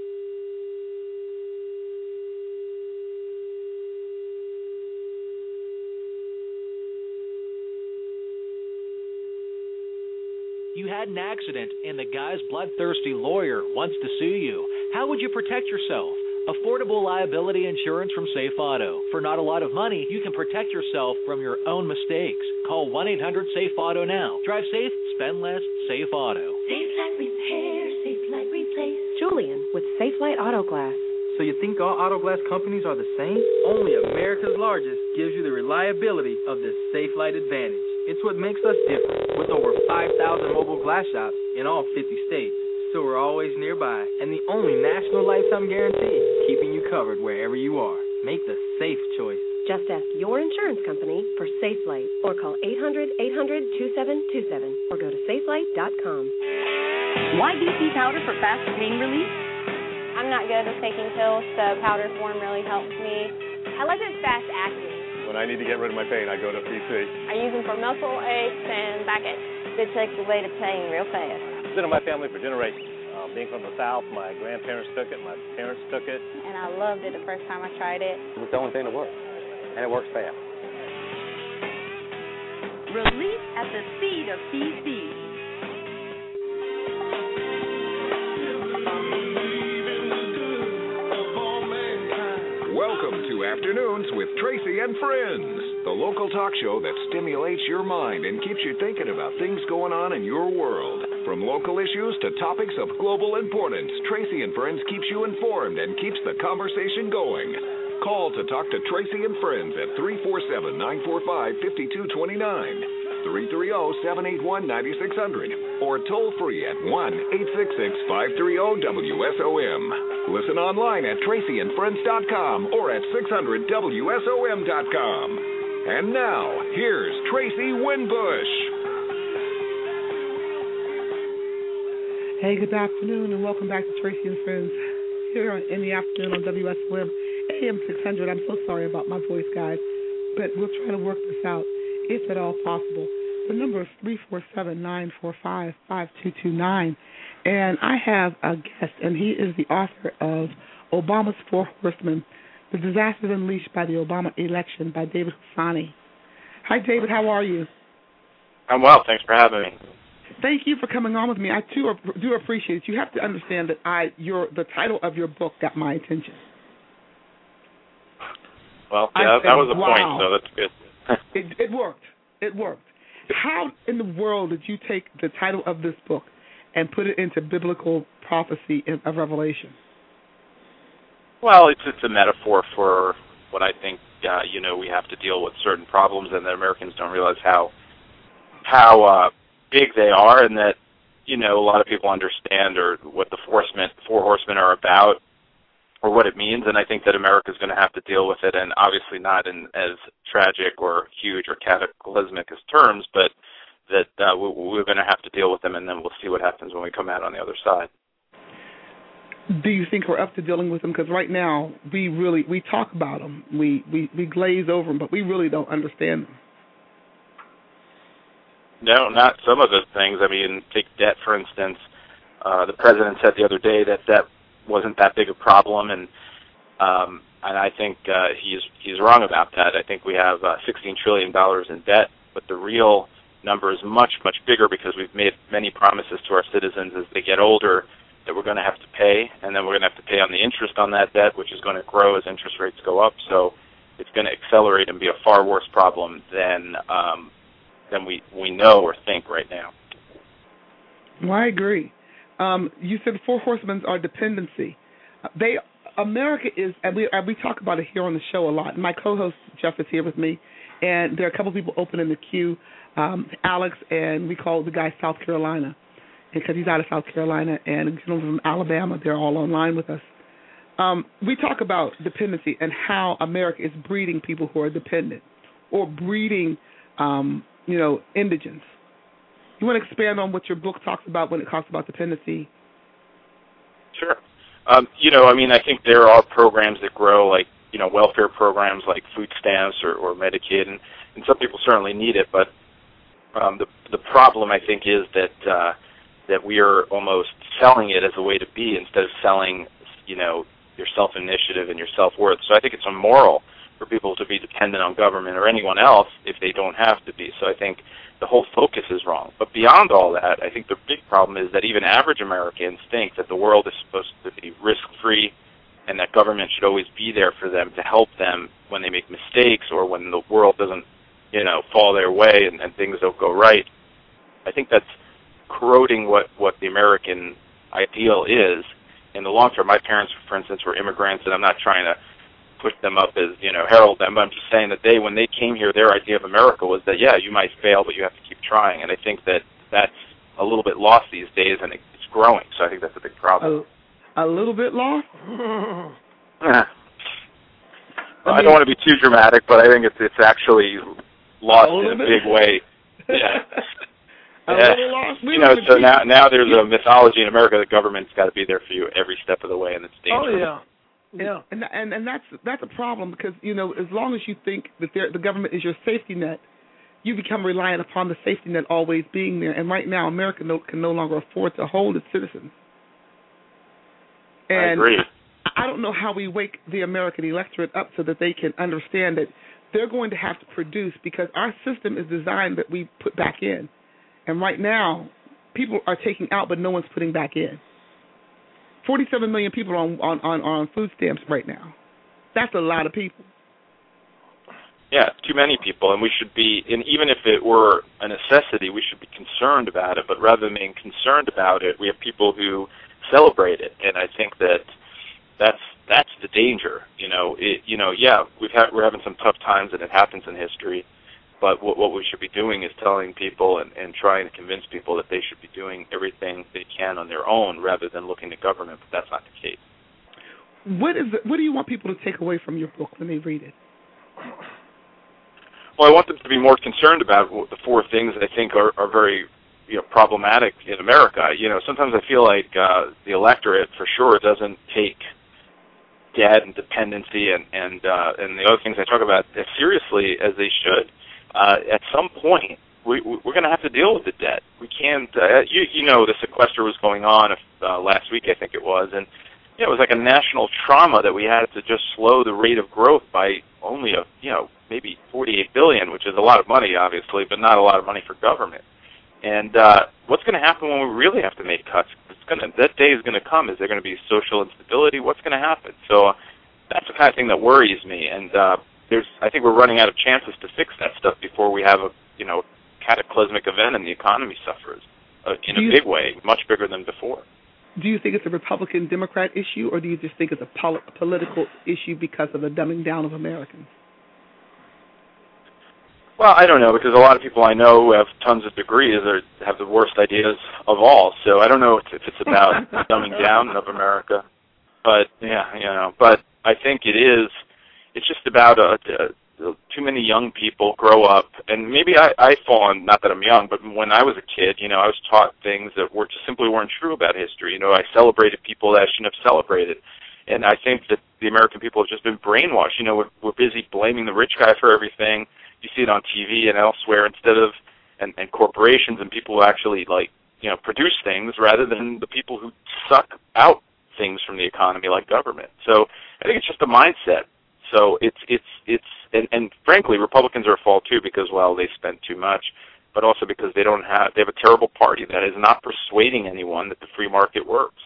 You had an accident, and the guy's bloodthirsty lawyer wants to sue you. How would you protect yourself? Affordable liability insurance from Safe Auto. For not a lot of money, you can protect yourself from your own mistakes. Call 1-800-SAFE-AUTO now. Drive safe, spend less, Safe Auto. Safe Light Repair, Safe Light Replace. Julian with Safe Light Auto Glass. So you think all auto glass companies are the same? Only America's largest gives you the reliability of the Safe Light Advantage. It's what makes us different, with over 5,000 mobile glass shops in all 50 states. So we're always nearby, and the only national lifetime guarantee, keeping you covered wherever you are. Make the safe choice. Just ask your insurance company for Safe Light, or call 800-800-2727, or go to safelight.com. Why DC powder for fast pain relief? I'm not good with taking pills, so powder form really helps me. I like it fast acting. When I need to get rid of my pain, I go to PC. I use them for muscle aches and backache. It takes away the pain real fast. It's been in my family for generations. Being from the South, my grandparents took it, my parents took it. And I loved it the first time I tried it. It's the only thing that works, and it works fast. Relief at the seat of PC. Welcome to Afternoons with Tracy and Friends, the local talk show that stimulates your mind and keeps you thinking about things going on in your world. From local issues to topics of global importance, Tracy and Friends keeps you informed and keeps the conversation going. Call to talk to Tracy and Friends at 347-945-5229, 330-781-9600, or toll free at 1-866-530-WSOM. Listen online at tracyandfriends.com or at 600WSOM.com. And now, here's Tracy Winbush. Hey, good afternoon, and welcome back to Tracy and Friends here in the afternoon on WSOM AM 600. I'm so sorry about my voice, guys, but we'll try to work this out if at all possible. The number is 347-945-5229, and I have a guest, and he is the author of Obama's Four Horsemen, The Disasters Unleashed by the Obama Election by David Hussaini. Hi, David. How are you? I'm well. Thanks for having me. Thank you for coming on with me. I too do appreciate it. You have to understand that the title of your book got my attention. Well, yeah, that was a point, so that's good. It worked. It worked. How in the world did you take the title of this book and put it into biblical prophecy of Revelation? Well, it's a metaphor for what I think, we have to deal with certain problems, and that Americans don't realize how big they are, and that, a lot of people understand or what the Four Horsemen are about or what it means, and I think that America's going to have to deal with it, and obviously not in as tragic or huge or cataclysmic as terms, but that we're going to have to deal with them, and then we'll see what happens when we come out on the other side. Do you think we're up to dealing with them? Because right now, we talk about them, we glaze over them, but we really don't understand them. No, not some of the things. I mean, take debt, for instance. The president said the other day that debt wasn't that big a problem, and I think he's wrong about that. I think we have $16 trillion in debt, but the real number is much, much bigger because we've made many promises to our citizens as they get older that we're going to have to pay, and then we're going to have to pay on the interest on that debt, which is going to grow as interest rates go up. So it's going to accelerate and be a far worse problem than we know or think right now. Well, I agree. You said the Four Horsemen are dependency. America is, and we talk about it here on the show a lot. My co-host Jeff is here with me, and there are a couple of people open in the queue, Alex, and we call the guy South Carolina, because he's out of South Carolina, and from Alabama. They're all online with us. We talk about dependency and how America is breeding people who are dependent or breeding indigents. You want to expand on what your book talks about when it talks about dependency? Sure. I think there are programs that grow, like, welfare programs like food stamps or Medicaid, and some people certainly need it, but the problem, I think, is that we are almost selling it as a way to be instead of selling, your self-initiative and your self-worth. So I think it's immoral for people to be dependent on government or anyone else if they don't have to be. So I think the whole focus is wrong. But beyond all that, I think the big problem is that even average Americans think that the world is supposed to be risk-free and that government should always be there for them to help them when they make mistakes or when the world doesn't, fall their way and things don't go right. I think that's corroding what the American ideal is. In the long term, my parents, for instance, were immigrants, and I'm not trying to put them up as, herald them, but I'm just saying that when they came here, their idea of America was that, you might fail, but you have to keep trying. And I think that that's a little bit lost these days, and it's growing. So I think that's a big problem. A little bit lost? I don't want to be too dramatic, but I think it's actually lost in a big way. Yeah. So now there's a mythology in America that government's got to be there for you every step of the way, and it's dangerous. Oh, yeah. Yeah, and that's a problem because as long as you think that the government is your safety net, you become reliant upon the safety net always being there. And right now, America can no longer afford to hold its citizens. And I agree. I don't know how we wake the American electorate up so that they can understand that they're going to have to produce because our system is designed that we put back in. And right now, people are taking out, but no one's putting back in. 47 million people are on food stamps right now. That's a lot of people. too many people, and we should be, and even if it were a necessity, we should be concerned about it. But rather than being concerned about it, we have people who celebrate it, and I think that's the danger. We're having some tough times, and it happens in history. But what we should be doing is telling people and trying to convince people that they should be doing everything they can on their own rather than looking to government. But that's not the case. What do you want people to take away from your book when they read it? Well, I want them to be more concerned about the four things that I think are very problematic in America. Sometimes I feel like the electorate for sure doesn't take debt and dependency and the other things I talk about as seriously as they should. At some point, we're going to have to deal with the debt. We can't. The sequester was going on last week, I think it was, and it was like a national trauma that we had to just slow the rate of growth by only maybe $48 billion, which is a lot of money, obviously, but not a lot of money for government. And what's going to happen when we really have to make cuts? That day is going to come. Is there going to be social instability? What's going to happen? So that's the kind of thing that worries me. And I think we're running out of chances to fix that stuff before we have a cataclysmic event and the economy suffers in a big way, much bigger than before. Do you think it's a Republican-Democrat issue, or do you just think it's a political issue because of the dumbing down of Americans? Well, I don't know, because a lot of people I know who have tons of degrees have the worst ideas of all. So I don't know if it's about dumbing down of America, but but I think it is. It's just about too many young people grow up, and maybe I fall on, not that I'm young, but when I was a kid, I was taught things that simply weren't true about history. I celebrated people that I shouldn't have celebrated. And I think that the American people have just been brainwashed. We're busy blaming the rich guy for everything. You see it on TV and elsewhere instead of, and corporations and people who actually produce things rather than the people who suck out things from the economy like government. So I think it's just a mindset. So and frankly, Republicans are at fault too because, well, they spend too much, but also because they have a terrible party that is not persuading anyone that the free market works.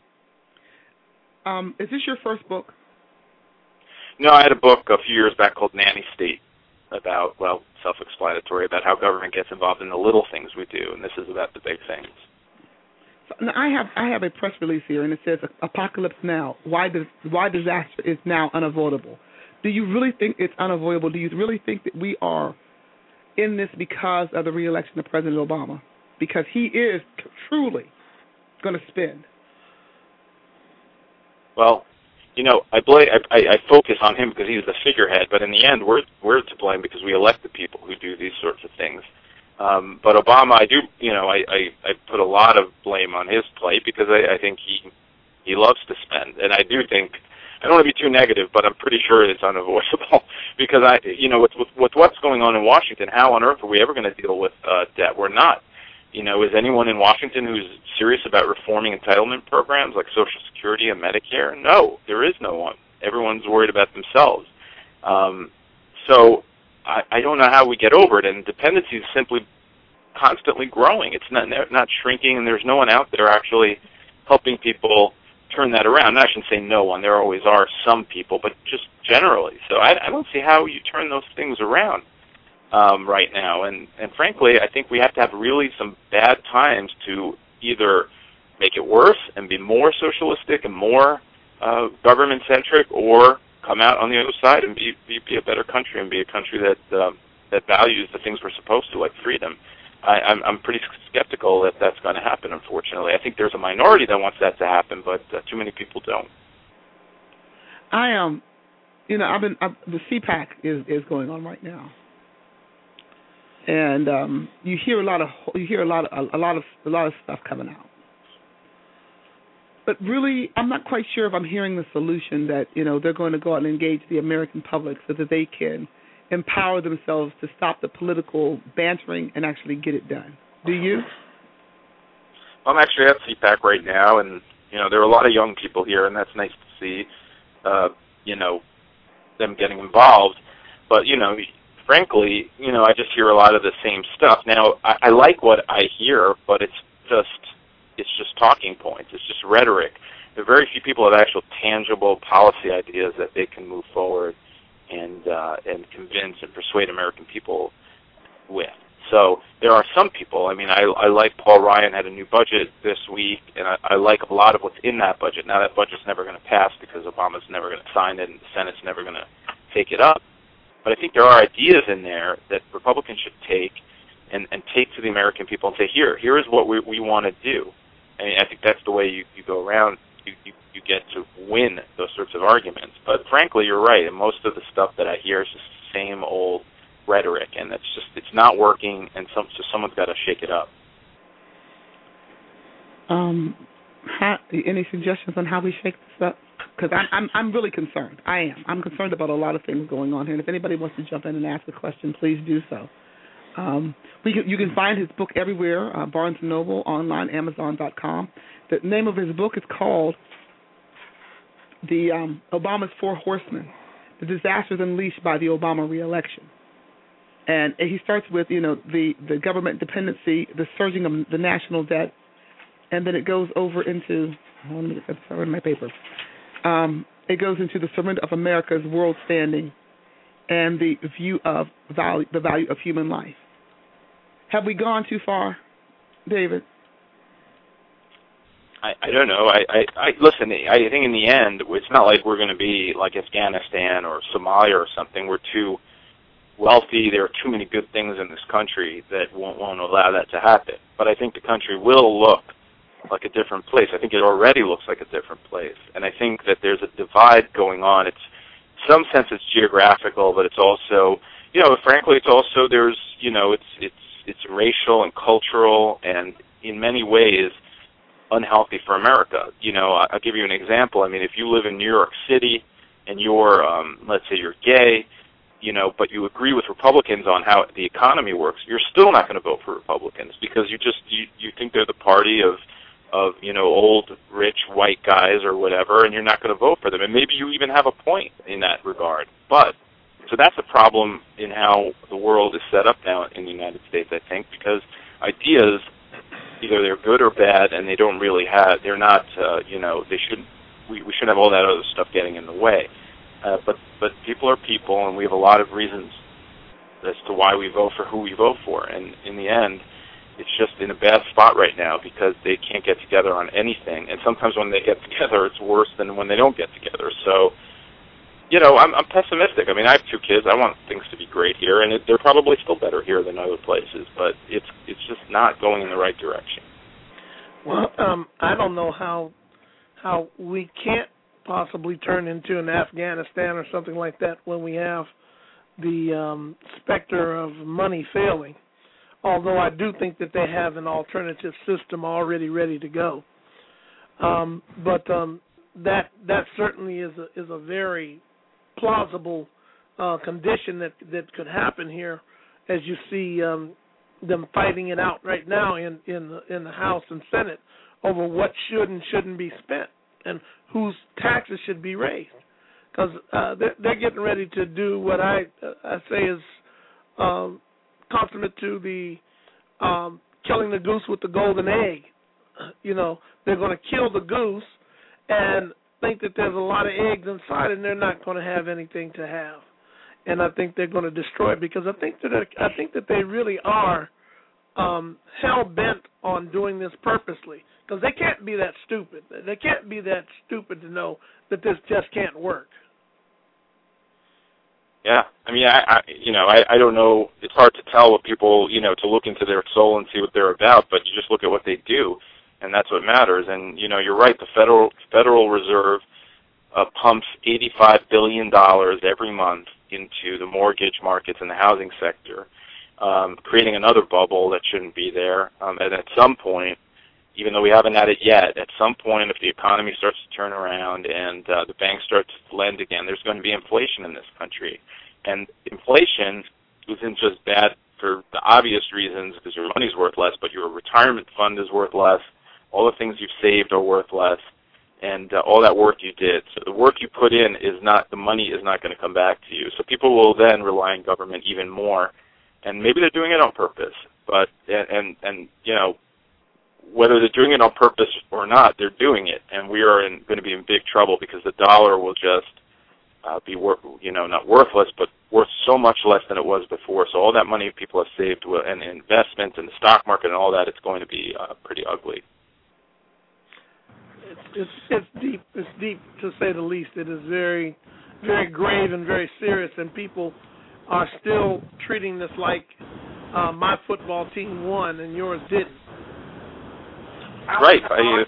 Is this your first book? No, I had a book a few years back called Nanny State about, self-explanatory, about how government gets involved in the little things we do, and this is about the big things. So, now I have a press release here, and it says, Apocalypse Now, why disaster is now unavoidable. Do you really think it's unavoidable? Do you really think that we are in this because of the re-election of President Obama? Because he is truly going to spend. Well, I focus on him because he's the figurehead, but in the end, we're to blame because we elect the people who do these sorts of things. But Obama, I put a lot of blame on his plate because I think he loves to spend, and I do think, I don't want to be too negative, but I'm pretty sure it's unavoidable because with what's going on in Washington, how on earth are we ever going to deal with debt? We're not. Is anyone in Washington who's serious about reforming entitlement programs like Social Security and Medicare? No, there is no one. Everyone's worried about themselves. So I don't know how we get over it, and dependency is simply constantly growing. It's not shrinking, and there's no one out there actually helping people turn that around. I shouldn't say no one. There always are some people, but just generally. So I don't see how you turn those things around right now. And frankly, I think we have to have really some bad times to either make it worse and be more socialistic and more government-centric, or come out on the other side and be a better country and be a country that values the things we're supposed to, like freedom. I'm pretty skeptical that that's going to happen, unfortunately. I think there's a minority that wants that to happen, but too many people don't. The CPAC is going on right now, and you hear a lot of stuff coming out. But really, I'm not quite sure if I'm hearing the solution that they're going to go out and engage the American public so that they can empower themselves to stop the political bantering and actually get it done. Do you? I'm actually at CPAC right now, and there are a lot of young people here, and that's nice to see. Them getting involved, but frankly, I just hear a lot of the same stuff. Now, I like what I hear, but it's just talking points. It's just rhetoric. There are very few people have actual tangible policy ideas that they can move forward. and convince and persuade American people with. So there are some people, I mean, I like Paul Ryan had a new budget this week, and I like a lot of what's in that budget. Now that budget's never going to pass because Obama's never going to sign it and the Senate's never going to take it up. But I think there are ideas in there that Republicans should take and take to the American people and say, here is what we want to do. I mean, I think that's the way you go around. You get to win those sorts of arguments. But frankly, you're right. And most of the stuff that I hear is just the same old rhetoric, and it's not working. And so someone's got to shake it up. Any suggestions on how we shake this up? Because I'm really concerned. I'm concerned about a lot of things going on here. And if anybody wants to jump in and ask a question, please do so. You can find his book everywhere, Barnes & Noble, online, Amazon.com. The name of his book is called Obama's Four Horsemen, The Disasters Unleashed by the Obama Reelection. And he starts with, the government dependency, the surging of the national debt, and then it goes over into, let me get that sorry in my paper. It goes into the surrender of America's world standing and the view of the value of human life. Have we gone too far, David? I don't know. I listen. I think in the end, it's not like we're going to be like Afghanistan or Somalia or something. We're too wealthy. There are too many good things in this country that won't allow that to happen. But I think the country will look like a different place. I think it already looks like a different place. And I think that there's a divide going on. It's in some sense it's geographical, but it's also, frankly, it's also it's racial and cultural and in many ways unhealthy for America. I'll give you an example. I mean, if you live in New York City and you're, let's say you're gay, but you agree with Republicans on how the economy works, you're still not going to vote for Republicans because you think they're the party of old, rich, white guys or whatever, and you're not going to vote for them. And maybe you even have a point in that regard. So that's a problem in how the world is set up now in the United States, I think, because ideas, either they're good or bad, and they don't really have, they're not, we shouldn't have all that other stuff getting in the way. But people are people, and we have a lot of reasons as to why we vote for who we vote for. And in the end, it's just in a bad spot right now because they can't get together on anything. And sometimes when they get together, it's worse than when they don't get together. So, I'm pessimistic. I mean, I have 2 kids. I want things to be great here, and they're probably still better here than other places. But it's just not going in the right direction. Well, I don't know how we can't possibly turn into an Afghanistan or something like that when we have the specter of money failing. Although I do think that they have an alternative system already ready to go. But that certainly is a very plausible condition that could happen here, as you see them fighting it out right now in the House and Senate over what should and shouldn't be spent and whose taxes should be raised, because they're getting ready to do what I say is consummate to the killing the goose with the golden egg. They're going to kill the goose and think that there's a lot of eggs inside, and they're not going to have anything to have. And I think they're going to destroy it because I think that they really are hell bent on doing this purposely, because they can't be that stupid. They can't be that stupid to know that this just can't work. Yeah, I mean, I don't know. It's hard to tell what people, to look into their soul and see what they're about, but you just look at what they do, and that's what matters. And, you're right, the Federal Reserve pumps $85 billion every month into the mortgage markets and the housing sector, creating another bubble that shouldn't be there. And at some point, even though we haven't had it yet, at some point, if the economy starts to turn around and the banks start to lend again, there's going to be inflation in this country. And inflation isn't just bad for the obvious reasons because your money's worth less, but your retirement fund is worth less. All the things you've saved are worth less, and all that work you did. So the work you put in the money is not going to come back to you. So people will then rely on government even more, and maybe they're doing it on purpose. But whether they're doing it on purpose or not, they're doing it, and we are going to be in big trouble because the dollar will just be not worthless, but worth so much less than it was before. So all that money people have saved and investments in the stock market and all that, it's going to be pretty ugly. It's deep. It's deep, to say the least. It is very, very grave and very serious, and people are still treating this like my football team won and yours didn't. Right.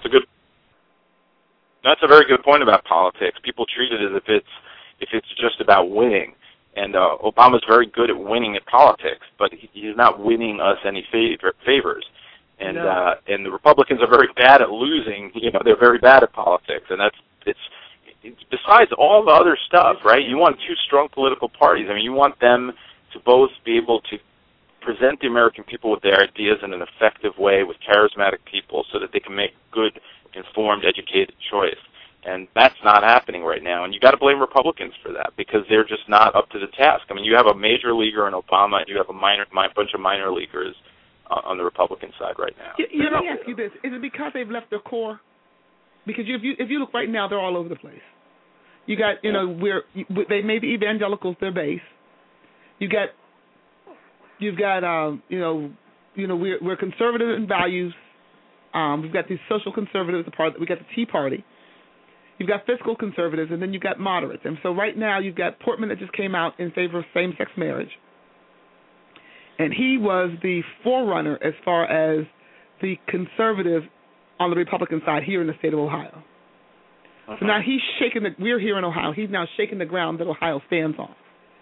That's a very good point about politics. People treat it as if it's just about winning. And Obama's very good at winning at politics, but he's not winning us any favors. And and the Republicans are very bad at losing. They're very bad at politics, and it's besides all the other stuff, right? You want two strong political parties. I mean, you want them to both be able to present the American people with their ideas in an effective way with charismatic people so that they can make good, informed, educated choice. And that's not happening right now. And you got to blame Republicans for that because they're just not up to the task. I mean, you have a major leaguer in Obama, and you have a bunch of minor leaguers on the Republican side right now. Let me ask you this: is it because they've left their core? Because if you look right now, they're all over the place. You got they made the evangelicals their base. You've got we're conservative in values. We've got these social conservatives. We got the Tea Party. You've got fiscal conservatives, and then you've got moderates. And so right now you've got Portman that just came out in favor of same-sex marriage. And he was the forerunner as far as the conservative on the Republican side here in the state of Ohio. Uh-huh. So now he's we're here in Ohio. He's now shaking the ground that Ohio stands on.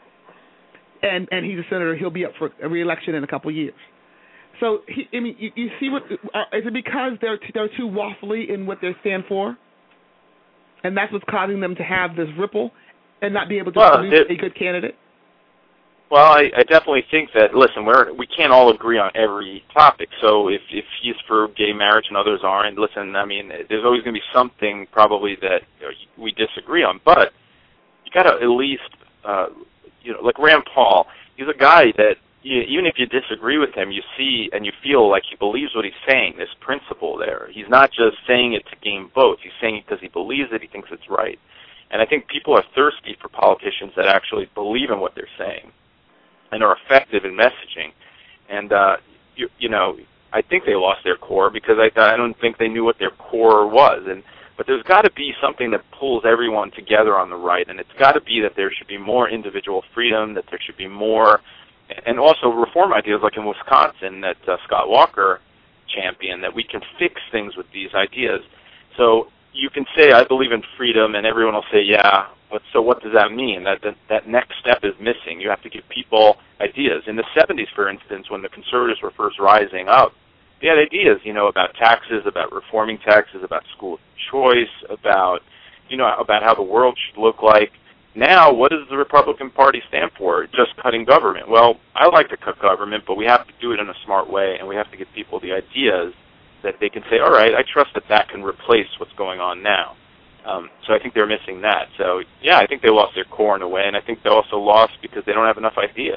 And he's a senator. He'll be up for a re-election in a couple of years. So, you see is it because they're too waffly in what they stand for? And that's what's causing them to have this ripple and not be able to produce a good candidate? Well, I definitely think that, listen, we can't all agree on every topic. So if he's for gay marriage and others aren't, listen, I mean, there's always going to be something probably that we disagree on. But you got to at least, like Rand Paul, he's a guy that even if you disagree with him, you see and you feel like he believes what he's saying, this principle there. He's not just saying it to gain votes. He's saying it because he believes it, he thinks it's right. And I think people are thirsty for politicians that actually believe in what they're saying and are effective in messaging. And, I think they lost their core because I don't think they knew what their core was. But there's got to be something that pulls everyone together on the right, and it's got to be that there should be more individual freedom, that there should be more, and also reform ideas like in Wisconsin that Scott Walker championed, that we can fix things with these ideas. So you can say, I believe in freedom, and everyone will say, yeah, but so what does that mean? That next step is missing. You have to give people ideas. In the 70s, for instance, when the conservatives were first rising up, they had ideas, about taxes, about reforming taxes, about school choice, about how the world should look like. Now, what does the Republican Party stand for? Just cutting government. Well, I like to cut government, but we have to do it in a smart way, and we have to give people the ideas that they can say, all right, I trust that can replace what's going on now. So I think they're missing that. So, yeah, I think they lost their core in a way, and I think they also lost because they don't have enough ideas.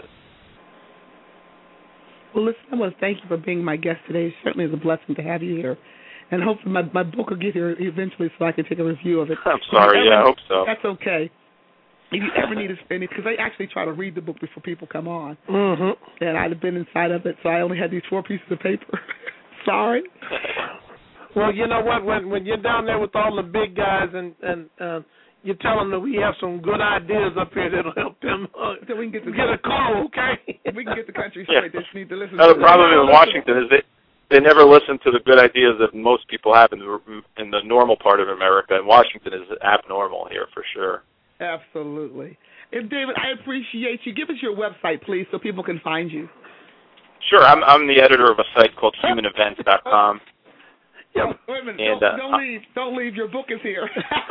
Well, listen, I want to thank you for being my guest today. It certainly is a blessing to have you here. And hopefully my book will get here eventually so I can take a review of it. I'm sorry, I hope so. That's okay. If you ever need to spend it, because I actually try to read the book before people come on. Mm-hmm. And I'd have been inside of it, so I only had these 4 pieces of paper. Sorry. Well, you know what? When you're down there with all the big guys and you tell them that we have some good ideas up here that'll help them so we can get a call, okay? We can get the country straight. They just need to listen. The problem in Washington is they never listen to the good ideas that most people have in the normal part of America, and Washington is abnormal here for sure. Absolutely. And David, I appreciate you. Give us your website, please, so people can find you. Sure. I'm the editor of a site called humanevents.com. Yeah, wait a minute. Don't leave. Your book is here.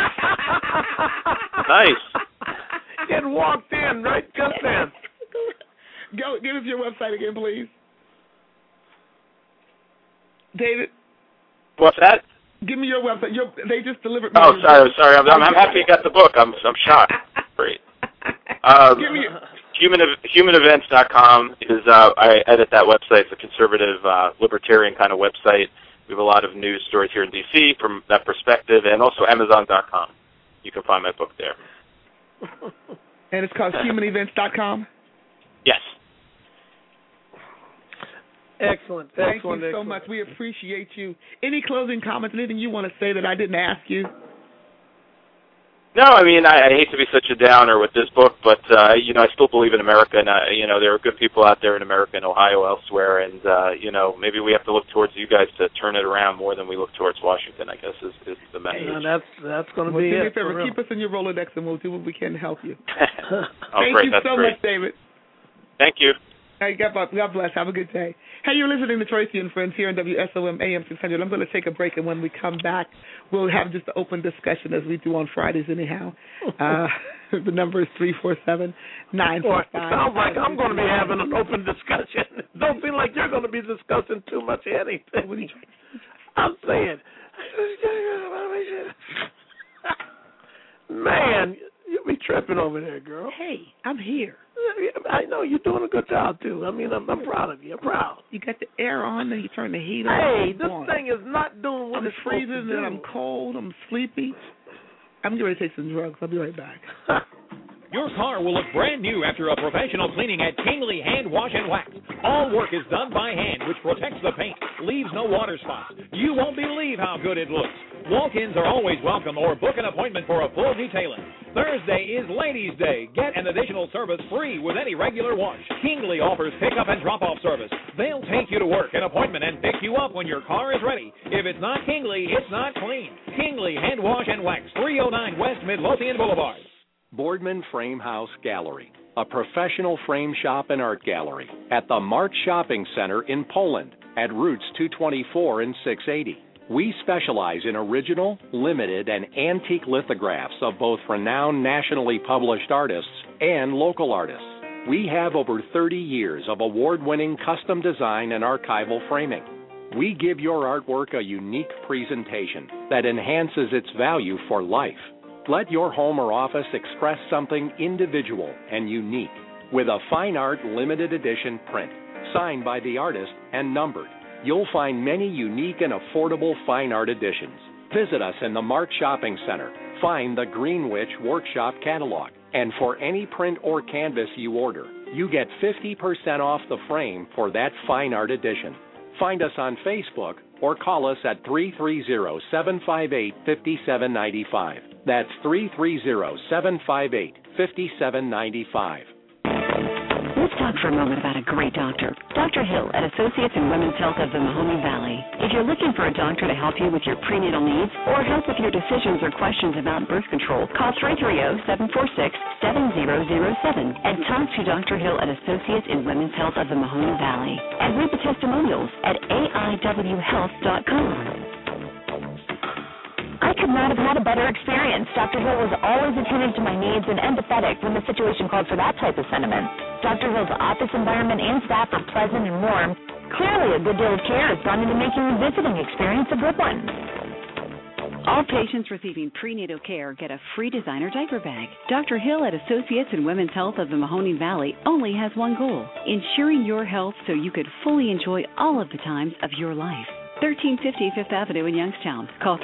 Nice. Get walked in right just then. Go. Give us your website again, please. David. What's that? Give me your website. They just delivered me. Oh, sorry. I'm happy you got the book. I'm shocked. Great. Humanevents.com is I edit that website. It's a conservative, libertarian kind of website. We have a lot of news stories here in D.C. from that perspective, and also Amazon.com. You can find my book there. And it's called humanevents.com? Yes. Excellent. Thank you so much. We appreciate you. Any closing comments, anything you want to say that I didn't ask you? No, I mean, I hate to be such a downer with this book, but, I still believe in America, and, there are good people out there in America and Ohio, elsewhere, and, maybe we have to look towards you guys to turn it around more than we look towards Washington, I guess, is the message. Yeah, that's going to be it. Keep us in your Rolodex, and we'll do what we can to help you. Thank you so much, David. Thank you. Hey, God bless. Have a good day. Hey, you're listening to Tracy and Friends here on WSOM AM 600. I'm going to take a break, and when we come back, we'll have just an open discussion as we do on Fridays anyhow. The number is 347-945. It sounds like I'm going to be having an open discussion. Don't feel like you're going to be discussing too much anything. I'm saying, man, you be tripping over there, girl. Hey, I'm here. I know you're doing a good job, too. I mean, I'm proud of you. I'm proud. You got the air on, and you turn the heat on. Hey, this thing is not doing what it's freezing, supposed to do. and I'm cold. I'm sleepy. I'm getting ready to take some drugs. I'll be right back. Your car will look brand new after a professional cleaning at Kingley Hand Wash and Wax. All work is done by hand, which protects the paint, leaves no water spots. You won't believe how good it looks. Walk-ins are always welcome, or book an appointment for a full detailing. Thursday is Ladies' Day. Get an additional service free with any regular wash. Kingley offers pickup and drop-off service. They'll take you to work, an appointment, and pick you up when your car is ready. If it's not Kingley, it's not clean. Kingley Hand Wash and Wax, 309 West Midlothian Boulevard. Boardman Frame House Gallery, a professional frame shop and art gallery at the Mart Shopping Center in Poland at Routes 224 and 680. We specialize in original, limited, and antique lithographs of both renowned nationally published artists and local artists. We have over 30 years of award-winning custom design and archival framing. We give your artwork a unique presentation that enhances its value for life. Let your home or office express something individual and unique with a fine art limited edition print, signed by the artist and numbered. You'll find many unique and affordable fine art editions. Visit us in the Mart Shopping Center. Find the Greenwich Workshop catalog. And for any print or canvas you order, you get 50% off the frame for that fine art edition. Find us on Facebook or call us at 330-758-5795. That's 330-758-5795. Let's talk for a moment about a great doctor. Dr. Hill at Associates in Women's Health of the Mahoning Valley. If you're looking for a doctor to help you with your prenatal needs or help with your decisions or questions about birth control, call 330-746-7007 and talk to Dr. Hill at Associates in Women's Health of the Mahoning Valley. And read the testimonials at aiwhealth.com. I could not have had a better experience. Dr. Hill was always attentive to my needs and empathetic when the situation called for that type of sentiment. Dr. Hill's office environment and staff are pleasant and warm. Clearly, a good deal of care has gone into making the visiting experience a good one. All patients receiving prenatal care get a free designer diaper bag. Dr. Hill at Associates in Women's Health of the Mahoning Valley only has one goal, ensuring your health so you could fully enjoy all of the times of your life. 1350 Fifth Avenue in Youngstown. Call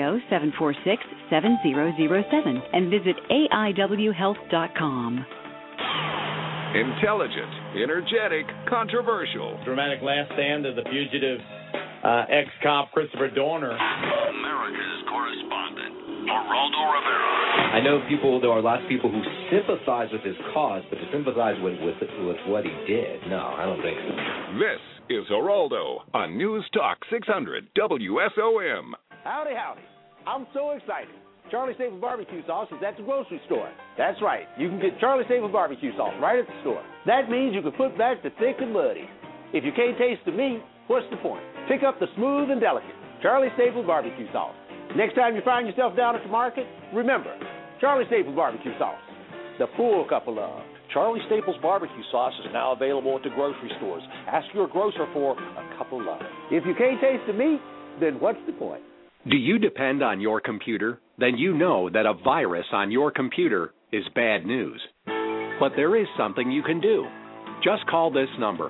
330-746-7007 and visit aiwhealth.com. Intelligent, energetic, controversial. Dramatic last stand of the fugitive ex-cop Christopher Dorner. America's correspondent, Geraldo Rivera. I know there are lots of people who sympathize with his cause, but to sympathize with what he did, no, I don't think so. This is Geraldo on News Talk 600 WSOM. Howdy, howdy. I'm so excited. Charlie Staples barbecue sauce is at the grocery store. That's right. You can get Charlie Staples barbecue sauce right at the store. That means you can put back the thick and muddy. If you can't taste the meat, what's the point? Pick up the smooth and delicate Charlie Staples barbecue sauce. Next time you find yourself down at the market, remember, Charlie Staples barbecue sauce. The full cup of love. Charlie Staples barbecue sauce is now available at the grocery stores. Ask your grocer for a cup of love. If you can't taste the meat, then what's the point? Do you depend on your computer? Then you know that a virus on your computer is bad news. But there is something you can do. Just call this number,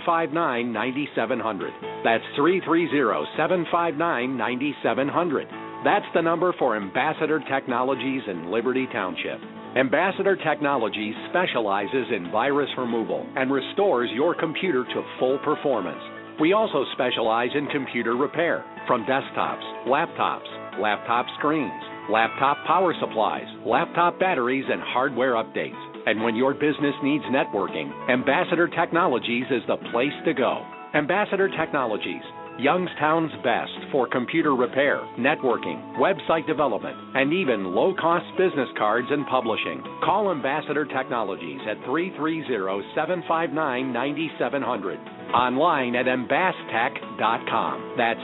330-759-9700. That's 330-759-9700. That's the number for Ambassador Technologies in Liberty Township. Ambassador Technologies specializes in virus removal and restores your computer to full performance. We also specialize in computer repair, from desktops, laptop screens, laptop power supplies, laptop batteries, and hardware updates. And when your business needs networking, Ambassador Technologies is the place to go. Ambassador Technologies, Youngstown's best for computer repair, networking, website development, and even low-cost business cards and publishing. Call Ambassador Technologies at 330-759-9700. Online at ambasstech.com. That's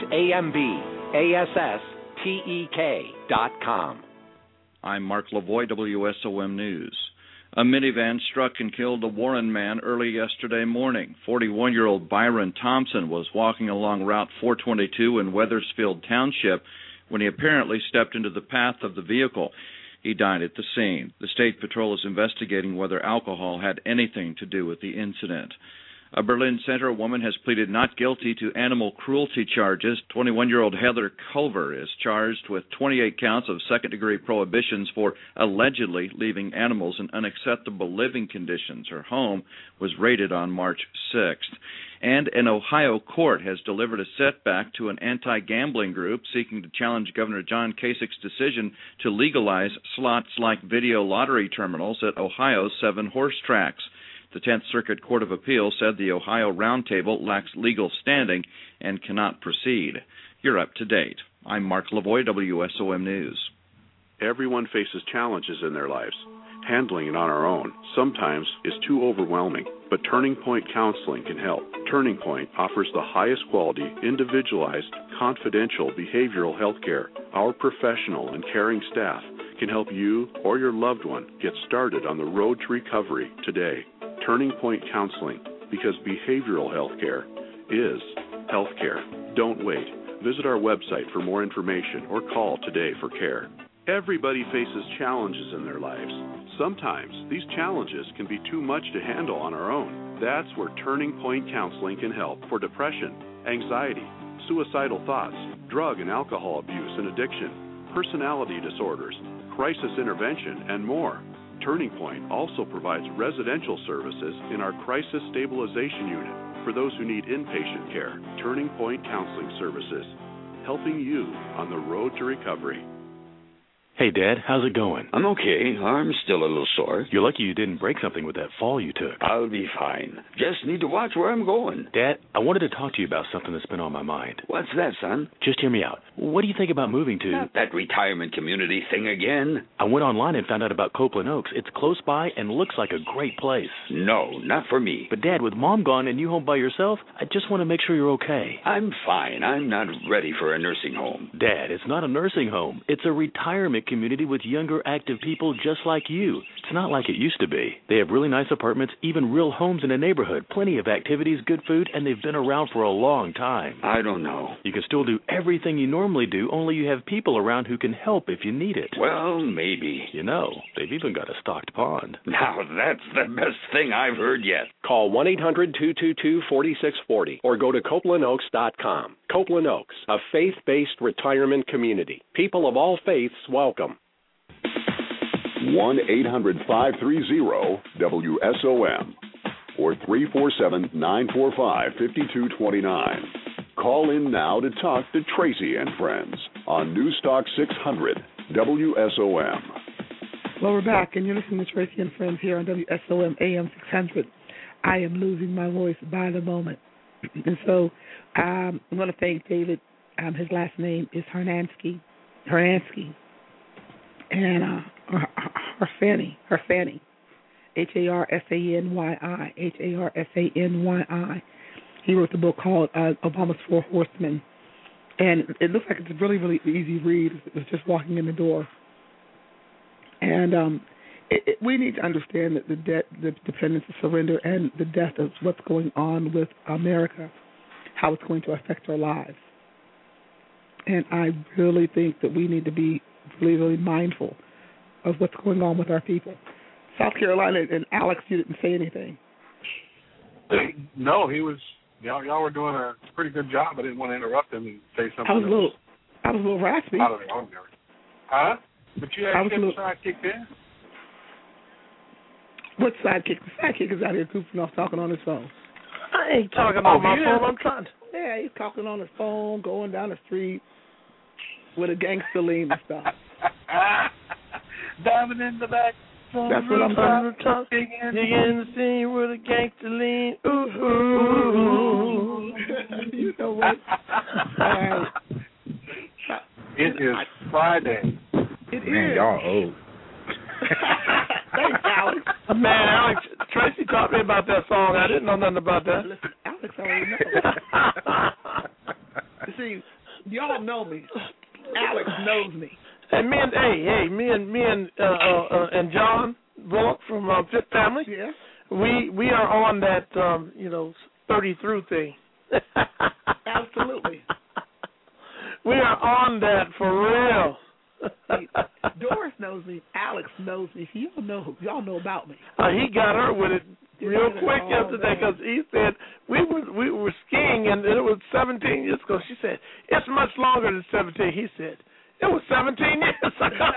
AMBASSTEK.com. I'm Mark Lavoie, WSOM News. A minivan struck and killed a Warren man early yesterday morning. 41-year-old Byron Thompson was walking along Route 422 in Wethersfield Township when he apparently stepped into the path of the vehicle. He died at the scene. The State Patrol is investigating whether alcohol had anything to do with the incident. A Berlin Center woman has pleaded not guilty to animal cruelty charges. 21-year-old Heather Culver is charged with 28 counts of second-degree prohibitions for allegedly leaving animals in unacceptable living conditions. Her home was raided on March 6th. And an Ohio court has delivered a setback to an anti-gambling group seeking to challenge Governor John Kasich's decision to legalize slots like video lottery terminals at Ohio's 7 horse tracks. The 10th Circuit Court of Appeal said the Ohio Roundtable lacks legal standing and cannot proceed. You're up to date. I'm Mark Lavoie, WSOM News. Everyone faces challenges in their lives. Handling it on our own sometimes is too overwhelming, but Turning Point Counseling can help. Turning Point offers the highest quality, individualized, confidential behavioral health care. Our professional and caring staff can help you or your loved one get started on the road to recovery today. Turning Point Counseling, because behavioral health care is health care. Don't wait. Visit our website for more information or call today for care. Everybody faces challenges in their lives. Sometimes these challenges can be too much to handle on our own. That's where Turning Point Counseling can help for depression, anxiety, suicidal thoughts, drug and alcohol abuse and addiction, personality disorders, crisis intervention, and more. Turning Point also provides residential services in our crisis stabilization unit for those who need inpatient care. Turning Point Counseling Services, helping you on the road to recovery. Hey, Dad, how's it going? I'm okay. Arm's still a little sore. You're lucky you didn't break something with that fall you took. I'll be fine. Just need to watch where I'm going. Dad, I wanted to talk to you about something that's been on my mind. What's that, son? Just hear me out. What do you think about moving to... Not that retirement community thing again. I went online and found out about Copeland Oaks. It's close by and looks like a great place. No, not for me. But, Dad, with Mom gone and you home by yourself, I just want to make sure you're okay. I'm fine. I'm not ready for a nursing home. Dad, it's not a nursing home. It's a retirement community with young active people just like you. It's not like it used to be. They have really nice apartments, even real homes in the neighborhood, plenty of activities, good food, and they've been around for a long time. I don't know. You can still do everything you normally do, only you have people around who can help if you need it. Well, maybe. You know, they've even got a stocked pond. Now, that's the best thing I've heard yet. Call 1-800-222-4640 or go to CopelandOaks.com. Copeland Oaks, a faith-based retirement community. People of all faiths welcome. 1-800-530-WSOM or 347-945-5229. Call in now to talk to Tracy and Friends on Newstalk 600 WSOM. Well, we're back, and you're listening to Tracy and Friends here on WSOM AM 600. I am losing my voice by the moment. And so I'm going to thank David. His last name is Hernansky. And Harfany, Harfany. He wrote the book called Obama's Four Horsemen, and it looks like it's a really, really easy read. It was just walking in the door, and we need to understand that the dependence, the surrender, and the death of what's going on with America, how it's going to affect our lives. And I really think that we need to be really, really mindful of what's going on with our people. South Carolina, and Alex, you didn't say anything. No, he was. Y'all were doing a pretty good job. I didn't want to interrupt him and say something. I I was a little raspy. Out of the ordinary. Huh? But you had a sidekick there? What sidekick? The sidekick is out here goofing off talking on his phone. I ain't talking on my phone. I'm trying to. Yeah, he's talking on his phone, going down the street with a gangster lean and stuff. Diving in the back. That's what I'm trying to talk. Dig in the scene with a gangster lean. Ooh. You know what? It is Friday. Man, y'all old. Thanks, Alex. Man, Alex, Tracy taught me about that song. I didn't know nothing about that. Listen, Alex already knows. See, y'all know me. Alex knows me. And me and John Bullock from Fifth Family. Yeah. We are on that 30 through thing. Absolutely. We are on that for real. See, Doris knows me. Alex knows me. Y'all know about me. He got her with it real quick yesterday because he said we were skiing and it was 17 years ago. She said it's much longer than 17. He said it was 17 years ago.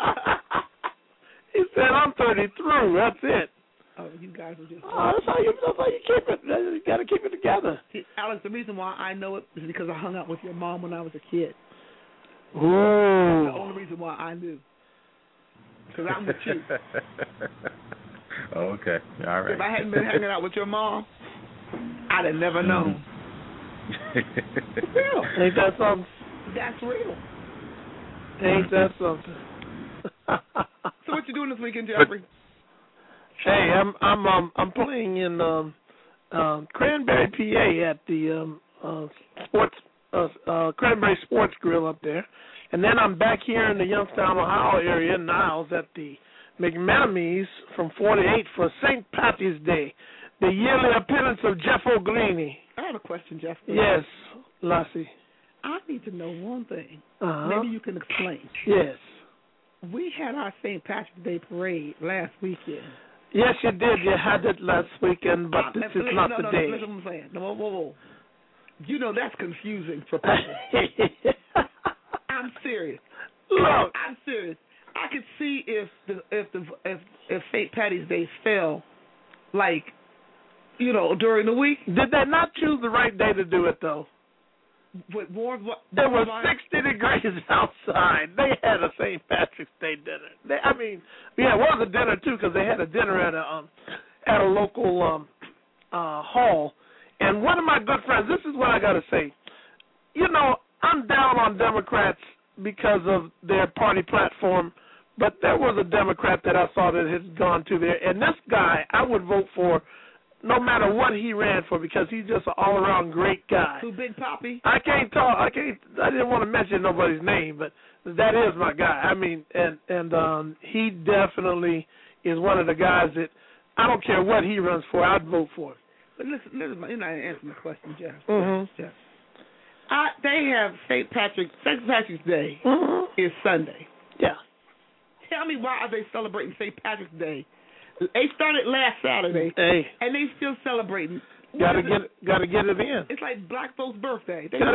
He said I'm 30 through. That's it. Oh, you guys are just. That's how you keep it. You got to keep it together. See, Alex, the reason why I know it is because I hung out with your mom when I was a kid. Ooh. That's the only reason why I knew. Because I'm with you. Oh, okay. All right. If I hadn't been hanging out with your mom, I'd have never known. Real. Ain't that something? That's real. Ain't that something? So what you doing this weekend, Jeffrey? Hey, I'm playing in Cranberry, PA at the Cranberry Sports Grill up there, and then I'm back here in the Youngstown, Ohio area, Niles, at the McMenamies from 4 to 8 for St. Patty's Day, the yearly appearance of Jeff O'Gleany. I have a question, Jeff. Yes, Lassie. I need to know one thing. Maybe you can explain. Yes. We had our St. Patrick's Day parade last weekend. Yes, you did. You had it last weekend, but this is not the day. Listen what I'm saying. No, whoa. You know that's confusing for people. I'm serious. Look, I'm serious. I could see if St. Patty's Day fell, during the week. Did they not choose the right day to do it though? It was 60 degrees outside. They had a St. Patrick's Day dinner. It was a dinner too because they had a dinner at a local hall. And one of my good friends, this is what I got to say. I'm down on Democrats because of their party platform, but there was a Democrat that I saw that has gone to there. And this guy, I would vote for no matter what he ran for because he's just an all-around great guy. Who, Big Poppy? I didn't want to mention nobody's name, but that is my guy. I mean, and he definitely is one of the guys that I don't care what he runs for, I'd vote for him. But listen, you're not answering the question, Jeff. Mm-hmm. Jeff. They have St. Patrick's Day is Sunday. Yeah. Tell me why are they celebrating St. Patrick's Day? They started last Saturday, and they still celebrating. Gotta get it in. It's like black folks' birthday. They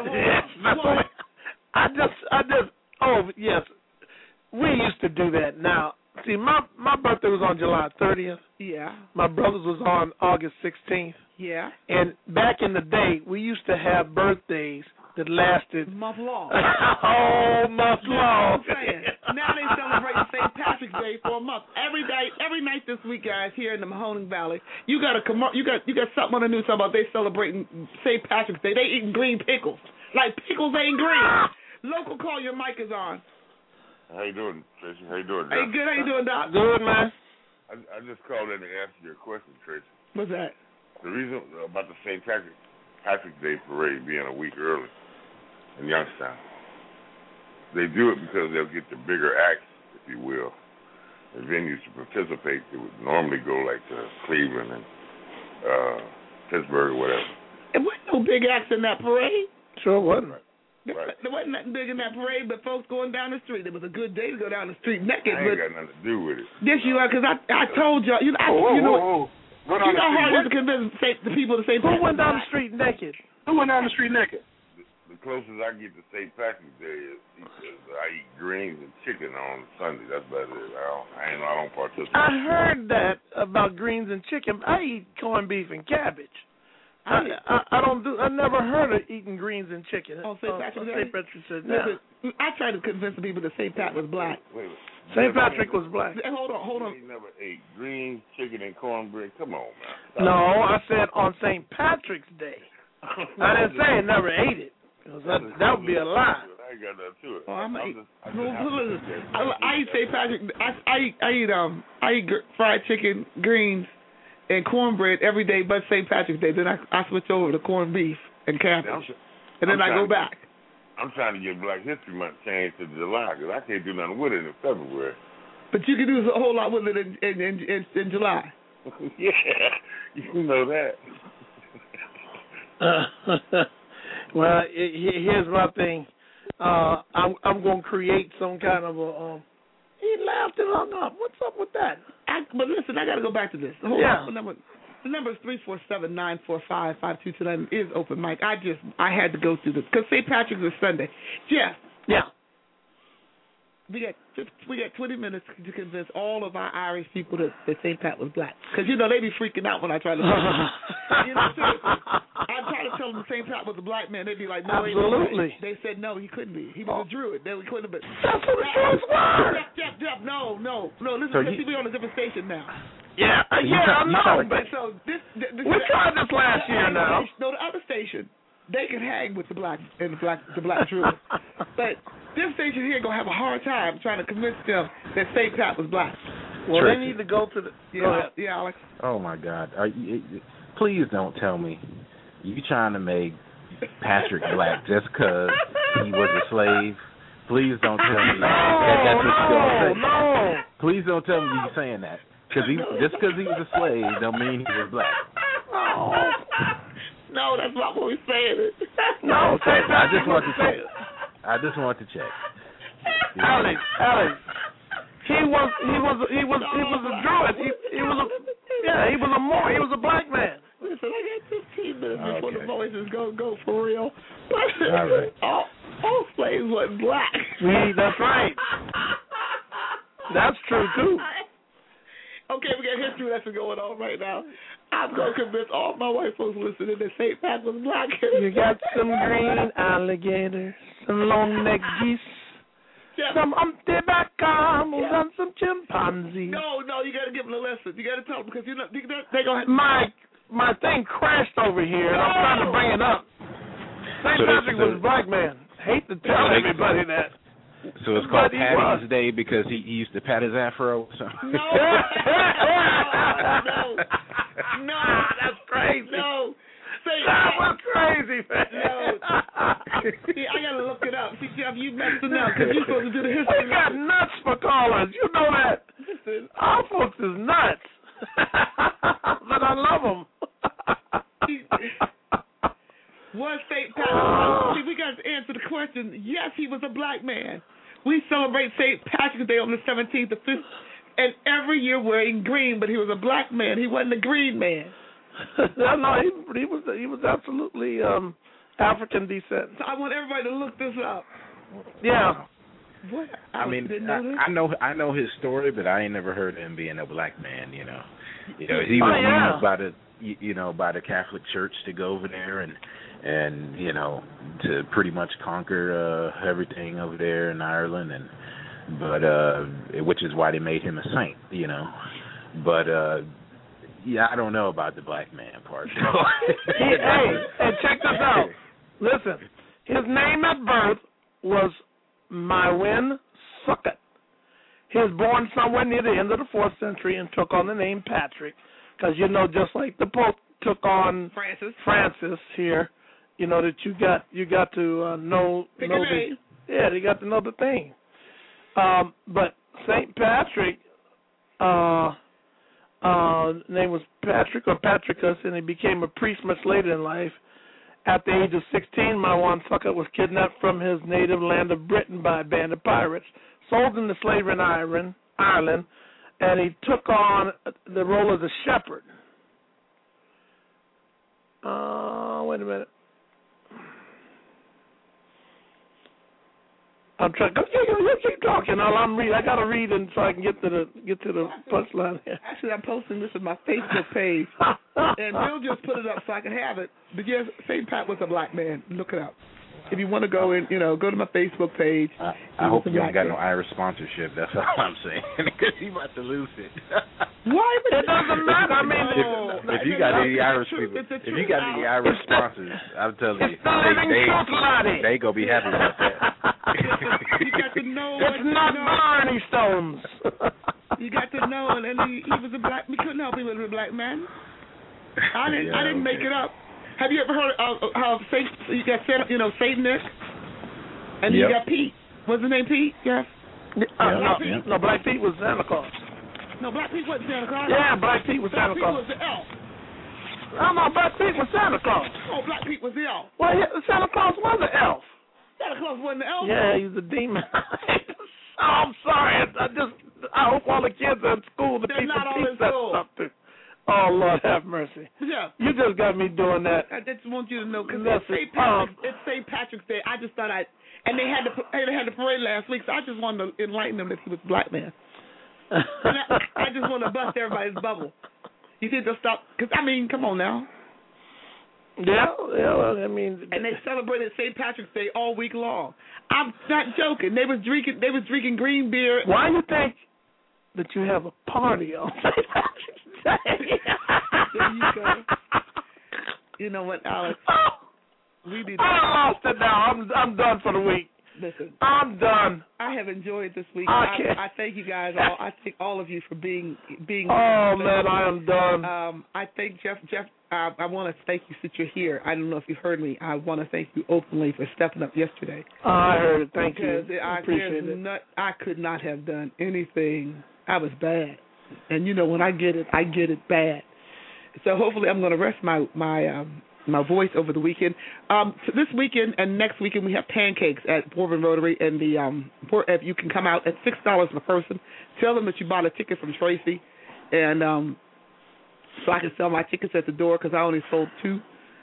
yes. We used to do that. Now, see, my birthday was on July 30th. Yeah. My brother's was on August 16th. Yeah. And back in the day, we used to have birthdays that lasted month long. Month long. That's what I'm saying. Now they celebrate St. Patrick's Day for a month. Every night this week, guys, here in the Mahoning Valley, you got something on the news about they celebrating St. Patrick's Day. They eating green pickles. Like pickles ain't green. Local call, your mic is on. How you doing, Tracy? How you doing, Doc? Hey, good. How you doing, Doc? Good, man. I just called in to answer your question, Tracy. What's that? The reason about the St. Patrick's Day parade being a week early in Youngstown, they do it because they'll get the bigger acts, if you will, and venues to participate. They would normally go like to Cleveland and Pittsburgh or whatever. There wasn't no big acts in that parade. Sure wasn't. Right. There wasn't nothing big in that parade, but folks going down the street. It was a good day to go down the street naked. I ain't got nothing to do with it. Yes, you are, because I told y'all. You know how hard it is to convince the people to say. Who went down the street naked? Who went down the street naked? The closest I get to St. Patrick's Day is because I eat greens and chicken on Sunday. That's about it. I don't participate. I heard that about greens and chicken. I eat corned beef and cabbage. I never heard of eating greens and chicken. Oh, St. Patrick's Day? St. Patrick's Day. Listen, I tried to convince the people that St. Pat was black. Wait. St. Patrick was black. Hold on. You never ate greens, chicken, and cornbread? Come on, man. No, I said on St. Patrick's Day. I didn't say I never ate it. That would be a lie. I ain't got nothing to it. Oh, I eat St. Patrick. I eat fried chicken, greens, and cornbread every day, but St. Patrick's Day. Then I switch over to corned beef and cabbage, and then I go back. I'm trying to get Black History Month changed to July because I can't do nothing with it in February. But you can do a whole lot with it in July. Yeah, you know that. Well, here's my thing. I'm going to create some kind of a. He laughed and hung up. What's up with that? But listen, I got to go back to this. Hold on. The number is 347-945-5229. Is open mic. I had to go through this because St. Patrick's is Sunday. Jeff. Yeah. We got 20 minutes to convince all of our Irish people that St. Pat was black. Because, they be freaking out when I try to tell them. Seriously. I try to tell them St. Pat was a black man. They'd be like, no, absolutely. They said, no, he couldn't be. He was a Druid. He couldn't have been. That's what the Druids were. Jeff, no. Listen, we're on a different station now. Yeah, I know. But so this we tried this last year now. No, the other station, they can hang with the black Druid. But this station here gonna have a hard time trying to convince them that St. Pat was black. Well, they need to go to the. Yeah, Alex. Oh my God! Please don't tell me you trying to make Patrick black just because he was a slave. Please don't tell me that's what you're gonna say. No. Please don't tell me you're saying that just because he was a slave don't mean he was black. No, that's not what we're saying. No, okay. I just want to check. Alex, he was a Druid. He was a Moor. He was a black man. Listen, I got 15 minutes before the voices go for real. All right. All slaves wasn't black. That's right. That's true too. Okay, we got history lesson going on right now. I'm going to convince all my white folks listening that St. Pat was black. You got some green alligators, some long-necked geese, some Humpty camels, and some chimpanzees. No, you got to give them a lesson. You got to tell them because they're going to... My thing crashed over here, and I'm trying to bring it up. St. Patrick was a black man. Hate to tell everybody that. So it's called Patty's Day because he used to pat his afro? No, that's crazy. No. That was crazy, man. No. See, I got to look it up. See, Jeff, you messing up because you're supposed to do the history. We got nuts for callers. You know that. Listen. Our folks is nuts. But I love them. Was St. Patrick's? See, we got to answer the question. Yes, he was a black man. We celebrate St. Patrick's Day on the 17th of 5th, and every year wearing green, but he was a black man. He wasn't a green man. No, he was absolutely African descent. So I want everybody to look this up. Yeah. What? I know his story, but I ain't never heard of him being a black man. He was used by the Catholic Church to go over there and to pretty much conquer everything over there in Ireland, but which is why they made him a saint. But I don't know about the black man part. Hey, check this out. Listen, his name at birth was Mywin Succat. He was born somewhere near the end of the 4th century and took on the name Patrick, because just like the Pope took on Francis here, that you got to know they got to know the thing. But Saint Patrick, name was Patrick or Patricus, and he became a priest much later in life. At the age of 16, Mywin Succat was kidnapped from his native land of Britain by a band of pirates, sold into slavery in Ireland, and he took on the role of a shepherd. Wait a minute. I'm trying. You keep talking. I'm reading. I gotta read, and so I can get to the punchline. Actually, I'm posting this on my Facebook page, and Bill just put it up so I can have it. But yes, St. Pat was a black man. Look it up. If you want to go and go to my Facebook page. I hope you ain't got no Irish sponsorship. That's all I'm saying. Because you about to lose it. Why? It doesn't matter. I mean, if you got any Irish people, if you got any Irish sponsors, I'm telling you, they gonna be happy about that. You got to know. It's not Barney Stones. You got to know, and he was a black. We couldn't help him with a black man. I didn't make it up. Have you ever heard of how you got Saint Nick, and you got Pete? What's his name? Pete? Yes. No, Black Pete was Santa Claus. No, Black Pete wasn't Santa Claus. Yeah, Black Pete was Santa Claus. Black Pete was the elf. No, Black Pete was Santa Claus. Oh, Black Pete was the elf. Well, Santa Claus was the elf. Santa Claus wasn't the elf. Yeah, he was a demon. I'm sorry. I hope all the kids are in school. They're not all in school. Oh, Lord have mercy. Yeah. You just got me doing that. I just want you to know, because it's St. Patrick's Day. I just thought and they had the parade last week, so I just wanted to enlighten them that he was a black man. I just want to bust everybody's bubble. You think they'll stop? Because, come on now. Yeah, well, and they celebrated St. Patrick's Day all week long. I'm not joking. They was drinking green beer. Why do you think that you have a party on St. Patrick's Day? There you go. You know what, Alex? We need. I lost it now. I'm done for the week. Listen, I'm done. I have enjoyed this week. I thank you guys all. I thank all of you for being. Oh man, I am done. I thank Jeff. I want to thank you since you're here. I don't know if you heard me. I want to thank you openly for stepping up yesterday. I heard it. Thank you. I appreciate it. I could not have done anything. I was bad, and when I get it bad. So hopefully I'm going to rest my voice over the weekend. So this weekend and next weekend we have pancakes at Bourbon Rotary, and if you can come out at $6 per person. Tell them that you bought a ticket from Tracy, and so I can sell my tickets at the door because I only sold 2.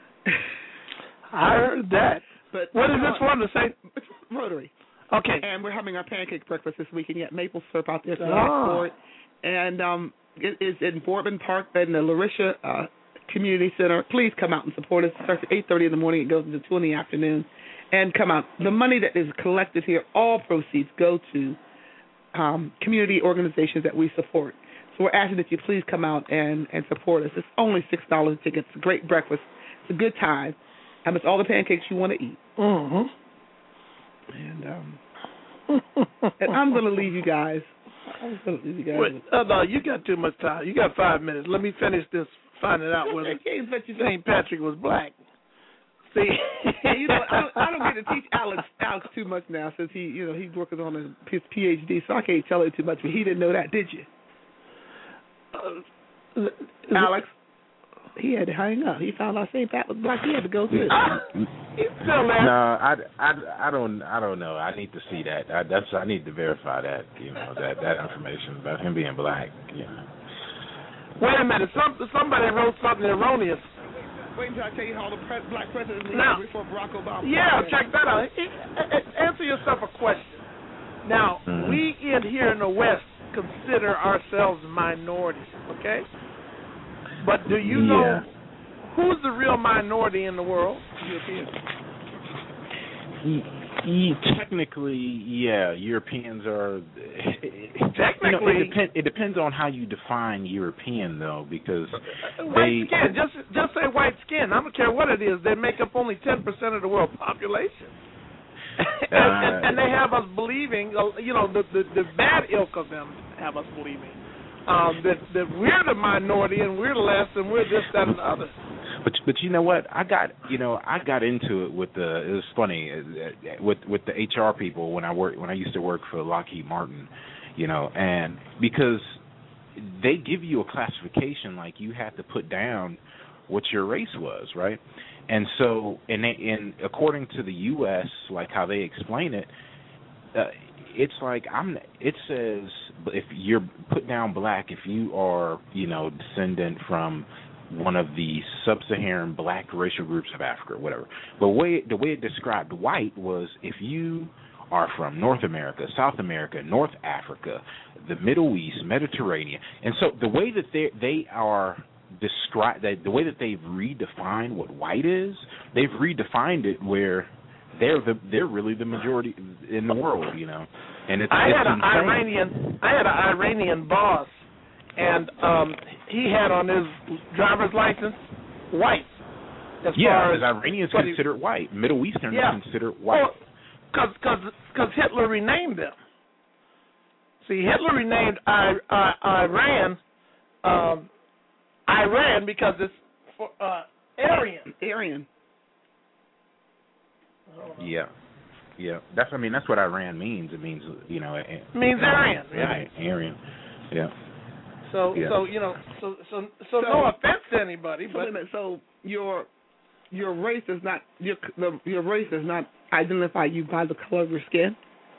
I heard that. But what is this one? The St. Rotary. Okay. And we're having our pancake breakfast this weekend. You got maple syrup out there for it, and it is in Boardman Park in the Larisha Community Center. Please come out and support us. It starts at 8:30 in the morning. It goes until 2 in the afternoon. And come out. The money that is collected here, all proceeds go to community organizations that we support. So we're asking that you please come out and support us. It's only $6 a ticket. It's a great breakfast. It's a good time. And it's all the pancakes you want to eat. Mm-hmm. And I'm going to leave you guys. Wait, no, you got too much time. You got 5 minutes. Let me finish this, finding out whether St. Patrick was black. See, I don't get to teach Alex too much now since he's working on his PhD, so I can't tell him too much. But he didn't know that, did you? Alex, he had to hang up. He found out St. Pat was black. He had to go too. He's still there. No, I don't know. I need to see that. I need to verify that. That information about him being black. Wait a minute. Somebody wrote something erroneous. Wait until I tell you how the black president was before Barack Obama. Yeah, check that out. Answer yourself a question. Now, we here in the West consider ourselves minorities, okay? But do you know who's the real minority in the world? Europeans. Technically, Europeans are. Technically, it depends on how you define European, though, because white skin. Just say white skin. I don't care what it is. They make up only 10% of the world population, and they have us believing. The bad ilk of them have us believing that we're the minority and we're less and we're this, that, and the other. But you know what? I got into it with it was funny with the HR people when I used to work for Lockheed Martin, and because they give you a classification, like you have to put down what your race was, right? And so and according to the US, like how they explain it, it's like it says if you're put down black, if you are, descendant from one of the sub-Saharan black racial groups of Africa or whatever. But the way it described white was if you are from North America, South America, North Africa, the Middle East, Mediterranean. And so the way that they are described, the way that they've redefined what white is, they've redefined it where they're really the majority in the world, you know. And I had an Iranian boss, and he had on his driver's license white. Because Iranians considered white, Middle Easterners considered white. Because Hitler renamed them. See, Hitler renamed Iran Iran because it's for Aryan. Aryan. Yeah. That's what Iran means. It means means Aryan. Right. Aryan. Yeah. So no offense to anybody, but so your race does not your race does not identify you by the color of your skin.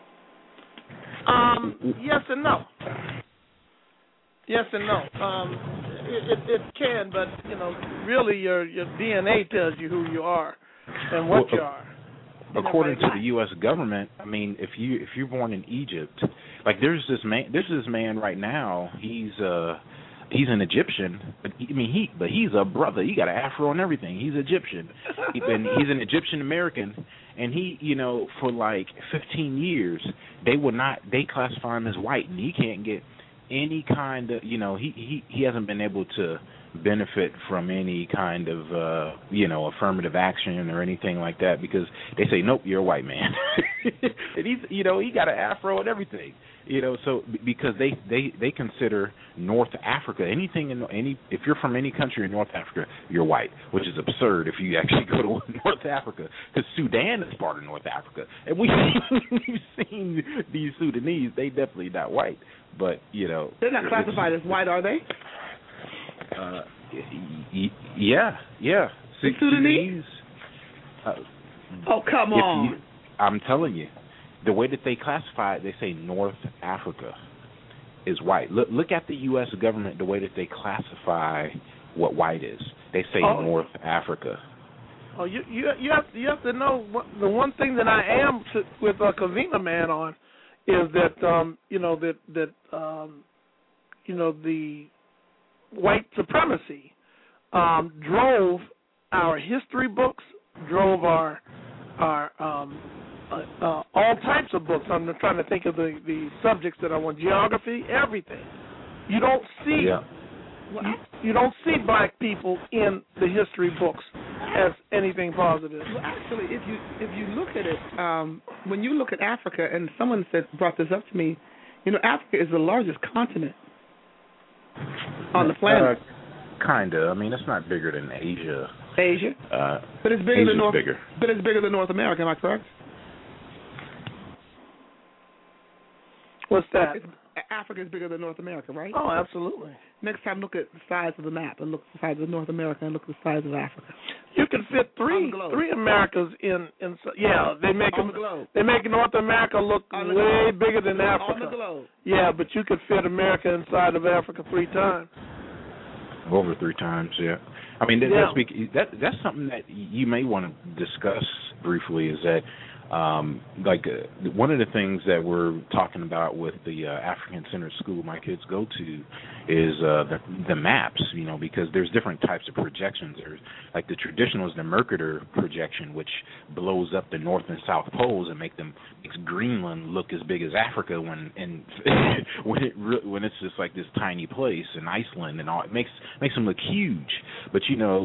Yes and no. Yes and no. It can, but really your DNA tells you who you are and what you are. According to the U.S. government, I mean, if you're born in Egypt, like there's this man right now. He's an Egyptian, but he's a brother. He got an afro and everything. He's Egyptian, and he's an Egyptian American. And he, for like 15 years, they classify him as white, and he can't get any kind of, he hasn't been able to benefit from any kind of, affirmative action or anything like that because they say, nope, you're a white man. And he's, he got an afro and everything, so because they consider North Africa, if you're from any country in North Africa, you're white, which is absurd if you actually go to North Africa because Sudan is part of North Africa. And we've seen these Sudanese, they definitely not white, but, They're not classified as white, are they? Yeah. Sudanese? Oh, come on. I'm telling you, the way that they classify it, they say North Africa is white. Look at the U.S. government, the way that they classify what white is. They say North Africa. Oh, you have to know the one thing that I am with Kavina Man on is that the white supremacy drove our history books, drove our all types of books. I'm trying to think of the subjects that I want. Geography, everything. You don't see you don't see black people in the history books as anything positive. Well, actually, if you look at it, when you look at Africa, and someone brought this up to me, Africa is the largest continent on the planet. Kinda. I mean, it's not bigger than Asia. Asia. But it's bigger than North. Bigger. But it's bigger than North America. Am I correct? What's that? Africa is bigger than North America, right? Oh, absolutely. Next time, look at the size of the map and look at the size of North America and look at the size of Africa. You can fit three Americas in. Yeah, they make North America look way bigger than Africa. On the globe. Yeah, but you could fit America inside of Africa 3 times. Over 3 times, yeah. I mean, that's something that you may want to discuss briefly. Is that one of the things that we're talking about with the African-centered school my kids go to is the maps, because there's different types of projections. There's like the traditional is the Mercator projection, which blows up the North and South poles and makes Greenland look as big as Africa when it's just like this tiny place, and Iceland and all. It makes them look huge, but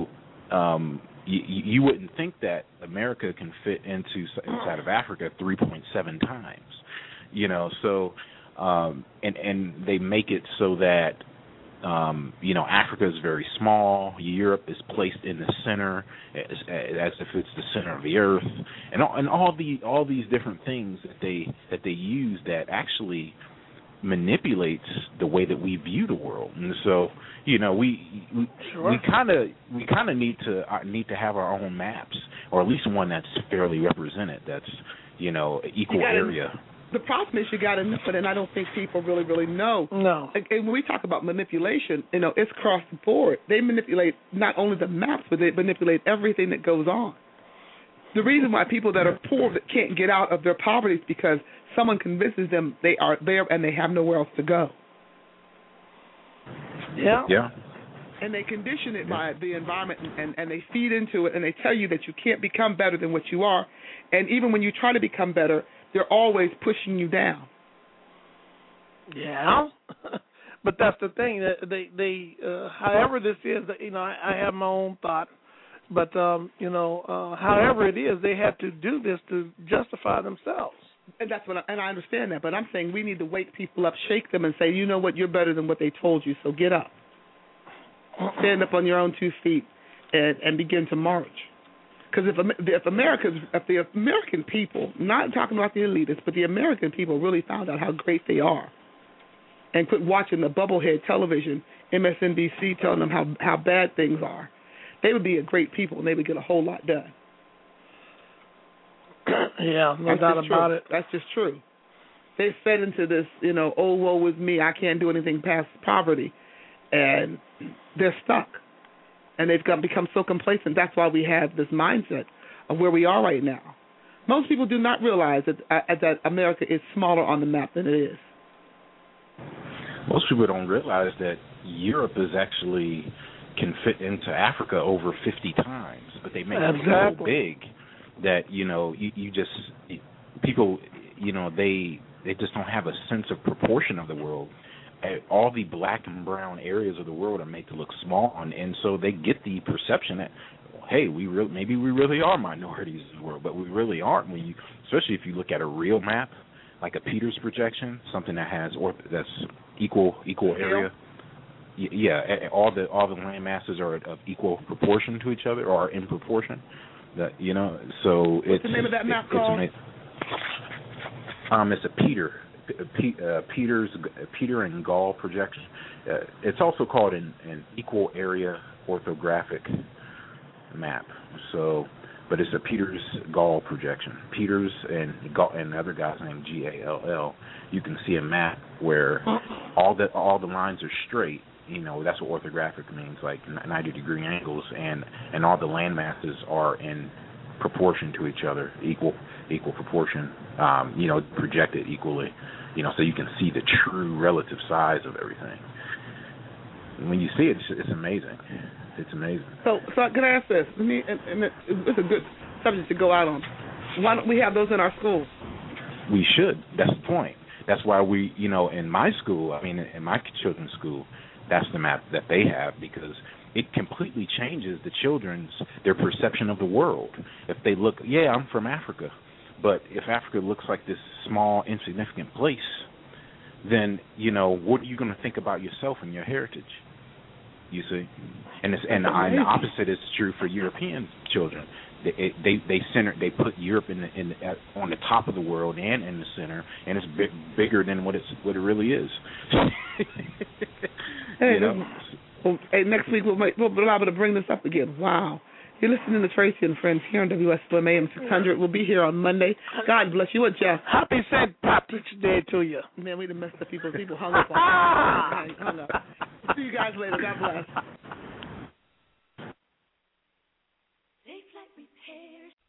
you wouldn't think that America can fit inside of Africa 3.7 times, So, and they make it so that Africa is very small. Europe is placed in the center, as if it's the center of the earth, and all these different things that they use that actually manipulates the way that we view the world. And so, we kind of need to have our own maps, or at least one that's fairly represented, that's equal area. The problem is you got to know it, and I don't think people really know. No. And when we talk about manipulation, it's across the board. They manipulate not only the maps, but they manipulate everything that goes on. The reason why people that are poor that can't get out of their poverty is because someone convinces them they are there and they have nowhere else to go. Yeah. Yeah. And they condition it by the environment, and they feed into it, and they tell you that you can't become better than what you are. And even when you try to become better, they're always pushing you down. Yeah. But that's the thing. They however this is, I have my own thought. But, however it is, they have to do this to justify themselves. And that's what I understand that. But I'm saying we need to wake people up, shake them, and say, you know what, you're better than what they told you, so get up. Stand up on your own 2 feet and begin to march. Because if the American people, not talking about the elitists, but the American people really found out how great they are and quit watching the bubblehead television, MSNBC telling them how bad things are, they would be a great people and they would get a whole lot done. Yeah, no doubt about it. That's just true. They fed into this, oh, woe is me, I can't do anything past poverty. And they're stuck. And they've become so complacent. That's why we have this mindset of where we are right now. Most people do not realize that America is smaller on the map than it is. Most people don't realize that Europe can fit into Africa over 50 times, but they make it so big that people they just don't have a sense of proportion of the world. All the black and brown areas of the world are made to look small, and so they get the perception that, hey, maybe we really are minorities in the world, but we really aren't. Especially if you look at a real map, like a Peters projection, something that has that's equal area. Yeah, all the land masses are of equal proportion to each other, or are in proportion. So what's the name of that map called? It's a Peter and Gall projection. It's also called an equal area orthographic map. But it's a Peters-Gall projection. Peters and the other guy's name Gall. You can see a map where all the lines are straight. That's what orthographic means, like 90-degree angles, and all the land masses are in proportion to each other, equal proportion. Projected equally. So you can see the true relative size of everything. And when you see it, it's amazing. It's amazing. So can I ask this? It's a good subject to go out on. Why don't we have those in our schools? We should. That's the point. That's why we, in my school, in my children's school, that's the map that they have, because it completely changes their perception of the world. If they look, I'm from Africa, but if Africa looks like this small, insignificant place, then, what are you going to think about yourself and your heritage? You see? And the opposite is true for European children. They put Europe on the top of the world and in the center, and it's bigger than what it really is. Hey, next week we'll be able to bring this up again. Wow. You're listening to Tracy and Friends here on WSOM AM 600. We'll be here on Monday. God bless you. What, Jeff? Happy St. Patrick's Day to you. Man, we done messed up people. People hung up on us. Hung up. See you guys later. God bless.